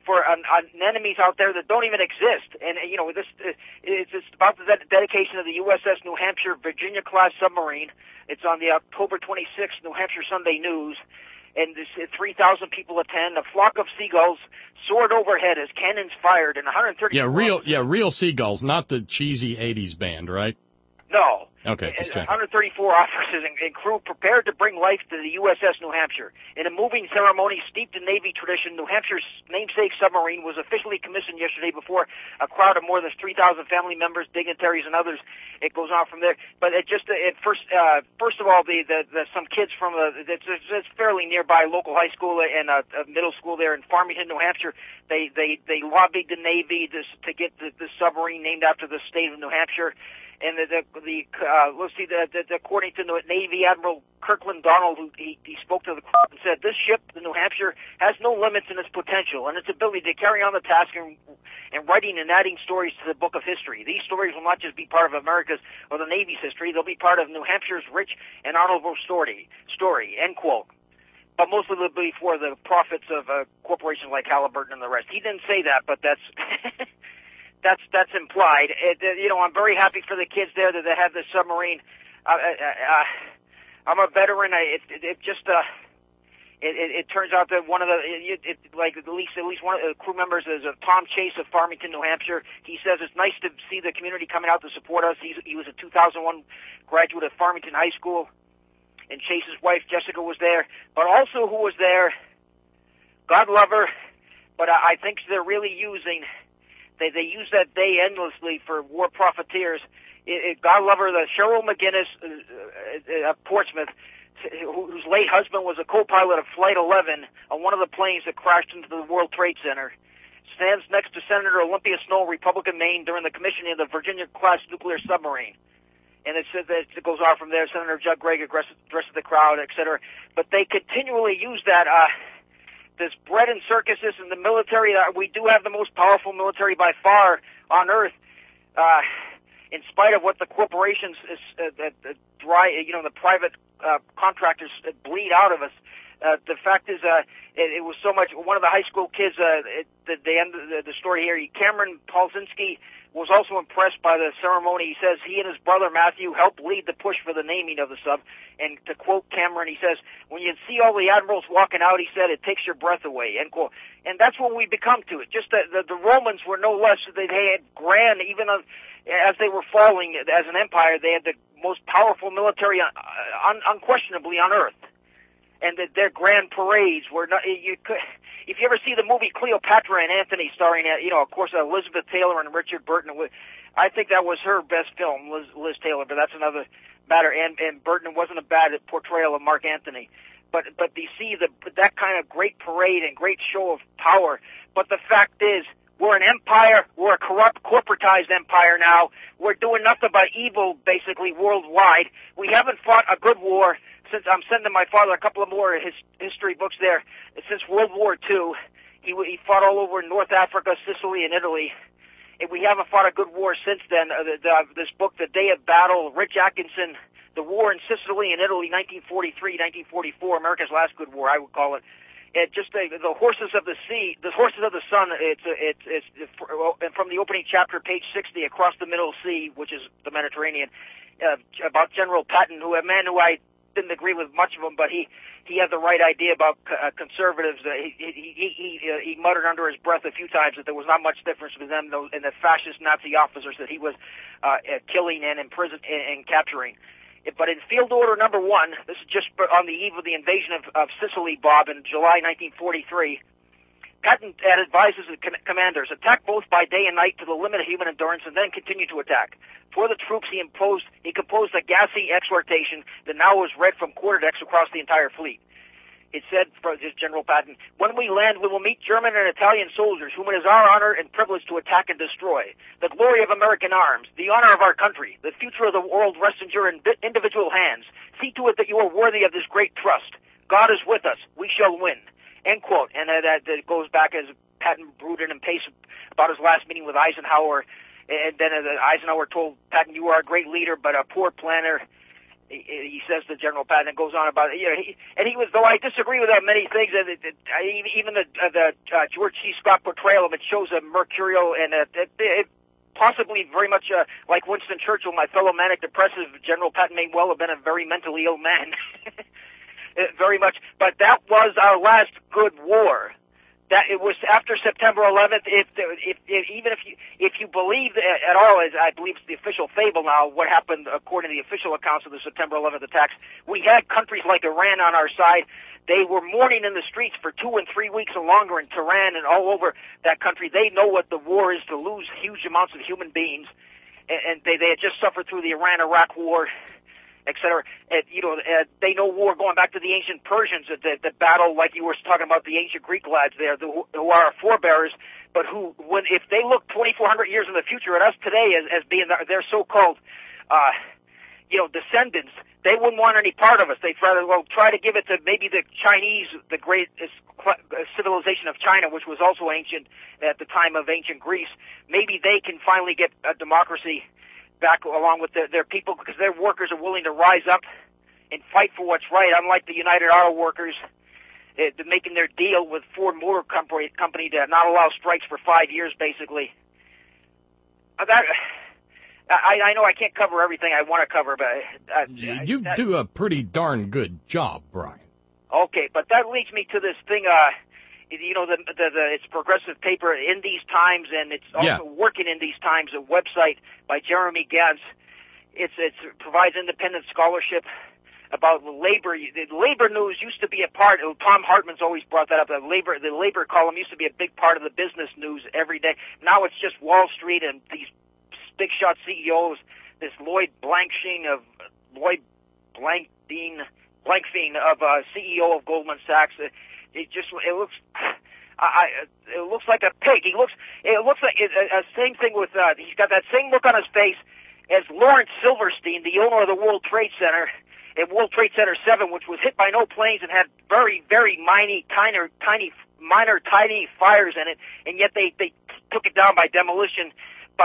for enemies out there that don't even exist. And, you know, this it's about the dedication of the USS New Hampshire Virginia-class submarine. It's on the October 26th New Hampshire Sunday News. And 3,000 people attend. A flock of seagulls soared overhead as cannons fired, and 130. Real seagulls, not the cheesy '80s band, right? No. Okay, just checking. 134 officers and crew prepared to bring life to the USS New Hampshire. In a moving ceremony steeped in Navy tradition, New Hampshire's namesake submarine was officially commissioned yesterday before a crowd of more than 3,000 family members, dignitaries, and others. It goes on from there. But first of all, some kids from it's fairly nearby local high school and a middle school there in Farmington, New Hampshire. They lobbied the Navy to get the submarine named after the state of New Hampshire. And according to Navy Admiral Kirkland Donald, he spoke to the crowd and said, "This ship, the New Hampshire, has no limits in its potential and its ability to carry on the task and writing and adding stories to the book of history. These stories will not just be part of America's or the Navy's history; they'll be part of New Hampshire's rich and honorable story." End quote. But mostly they'll be for the profits of corporations like Halliburton and the rest. He didn't say that, but that's. That's implied. I'm very happy for the kids there that they have this submarine. I'm a veteran. It turns out that one of the at least one of the crew members is Tom Chase of Farmington, New Hampshire. He says it's nice to see the community coming out to support us. He was a 2001 graduate of Farmington High School, and Chase's wife Jessica was there. But also who was there, God love her, but I think they're really using. They use that day endlessly for war profiteers. God love her, the Cheryl McGinnis of Portsmouth, whose late husband was a co-pilot of Flight 11 on one of the planes that crashed into the World Trade Center, stands next to Senator Olympia Snowe, Republican Maine, during the commissioning of the Virginia-class nuclear submarine. And it says that it goes on from there. Senator Judd Gregg addresses the crowd, etc. But they continually use that. This bread and circuses in the military. We do have the most powerful military by far on earth, in spite of what the corporations, the private contractors bleed out of us. The fact is, it was so much. One of the high school kids, the end of the story here, Cameron Polzinski, was also impressed by the ceremony. He says he and his brother Matthew helped lead the push for the naming of the sub. And to quote Cameron, he says, "When you see all the admirals walking out," he said, "it takes your breath away." End quote. And that's what we become to it. Just the Romans were no less. They had grand, even as they were falling as an empire, they had the most powerful military unquestionably on earth. And their grand parades were not. If you ever see the movie Cleopatra and Antony, starring, of course, Elizabeth Taylor and Richard Burton, I think that was her best film, Liz Taylor, but that's another matter. And Burton wasn't a bad portrayal of Mark Antony. But you see that kind of great parade and great show of power. But the fact is, we're an empire. We're a corrupt, corporatized empire now. We're doing nothing but evil, basically, worldwide. We haven't fought a good war since I'm sending my father a couple of more history books there. Since World War II, he fought all over North Africa, Sicily, and Italy. And we haven't fought a good war since then. This book, The Day of Battle, Rich Atkinson, The War in Sicily and Italy, 1943, 1944, America's Last Good War, I would call it. Just the horses of the sea, the horses of the sun. It's from the opening chapter, page 60, across the Middle Sea, which is the Mediterranean, about General Patton, a man who I didn't agree with much of him, but he had the right idea about conservatives. He muttered under his breath a few times that there was not much difference between them and the fascist Nazi officers that he was killing and imprisoned and capturing. But in Field Order Number 1, this is just on the eve of the invasion of Sicily, Bob, in July 1943, Patton advises the commanders, attack both by day and night to the limit of human endurance and then continue to attack. For the troops he composed a gassy exhortation that now was read from quarterdecks across the entire fleet. It said, for General Patton, "When we land, we will meet German and Italian soldiers, whom it is our honor and privilege to attack and destroy. The glory of American arms, the honor of our country, the future of the world rests in your individual hands. See to it that you are worthy of this great trust. God is with us. We shall win." End quote. And that goes back as Patton brooded and paced about his last meeting with Eisenhower. And then Eisenhower told Patton, "You are a great leader, but a poor planner." he says to General Patton, and goes on about it. You know, he was, though I disagree with him many things, even the George C. Scott portrayal of it shows a mercurial and possibly very much like Winston Churchill, my fellow manic depressive. General Patton may well have been a very mentally ill man, very much. But that was our last good war. That it was after September 11th. Even if you believe at all, as I believe it's the official fable now, what happened according to the official accounts of the September 11th attacks, we had countries like Iran on our side. They were mourning in the streets for 2 and 3 weeks and longer in Tehran and all over that country. They know what the war is, to lose huge amounts of human beings, and they had just suffered through the Iran-Iraq war, etc. They know war going back to the ancient Persians, the battle, like you were talking about, the ancient Greek lads there, who are our forebearers, but who, if they look 2,400 years in the future at us today as being their so-called, descendants, they wouldn't want any part of us. They'd rather try to give it to maybe the Chinese, the great civilization of China, which was also ancient at the time of ancient Greece. Maybe they can finally get a democracy back along with their people, because their workers are willing to rise up and fight for what's right, unlike the United Auto Workers making their deal with Ford Motor Company to not allow strikes for 5 years, basically. I know I can't cover everything I want to cover, but you do a pretty darn good job, Brian. Okay, but that leads me to this thing. It's progressive paper in these times, and it's also working in these times. A website by Jeremy Gantz. It provides independent scholarship about labor. The labor news used to be a part. Tom Hartman's always brought that up. The labor column used to be a big part of the business news every day. Now it's just Wall Street and these big shot CEOs. This Lloyd Blankfein of CEO of Goldman Sachs. It looks like a pig. It looks like a same thing with he's got that same look on his face as Lawrence Silverstein, the owner of the World Trade Center, and World Trade Center 7, which was hit by no planes and had very, very tiny fires in it, and yet they took it down by demolition,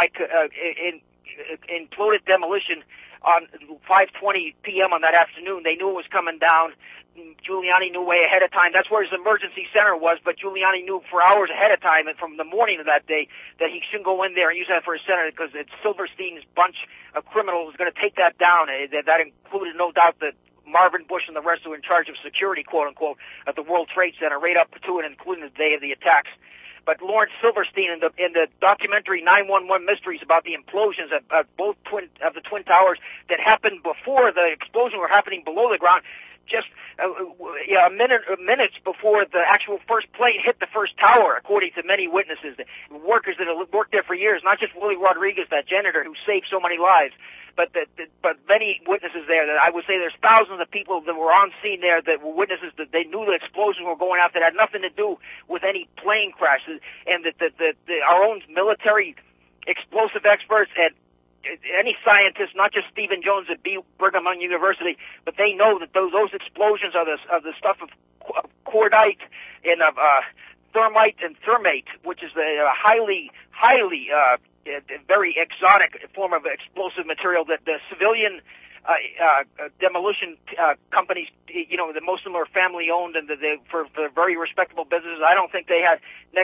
imploded demolition on 5:20 p.m. on that afternoon. They knew it was coming down. Giuliani knew way ahead of time. That's where his emergency center was, but Giuliani knew for hours ahead of time and from the morning of that day that he shouldn't go in there and use that for his center, because it's Silverstein's bunch of criminals was going to take that down. That included, no doubt, that Marvin Bush and the rest who were in charge of security, quote-unquote, at the World Trade Center, right up to and including the day of the attacks. But Lawrence Silverstein in the documentary 911 Mysteries about the implosions of the Twin Towers that happened before the explosion were happening below the ground, just minutes before the actual first plane hit the first tower, according to many witnesses, the workers that have worked there for years, not just Willie Rodriguez, that janitor who saved so many lives, but many witnesses there. That I would say there's thousands of people that were on scene there that were witnesses that they knew the explosions were going out, that had nothing to do with any plane crashes, and that our own military explosive experts and any scientist, not just Stephen Jones at Brigham Young University, but they know that those explosions are the stuff of cordite and of thermite and thermate, which is a highly very exotic form of explosive material that the civilian demolition companies, most of them are family owned, and for very respectable businesses. I don't think they had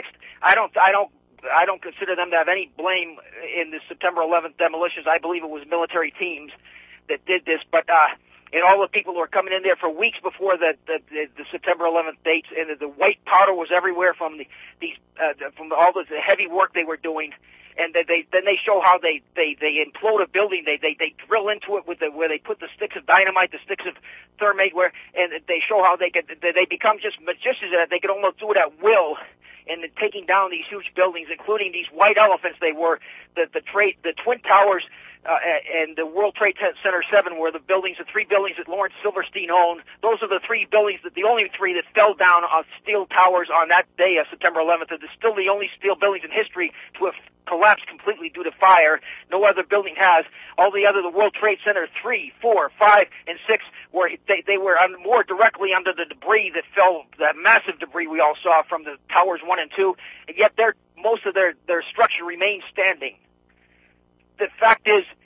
I don't consider them to have any blame in the September 11th demolitions. I believe it was military teams that did this, but and all the people who were coming in there for weeks before the September 11th dates, and the white powder was everywhere from from all the heavy work they were doing. And then they show how they implode a building. They drill into it where they put the sticks of dynamite, the sticks of thermate, and they show how they become just magicians. They could almost do it at will. And taking down these huge buildings, including these white elephants, the Twin Towers and the World Trade Center 7 were the three buildings that Lawrence Silverstein owned. Those are the three buildings, the only three that fell down on steel towers on that day of September 11th. It's still the only steel buildings in history to have collapsed completely due to fire. No other building has. All the World Trade Center 3, 4, 5, and 6, where they were more directly under the debris that fell, that massive debris we all saw from the towers 1 and 2, and yet most of their structure remains standing. The fact is,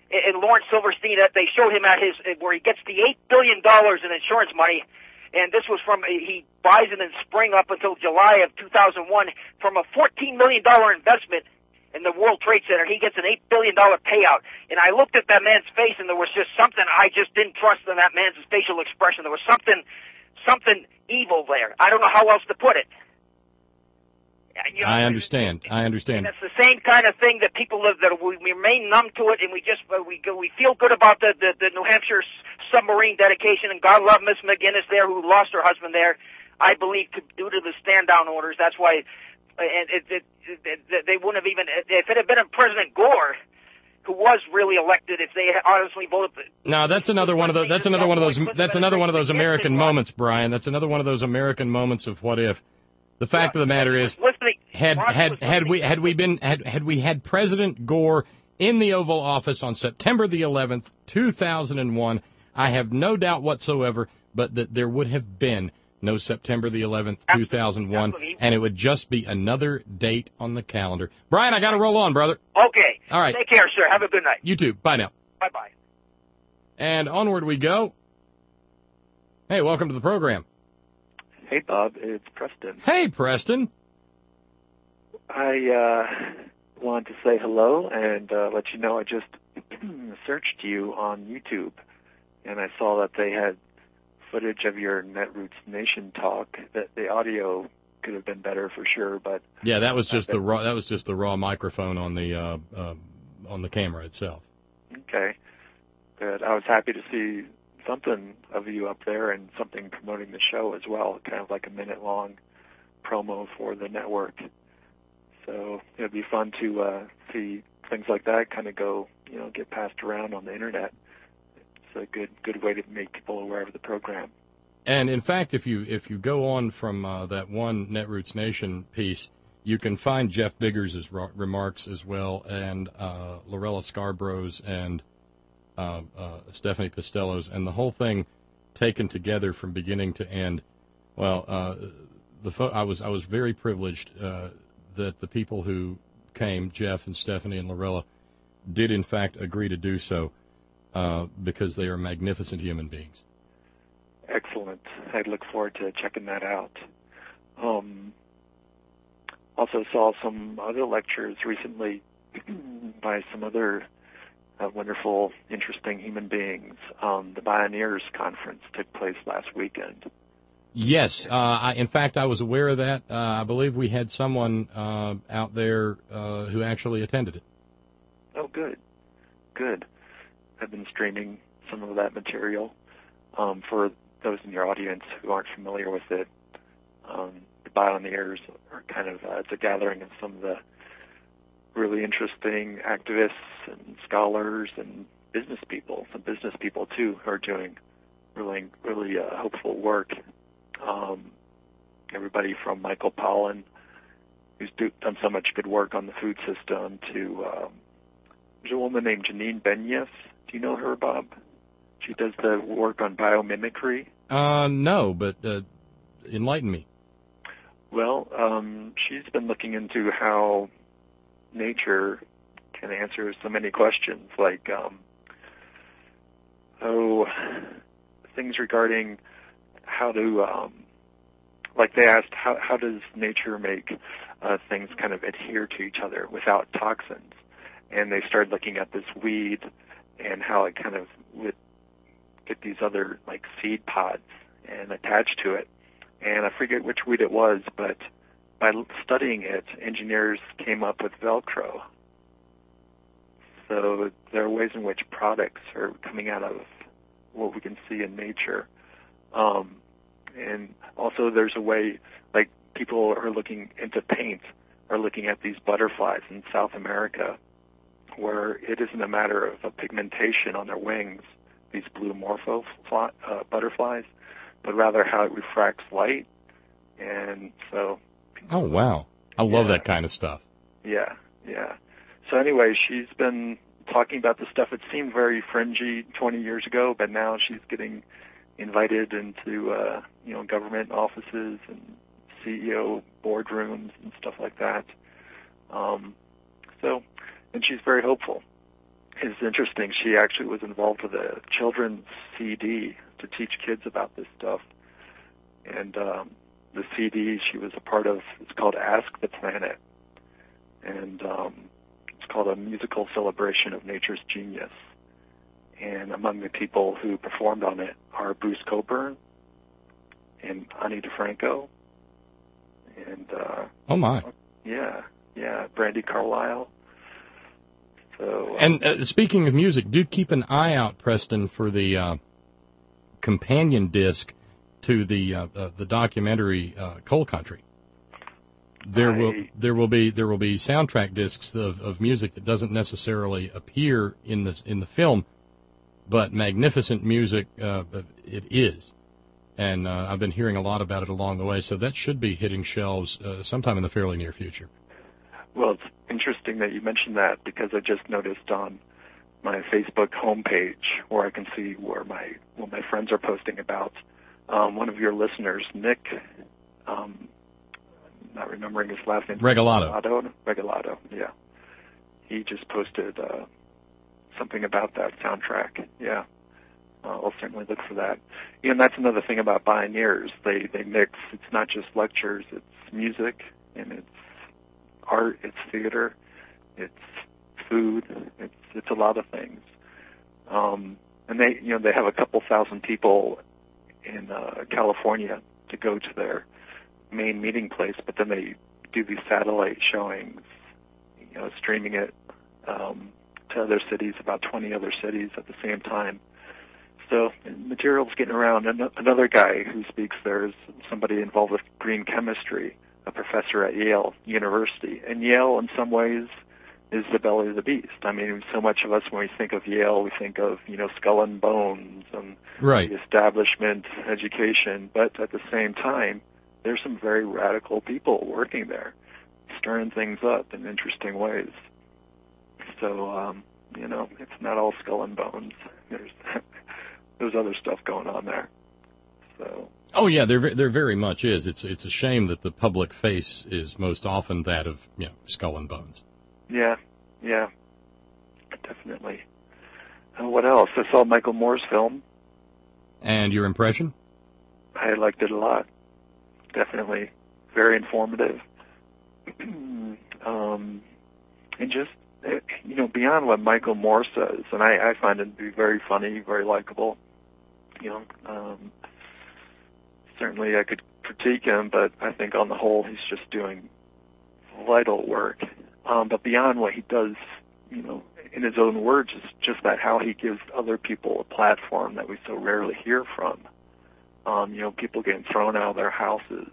and Lawrence Silverstein, that they showed him at his where he gets the $8 billion in insurance money, and this was from he buys it in spring up until July of 2001 from a $14 million investment in the World Trade Center. He gets an $8 billion payout, and I looked at that man's face, and there was just something I just didn't trust in that man's facial expression. There was something evil there. I don't know how else to put it. You know, I understand. And it's the same kind of thing that people live that we remain numb to it, and we feel good about the New Hampshire submarine dedication, and God love Miss McGinnis there who lost her husband there. I believe due to the stand down orders. That's why, and they wouldn't have even if it had been President Gore, who was really elected, if they had honestly voted. No, that's another one of those. That's another one of those American moments, Brian. That's another one of those American moments of what if. The fact of the matter is, had we had President Gore in the Oval Office on September the 11th, 2001, I have no doubt whatsoever, but that there would have been no September the 11th, 2001, and it would just be another date on the calendar. Brian, I got to roll on, brother. Okay. All right. Take care, sir. Have a good night. You too. Bye now. Bye-bye. And onward we go. Hey, welcome to the program. Hey, Bob, it's Preston. Hey, Preston. I wanted to say hello and let you know I just searched you on YouTube, and I saw that they had footage of your Netroots Nation talk. That the audio could have been better for sure, but yeah, that was just the raw. That was just the raw microphone on the camera itself. Okay, good. I was happy to see something of you up there and something promoting the show as well, kind of like a minute-long promo for the network. So it'd be fun to see things like that kind of go, get passed around on the internet. It's a good way to make people aware of the program. And in fact, if you go on from that one Netroots Nation piece, you can find Jeff Biggers' remarks as well, and Lorella Scarborough's and Stephanie Pistello's, and the whole thing taken together from beginning to end. Well, I was very privileged that the people who came, Jeff and Stephanie and Lorella, did in fact agree to do so because they are magnificent human beings. Excellent. I look forward to checking that out. Also saw some other lectures recently by some other wonderful, interesting human beings. The Bioneers Conference took place last weekend. Yes. In fact, I was aware of that. I believe we had someone out there who actually attended it. Oh, good. Good. I've been streaming some of that material. For those in your audience who aren't familiar with it, the Bioneers are kind of it's a gathering of some of the really interesting activists and scholars and business people, some business people too, who are doing really hopeful work. Everybody from Michael Pollan, who's done so much good work on the food system, to there's a woman named Janine Benyus. Do you know her, Bob? She does the work on biomimicry. No, but enlighten me. Well, she's been looking into how nature can answer so many questions, like things regarding how to, like they asked, how does nature make things kind of adhere to each other without toxins? And they started looking at this weed and how it kind of would get these other like seed pods and attach to it. And I forget which weed it was, but by studying it, engineers came up with Velcro. So there are ways in which products are coming out of what we can see in nature. And also there's a way, like people are looking into paint, are looking at these butterflies in South America, where it isn't a matter of a pigmentation on their wings, these blue morpho butterflies, but rather how it refracts light. And so... Oh, wow. I love that kind of stuff. Yeah. So anyway, she's been talking about the stuff that seemed very fringy 20 years ago, but now she's getting invited into, government offices and CEO boardrooms and stuff like that. And she's very hopeful. is interesting. She actually was involved with a children's CD to teach kids about this stuff. And the CD she was a part of, it's called Ask the Planet. And it's called A Musical Celebration of Nature's Genius. And among the people who performed on it are Bruce Cockburn and Ani DeFranco. And oh my. Yeah, Brandi Carlile. So, and speaking of music, do keep an eye out, Preston, for the companion disc to the documentary Coal Country. There will be soundtrack discs of music that doesn't necessarily appear in the film, but magnificent music it is. And I've been hearing a lot about it along the way, so that should be hitting shelves sometime in the fairly near future. Well, it's interesting that you mentioned that, because I just noticed on my Facebook homepage where I can see what my friends are posting about. One of your listeners, Nick, not remembering his last name. Regalado, yeah. He just posted something about that soundtrack. Yeah, I'll certainly look for that. And that's another thing about Bioneers. They mix. It's not just lectures. It's music, and it's art, it's theater, it's food, it's a lot of things. And they have a couple thousand people in California to go to their main meeting place, but then they do these satellite showings, streaming it to other cities, about 20 other cities at the same time. So material's getting around. Another guy who speaks there is somebody involved with green chemistry, a professor at Yale University. And Yale, in some ways, is the belly of the beast. I mean, so much of us, when we think of Yale, we think of, Skull and Bones and right. The establishment, education. But at the same time, there's some very radical people working there, stirring things up in interesting ways. So, it's not all Skull and Bones. There's other stuff going on there. So. Oh yeah, there very much is. It's a shame that the public face is most often that of Skull and Bones. Yeah, definitely. What else? I saw Michael Moore's film. And your impression? I liked it a lot. Definitely very informative. And just beyond what Michael Moore says, and I find him to be very funny, very likable. Certainly I could critique him, but I think on the whole he's just doing vital work. But beyond what he does, in his own words, it's just that how he gives other people a platform that we so rarely hear from. People getting thrown out of their houses,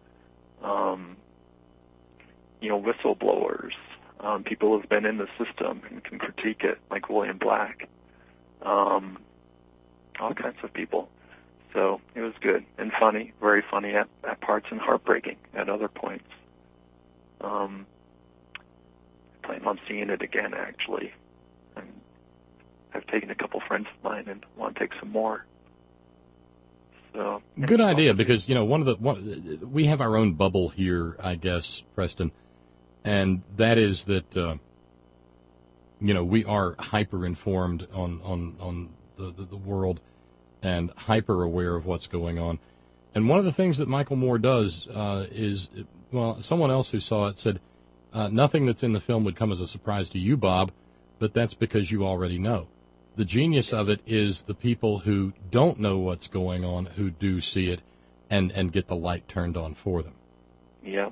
whistleblowers, people who've been in the system and can critique it, like William Black, all kinds of people. So it was good and funny, very funny at parts, and heartbreaking at other points. I plan on seeing it again, actually. And I've taken a couple friends of mine and want to take some more. So good idea, because we have our own bubble here, I guess, Preston, and that is that we are hyper informed on the world and hyper aware of what's going on. And one of the things that Michael Moore does is, someone else who saw it said, nothing that's in the film would come as a surprise to you, Bob, but that's because you already know. The genius of it is the people who don't know what's going on, who do see it, and get the light turned on for them. Yeah.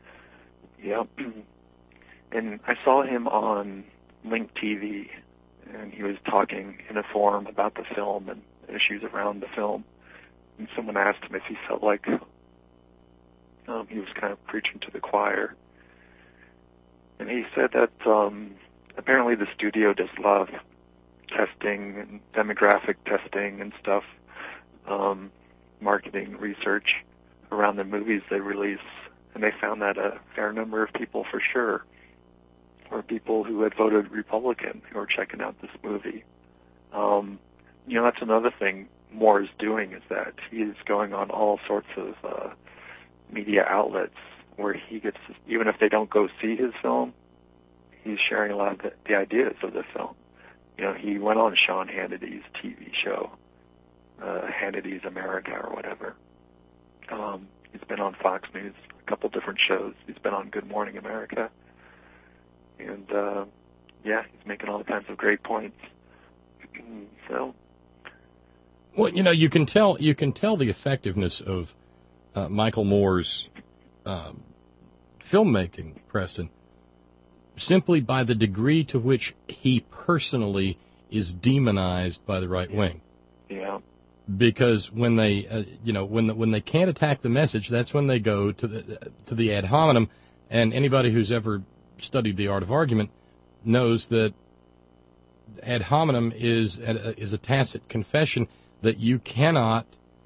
And I saw him on Link TV, and he was talking in a forum about the film and issues around the film. And someone asked him if he felt like he was kind of preaching to the choir. And he said that apparently the studio does a lot of testing and demographic testing and stuff, marketing research around the movies they release. And they found that a fair number of people, for sure, were people who had voted Republican who were checking out this movie. That's another thing Moore is doing, is that he is going on all sorts of media outlets where he gets, even if they don't go see his film, he's sharing a lot of the ideas of the film. he went on Sean Hannity's TV show, Hannity's America or whatever. He's been on Fox News, a couple different shows. He's been on Good Morning America. And, he's making all kinds of great points. So. Well, you can tell the effectiveness of Michael Moore's filmmaking, Preston, simply by the degree to which he personally is demonized by the right wing. Yeah. Because when they, when they can't attack the message, that's when they go to the ad hominem. And anybody who's ever studied the art of argument knows that ad hominem is a tacit confession that you cannot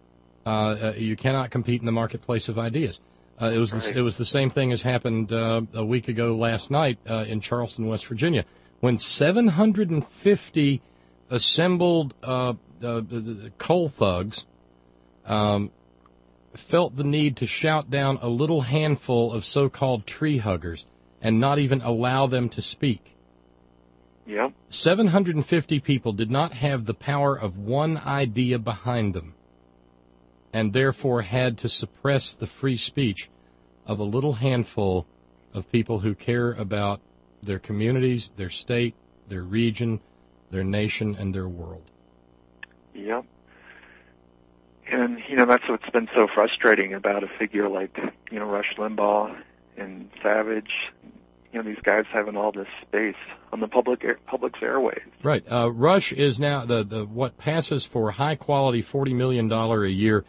compete in the marketplace of ideas. It was the same thing as happened a week ago last night in Charleston, West Virginia, when 750 assembled coal thugs felt the need to shout down a little handful of so-called tree huggers and not even allow them to speak. Yep. 750 people did not have the power of one idea behind them, and therefore had to suppress the free speech of a little handful of people who care about their communities, their state, their region, their nation, and their world. Yep. And, that's what's been so frustrating about a figure like, Rush Limbaugh and Savage, these guys having all this space on the public's airwaves. Right. Rush is now the what passes for high-quality $40 million a year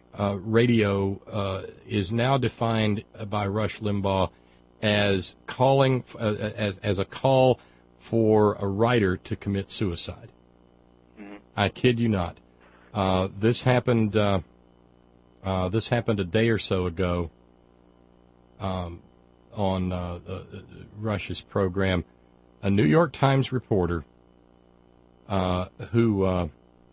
radio is now defined by Rush Limbaugh as calling as a call for a writer to commit suicide. Mm-hmm. I kid you not. This happened a day or so ago on Rush's program. A New York Times reporter who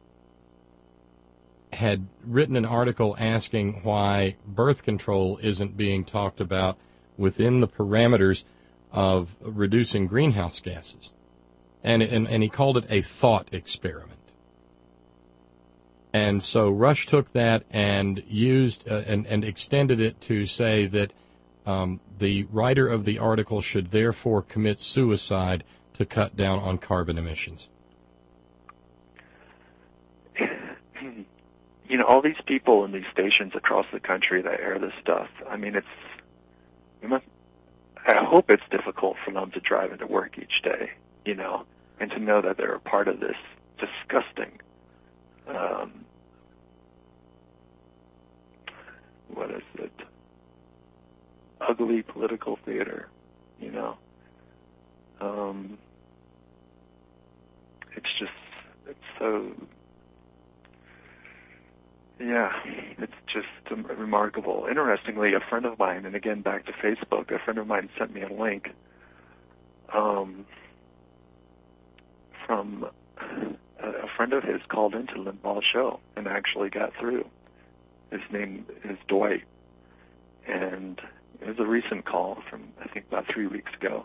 had written an article asking why birth control isn't being talked about within the parameters of reducing greenhouse gases. And he called it a thought experiment. And so Rush took that and used and extended it to say that the writer of the article should therefore commit suicide to cut down on carbon emissions. All these people in these stations across the country that air this stuff, I hope it's difficult for them to drive into work each day, and to know that they're a part of this disgusting, what is it, ugly political theater, it's so, it's just remarkable. Interestingly, a friend of mine, and again back to Facebook, a friend of mine sent me a link from a friend of his called into Limbaugh's show and actually got through. His name is Dwight, and it was a recent call from, I think, about 3 weeks ago.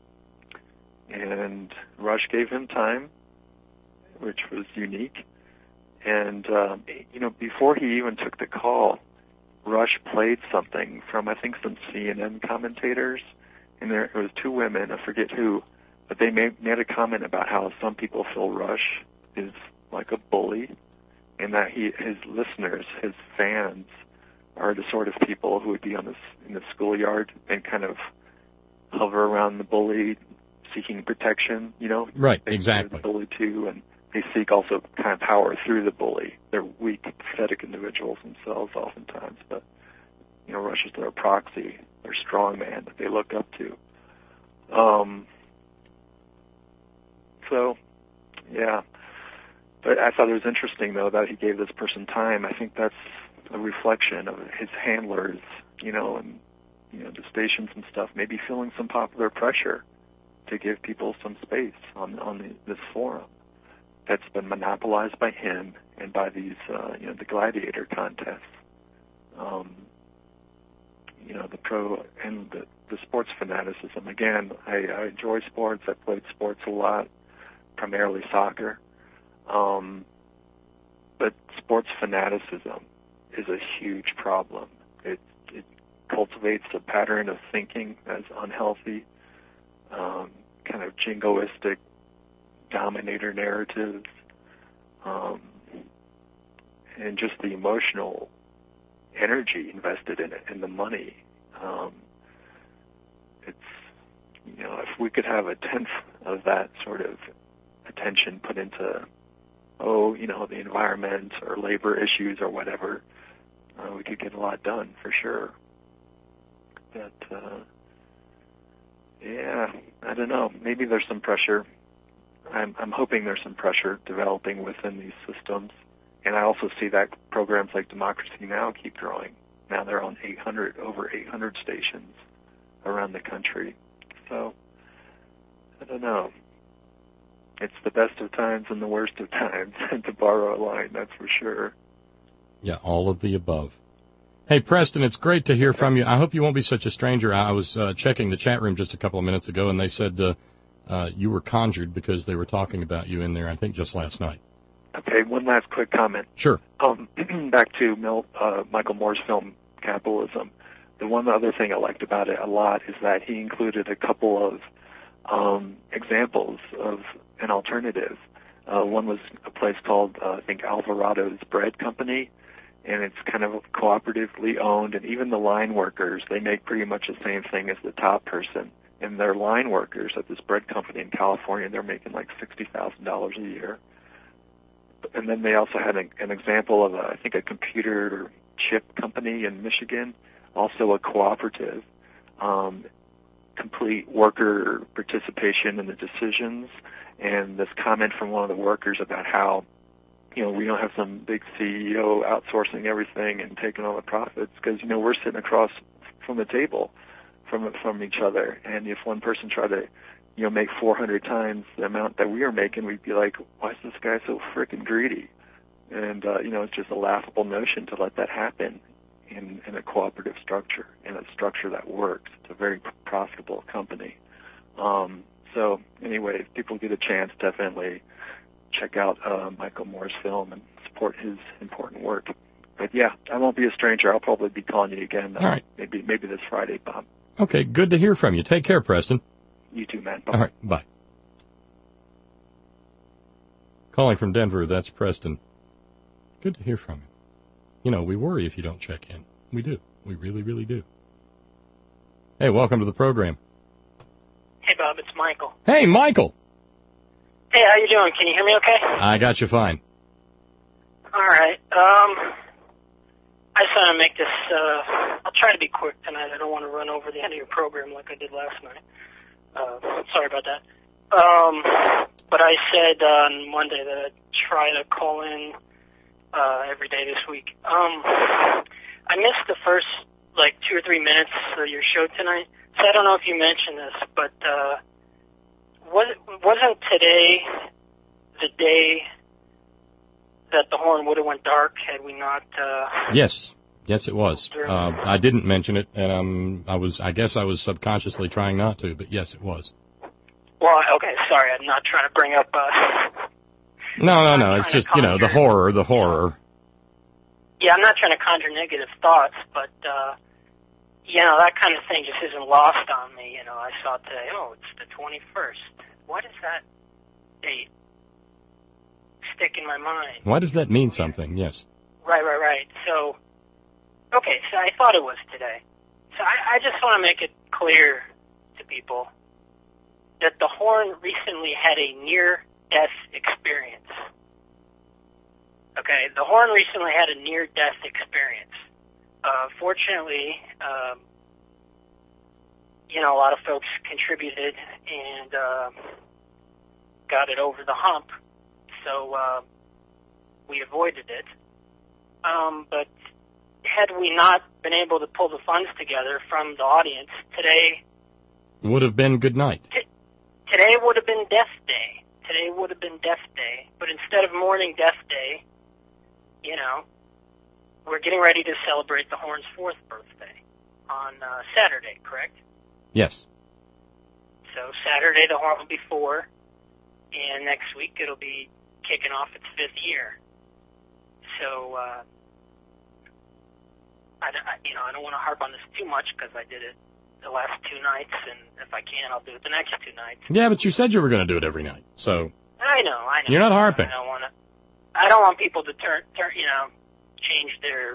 And Rush gave him time, which was unique. And, before he even took the call, Rush played something from, I think, some CNN commentators. And it was two women, I forget who, but they made a comment about how some people feel Rush is like a bully, and that his listeners, his fans, are the sort of people who would be in the schoolyard and kind of hover around the bully, seeking protection, Right, they exactly. The bully too, and they seek also kind of power through the bully. They're weak, pathetic individuals themselves oftentimes, but, Rush is their proxy, their strong man that they look up to. But I thought it was interesting, though, that he gave this person time. I think that's a reflection of his handlers, and, the stations and stuff, maybe feeling some popular pressure to give people some space on this forum that's been monopolized by him and by these, the gladiator contests. The pro and the sports fanaticism. Again, I enjoy sports. I played sports a lot. primarily soccer. But sports fanaticism is a huge problem. It cultivates a pattern of thinking that's unhealthy, kind of jingoistic dominator narratives, and just the emotional energy invested in it and the money. If we could have a tenth of that sort of attention put into, the environment or labor issues or whatever, we could get a lot done for sure. But, I don't know. Maybe there's some pressure. I'm hoping there's some pressure developing within these systems. And I also see that programs like Democracy Now! Keep growing. Now they're on over 800 stations around the country. So, I don't know. It's the best of times and the worst of times, to borrow a line, that's for sure. Yeah, all of the above. Hey, Preston, it's great to hear from you. I hope you won't be such a stranger. I was checking the chat room just a couple of minutes ago, and they said you were conjured because they were talking about you in there, I think, just last night. Okay, one last quick comment. Sure. Back to Michael Moore's film, Capitalism. The one other thing I liked about it a lot is that he included a couple of examples of an alternative. One was a place called, I think, Alvarado's Bread Company, and it's kind of cooperatively owned, and even the line workers, they make pretty much the same thing as the top person. And their line workers at this bread company in California, they're making like $60,000 a year. And then they also had an example of, I think, a computer chip company in Michigan, also a cooperative, complete worker participation in the decisions, and this comment from one of the workers about how, we don't have some big CEO outsourcing everything and taking all the profits, because, we're sitting across from the table from each other, and if one person tried to make 400 times the amount that we are making, we'd be like, why is this guy so freaking greedy? And, it's just a laughable notion to let that happen in a cooperative structure, in a structure that works. It's a very profitable company. So anyway, if people get a chance, definitely check out Michael Moore's film and support his important work. But yeah, I won't be a stranger. I'll probably be calling you again. All right. Maybe this Friday, Bob. Okay, good to hear from you. Take care, Preston. You too, man. Bye. All right, bye. Calling from Denver, that's Preston. Good to hear from you. We worry if you don't check in. We do. We really, really do. Hey, welcome to the program. Hey, Bob, it's Michael. Hey, Michael. Hey, how you doing? Can you hear me okay? I got you fine. All right. I just want to make this, I'll try to be quick tonight. I don't want to run over the end of your program like I did last night. Sorry about that. But I said on Monday that I'd try to call in every day this week. I missed the first, 2 or 3 minutes of your show tonight, so I don't know if you mentioned this, but wasn't today the day that the horn would have went dark had we not... Yes, it was. I didn't mention it, and I guess I was subconsciously trying not to, but yes, it was. Well, okay, sorry, I'm not trying to bring up... No, it's just, the horror. Yeah, I'm not trying to conjure negative thoughts, but, that kind of thing just isn't lost on me. I saw today, it's the 21st. Why does that date stick in my mind? Why does that mean something? Yes. Right. So, okay, so I thought it was today. So I just want to make it clear to people that the horn recently had a near-death experience. Okay, the horn recently had a near-death experience. Fortunately, a lot of folks contributed and got it over the hump, so we avoided it. But had we not been able to pull the funds together from the audience, today would have been good night. Today would have been Death Day. Today would have been Death Day. But instead of mourning Death Day, we're getting ready to celebrate the Horn's 4th birthday on Saturday, correct? Yes. So Saturday the Horn will be 4, and next week it'll be kicking off its 5th year. So, I don't want to harp on this too much because I did it the last 2 nights, and if I can, I'll do it the next 2 nights. Yeah, but you said you were going to do it every night, so. I know. You're not harping. I don't want people to change their,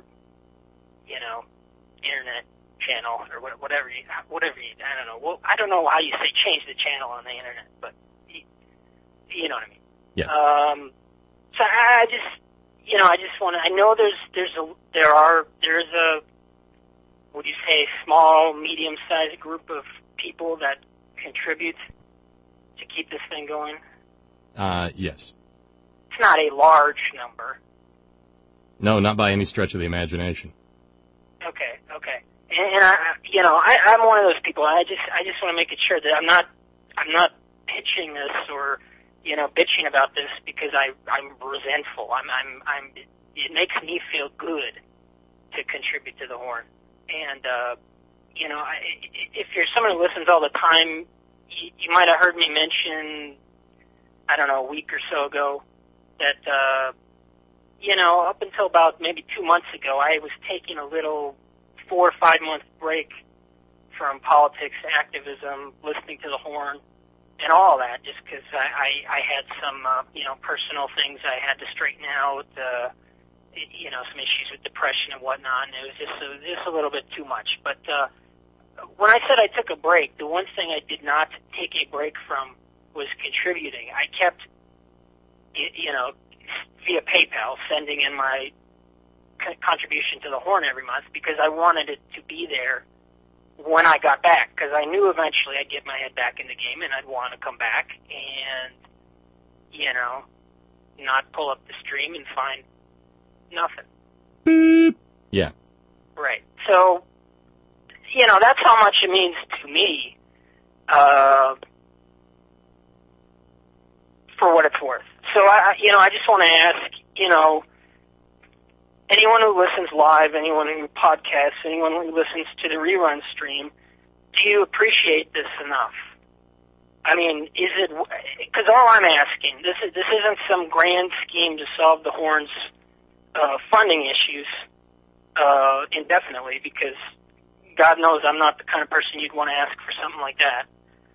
internet channel or whatever you, I don't know. Well, I don't know how you say change the channel on the internet, but you know what I mean. Yes. So I just want to. I know there is a, would you say, small, medium-sized group of people that contribute to keep this thing going. Yes. It's not a large number. No, not by any stretch of the imagination. Okay. And I'm one of those people. I just want to make it sure that I'm not pitching this or bitching about this because I'm resentful. It makes me feel good to contribute to the Horn. And if you're someone who listens all the time, you might have heard me mention, I don't know, a week or so ago that up until about maybe 2 months ago, I was taking a little 4 or 5 month break from politics, activism, listening to the Horn, and all that, just because I had some, personal things I had to straighten out, some issues with depression and whatnot, and it was just a little bit too much. But when I said I took a break, the one thing I did not take a break from was contributing. I kept, via PayPal, sending in my contribution to the Horn every month because I wanted it to be there when I got back, because I knew eventually I'd get my head back in the game and I'd want to come back and, not pull up the stream and find nothing. Beep. Yeah. Right. So, that's how much it means to me, for what it's worth. So, I just want to ask, anyone who listens live, anyone who podcasts, anyone who listens to the rerun stream, do you appreciate this enough? I mean, is it, because all I'm asking, this isn't some grand scheme to solve the Horn's funding issues indefinitely, because God knows I'm not the kind of person you'd want to ask for something like that.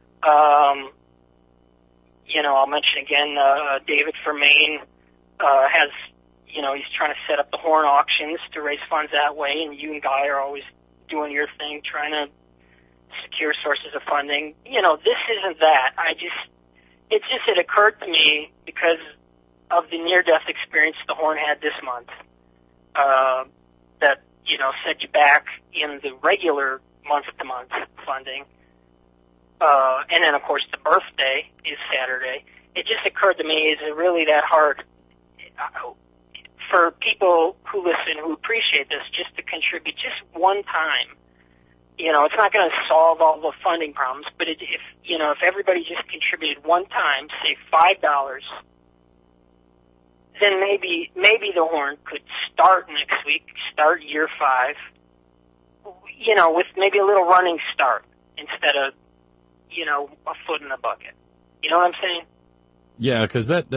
I'll mention again, David from Maine has, he's trying to set up the Horn auctions to raise funds that way, and you and Guy are always doing your thing, trying to secure sources of funding. This isn't that. It occurred to me because of the near-death experience the Horn had this month, that, set you back in the regular month-to-month funding. And then, of course, the birthday is Saturday. It just occurred to me, is it really that hard for people who listen, who appreciate this, just to contribute just one time? It's not going to solve all the funding problems, but if everybody just contributed one time, say $5, then maybe the Horn could start next week, start year 5, with maybe a little running start instead of, a foot in the bucket. You know what I'm saying? Yeah, because that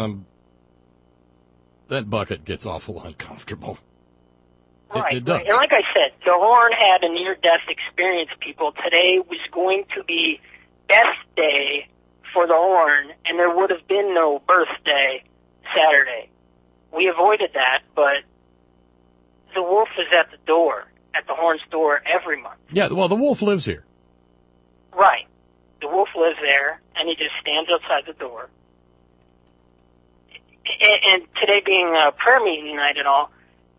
bucket gets awful uncomfortable. Right. It does. And like I said, the Horn had a near-death experience, people. Today was going to be best day for the Horn, and there would have been no birthday Saturday. We avoided that, but the wolf is at the door, at the Horn's door every month. Yeah, well, the wolf lives here. Right. The wolf lives there, and he just stands outside the door. And today being a prayer meeting night and all,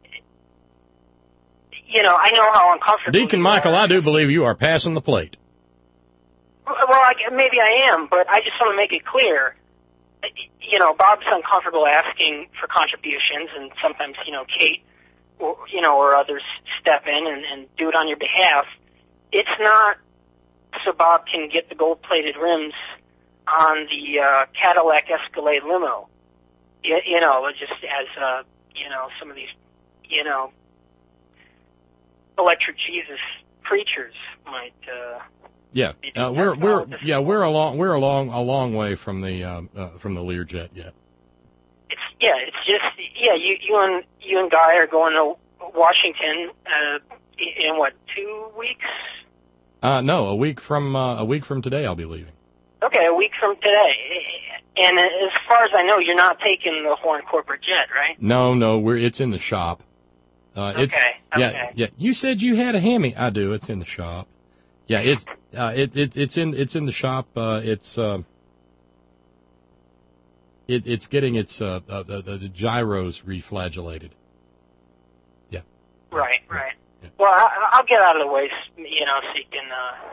I know how uncomfortable Deacon Michael, I do believe you are passing the plate. Well, maybe I am, but I just want to make it clear. Bob's uncomfortable asking for contributions, and sometimes, Kate or others step in and do it on your behalf. It's not so Bob can get the gold-plated rims on the Cadillac Escalade limo. Just as, some of these, electric Jesus preachers might Yeah, we're a long way from the Learjet yet. It's just you and Guy are going to Washington in what, 2 weeks? No, a week from today I'll be leaving. Okay, a week from today. And as far as I know, you're not taking the Horn corporate jet, right? No, it's in the shop. Okay. Yeah. You said you had a Hemi. I do. It's in the shop. Yeah, it's in the shop. It's getting its the gyros reflagellated. Yeah. Right. Yeah. Well, I'll get out of the way, so you can.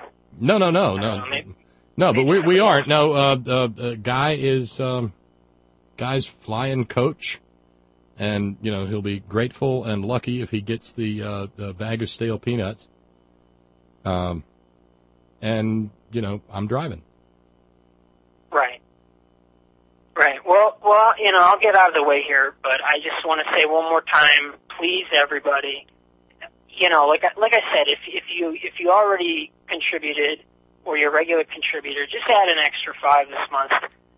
No, but we aren't. No, Guy's flying coach, and he'll be grateful and lucky if he gets the bag of stale peanuts. And I'm driving. Right. Well, I'll get out of the way here, but I just want to say one more time, please, everybody. Like I said, if you already contributed or you're a regular contributor, just add an extra $5 this month,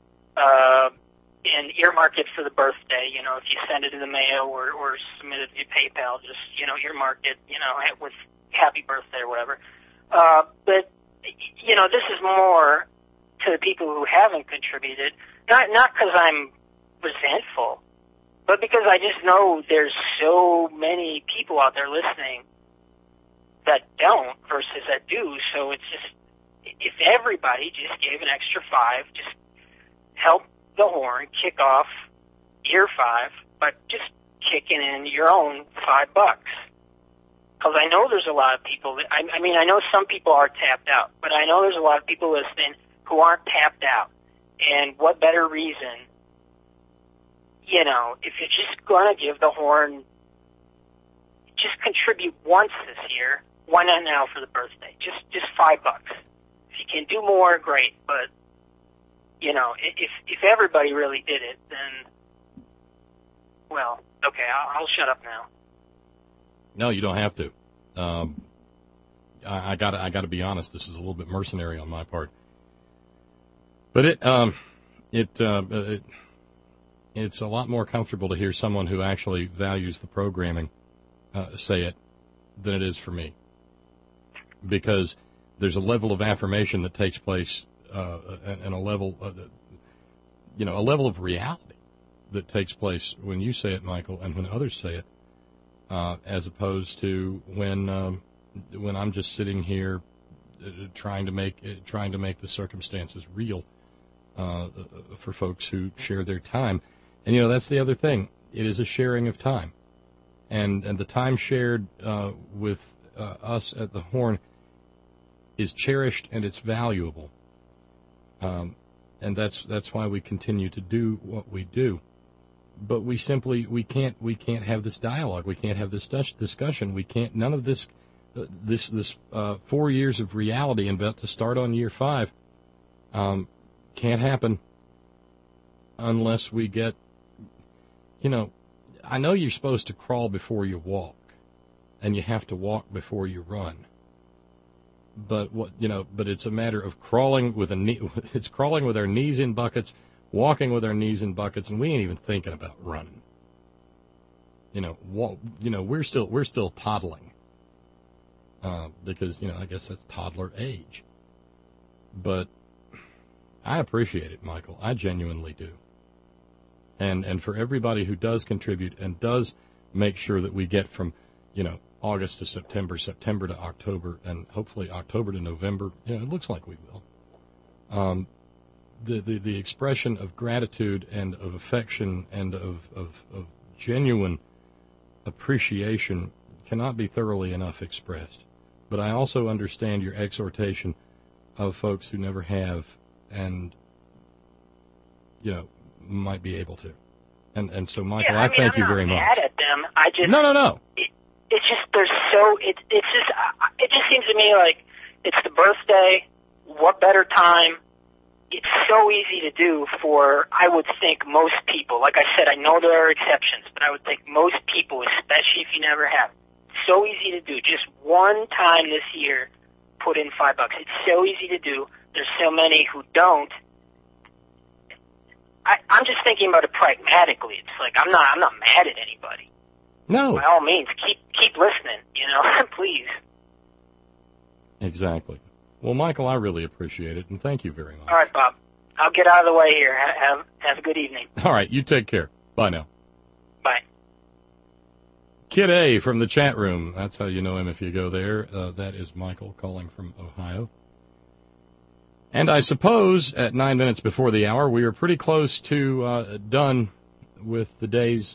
and earmark it for the birthday. If you send it in the mail or submit it via PayPal, just earmark it, with happy birthday or whatever. But this is more to the people who haven't contributed, not because I'm resentful, but because I just know there's so many people out there listening that don't versus that do. So it's just, if everybody just gave an extra $5, just help the Horn kick off year 5, but just kicking in your own $5. Because I know there's a lot of people that, I know some people are tapped out, but I know there's a lot of people listening who aren't tapped out. And what better reason, if you're just going to give the Horn, just contribute once this year, why not now for the birthday? Just $5. If you can do more, great, but, if everybody really did it, then, well, okay, I'll shut up now. No, you don't have to. I gotta be honest. This is a little bit mercenary on my part, but it's a lot more comfortable to hear someone who actually values the programming say it than it is for me, because there's a level of affirmation that takes place and a level of reality that takes place when you say it, Michael, and when others say it. As opposed to when I'm just sitting here trying to make the circumstances real for folks who share their time, and that's the other thing. It is a sharing of time, and the time shared with us at the Horn is cherished and it's valuable, and that's why we continue to do what we do. But we can't have this dialogue. We can't have this discussion. We can't, none of this 4 years of reality and about to start on year 5 can't happen unless we get, I know you're supposed to crawl before you walk, and you have to walk before you run. But but it's a matter of crawling with it's crawling with our knees in buckets, walking with our knees in buckets, and we ain't even thinking about running. We're still toddling because I guess that's toddler age. But I appreciate it, Michael. I genuinely do. And for everybody who does contribute and does make sure that we get from August to September, September to October, and hopefully October to November. It looks like we will. The expression of gratitude and of affection and of genuine appreciation cannot be thoroughly enough expressed. But I also understand your exhortation of folks who never have and, might be able to. And so, Michael, I thank you very much. I'm not mad at them. No. It's just, it just seems to me like it's the birthday. What better time? It's so easy to do for, I would think, most people. Like I said, I know there are exceptions, but I would think most people, especially if you never have, so easy to do. Just one time this year, put in $5. It's so easy to do. There's so many who don't. I'm just thinking about it pragmatically. It's like I'm not mad at anybody. No. By all means, keep listening. Please. Exactly. Well, Michael, I really appreciate it, and thank you very much. All right, Bob. I'll get out of the way here. Have a good evening. All right, you take care. Bye now. Bye. Kid A from the chat room. That's how you know him if you go there. That is Michael calling from Ohio. And I suppose at 9 minutes before the hour, we are pretty close to done with the day's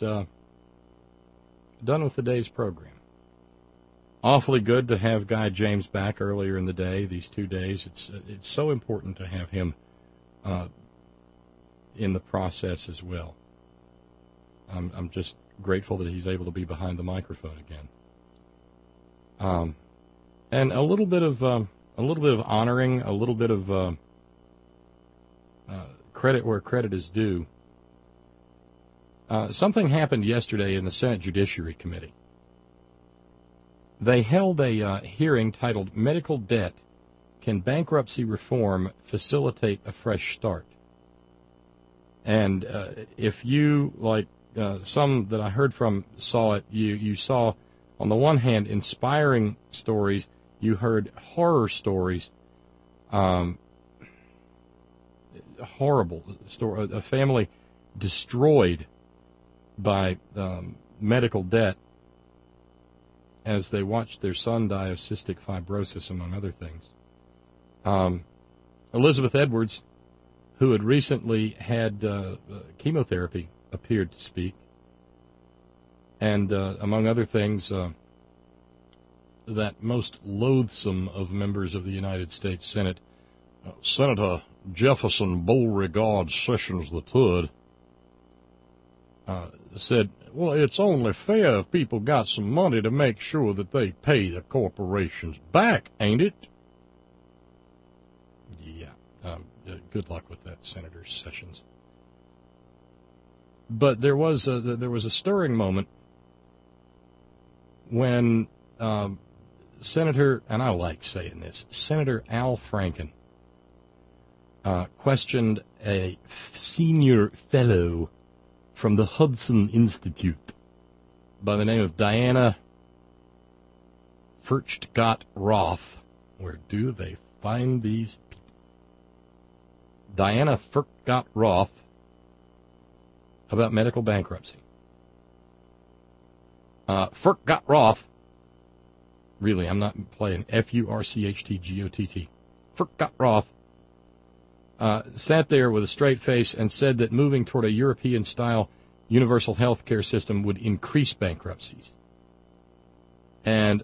program. Awfully good to have Guy James back earlier in the day. These 2 days, it's so important to have him in the process as well. I'm just grateful that he's able to be behind the microphone again. And a little bit of honoring, a little bit of credit where credit is due. Something happened yesterday in the Senate Judiciary Committee. They held a hearing titled "Medical Debt: Can Bankruptcy Reform Facilitate a Fresh Start?" And if you, like some that I heard from, saw it, you saw, on the one hand, inspiring stories. You heard horror stories, horrible story, a family destroyed by medical debt as they watched their son die of cystic fibrosis, among other things. Elizabeth Edwards, who had recently had chemotherapy, appeared to speak, and among other things, that most loathsome of members of the United States Senate, Senator Jefferson Beauregard Sessions III, said, well, it's only fair if people got some money to make sure that they pay the corporations back, ain't it? Yeah. Good luck with that, Senator Sessions. But there was a stirring moment when Senator, and I like saying this, Senator Al Franken questioned a senior fellow from the Hudson Institute by the name of Diana Furchtgott-Roth. Where do they find these people? Diana Furchtgott-Roth about medical bankruptcy. Furchtgott-Roth, really, I'm not playing, F-U-R-C-H-T-G-O-T-T. Furchtgott-Roth sat there with a straight face and said that moving toward a European-style universal health care system would increase bankruptcies. And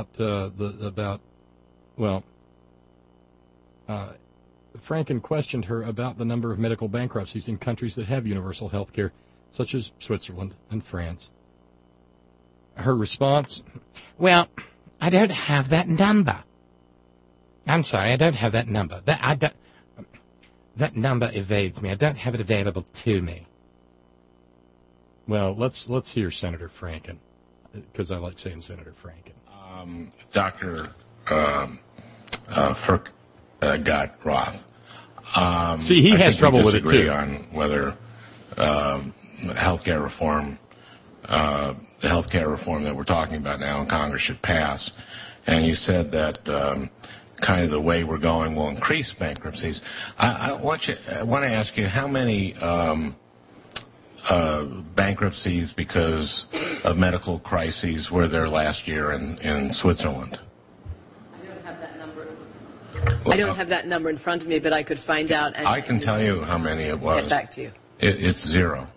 Franken questioned her about the number of medical bankruptcies in countries that have universal health care, such as Switzerland and France. Her response, well, I don't have that number. I'm sorry, I don't have that number. That number evades me. I don't have it available to me. Well, let's hear Senator Franken, because I like saying Senator Franken. Dr. Furchtgott-Roth. See, he has trouble with it too. I disagree on whether healthcare reform, the healthcare reform that we're talking about now in Congress should pass. And you said that kind of the way we're going will increase bankruptcies. I want to ask you, how many bankruptcies because of medical crises were there last year in Switzerland? I don't have that number in front of me, but I could find out. And I can tell you how many it was. Get back to you. It's 0.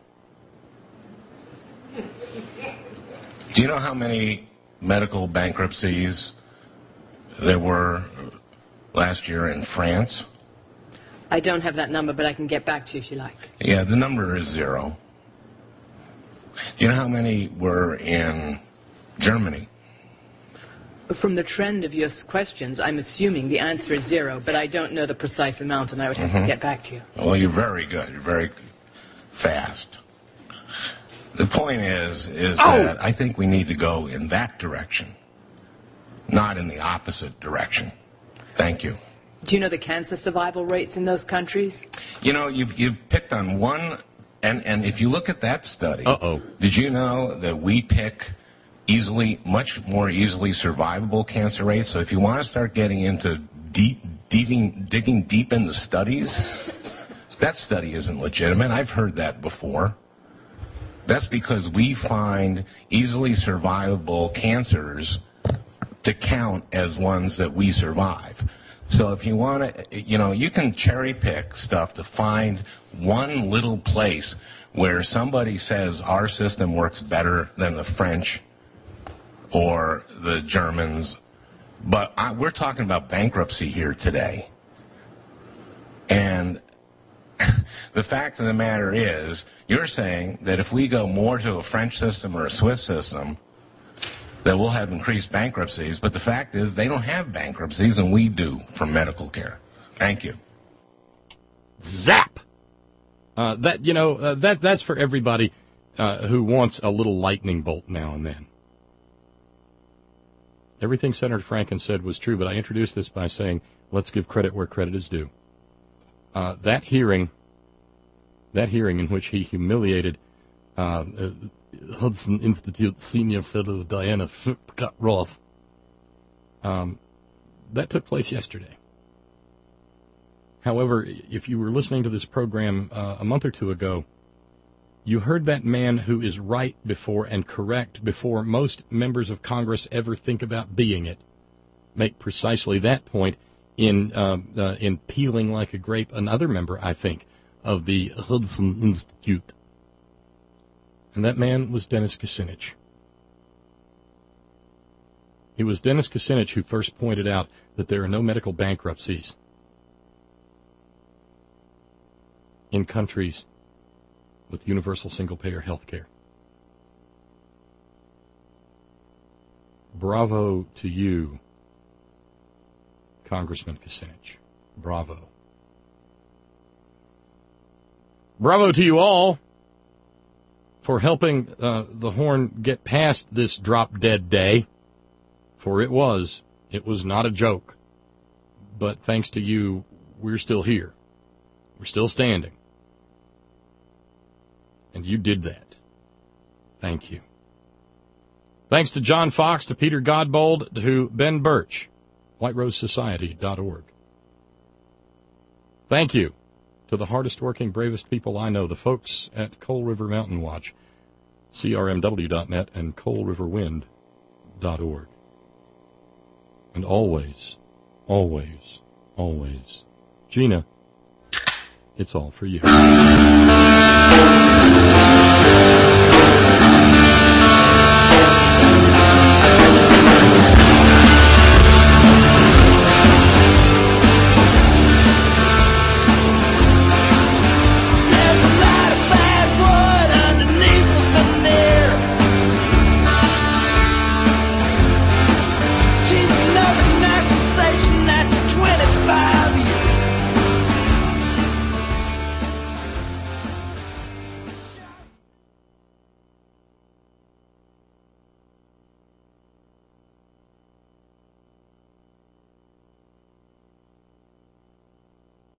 Do you know how many medical bankruptcies there were last year in France? I don't have that number, but I can get back to you if you like. Yeah, the number is 0. Do you know how many were in Germany? From the trend of your questions, I'm assuming the answer is 0, but I don't know the precise amount, and I would have to get back to you. Well, you're very good. You're very fast. The point is that I think we need to go in that direction, not in the opposite direction. Thank you. Do you know the cancer survival rates in those countries? You know, you've picked on one, and if you look at that study, did you know that we pick much more easily survivable cancer rates? So if you want to start getting into digging deep into studies, that study isn't legitimate. I've heard that before. That's because we find easily survivable cancers to count as ones that we survive. So if you want to, you can cherry pick stuff to find one little place where somebody says our system works better than the French or the Germans. But we're talking about bankruptcy here today. And the fact of the matter is, you're saying that if we go more to a French system or a Swiss system, that we'll have increased bankruptcies. But the fact is, they don't have bankruptcies, and we do for medical care. Thank you. Zap! That's for everybody who wants a little lightning bolt now and then. Everything Senator Franken said was true, but I introduced this by saying, let's give credit where credit is due. That hearing in which he humiliated Hudson Institute Senior Fellow Diana Roth, that took place yesterday. However, if you were listening to this program a month or two ago, you heard that man who is right before and correct before most members of Congress ever think about being it make precisely that point in peeling like a grape another member, I think, of the Hudson Institute. And that man was Dennis Kucinich. It was Dennis Kucinich who first pointed out that there are no medical bankruptcies in countries with universal single-payer health care. Bravo to you, Congressman Kucinich. Bravo. Bravo to you all for helping the Horn get past this drop-dead day, for it was not a joke. But thanks to you, we're still here. We're still standing. And you did that. Thank you. Thanks to John Fox, to Peter Godbold, to Ben Birch, WhiteRoseSociety.org. Thank you to the hardest-working, bravest people I know, the folks at Coal River Mountain Watch, CRMW.net, and CoalRiverWind.org. And always, always, always, Gina, it's all for you.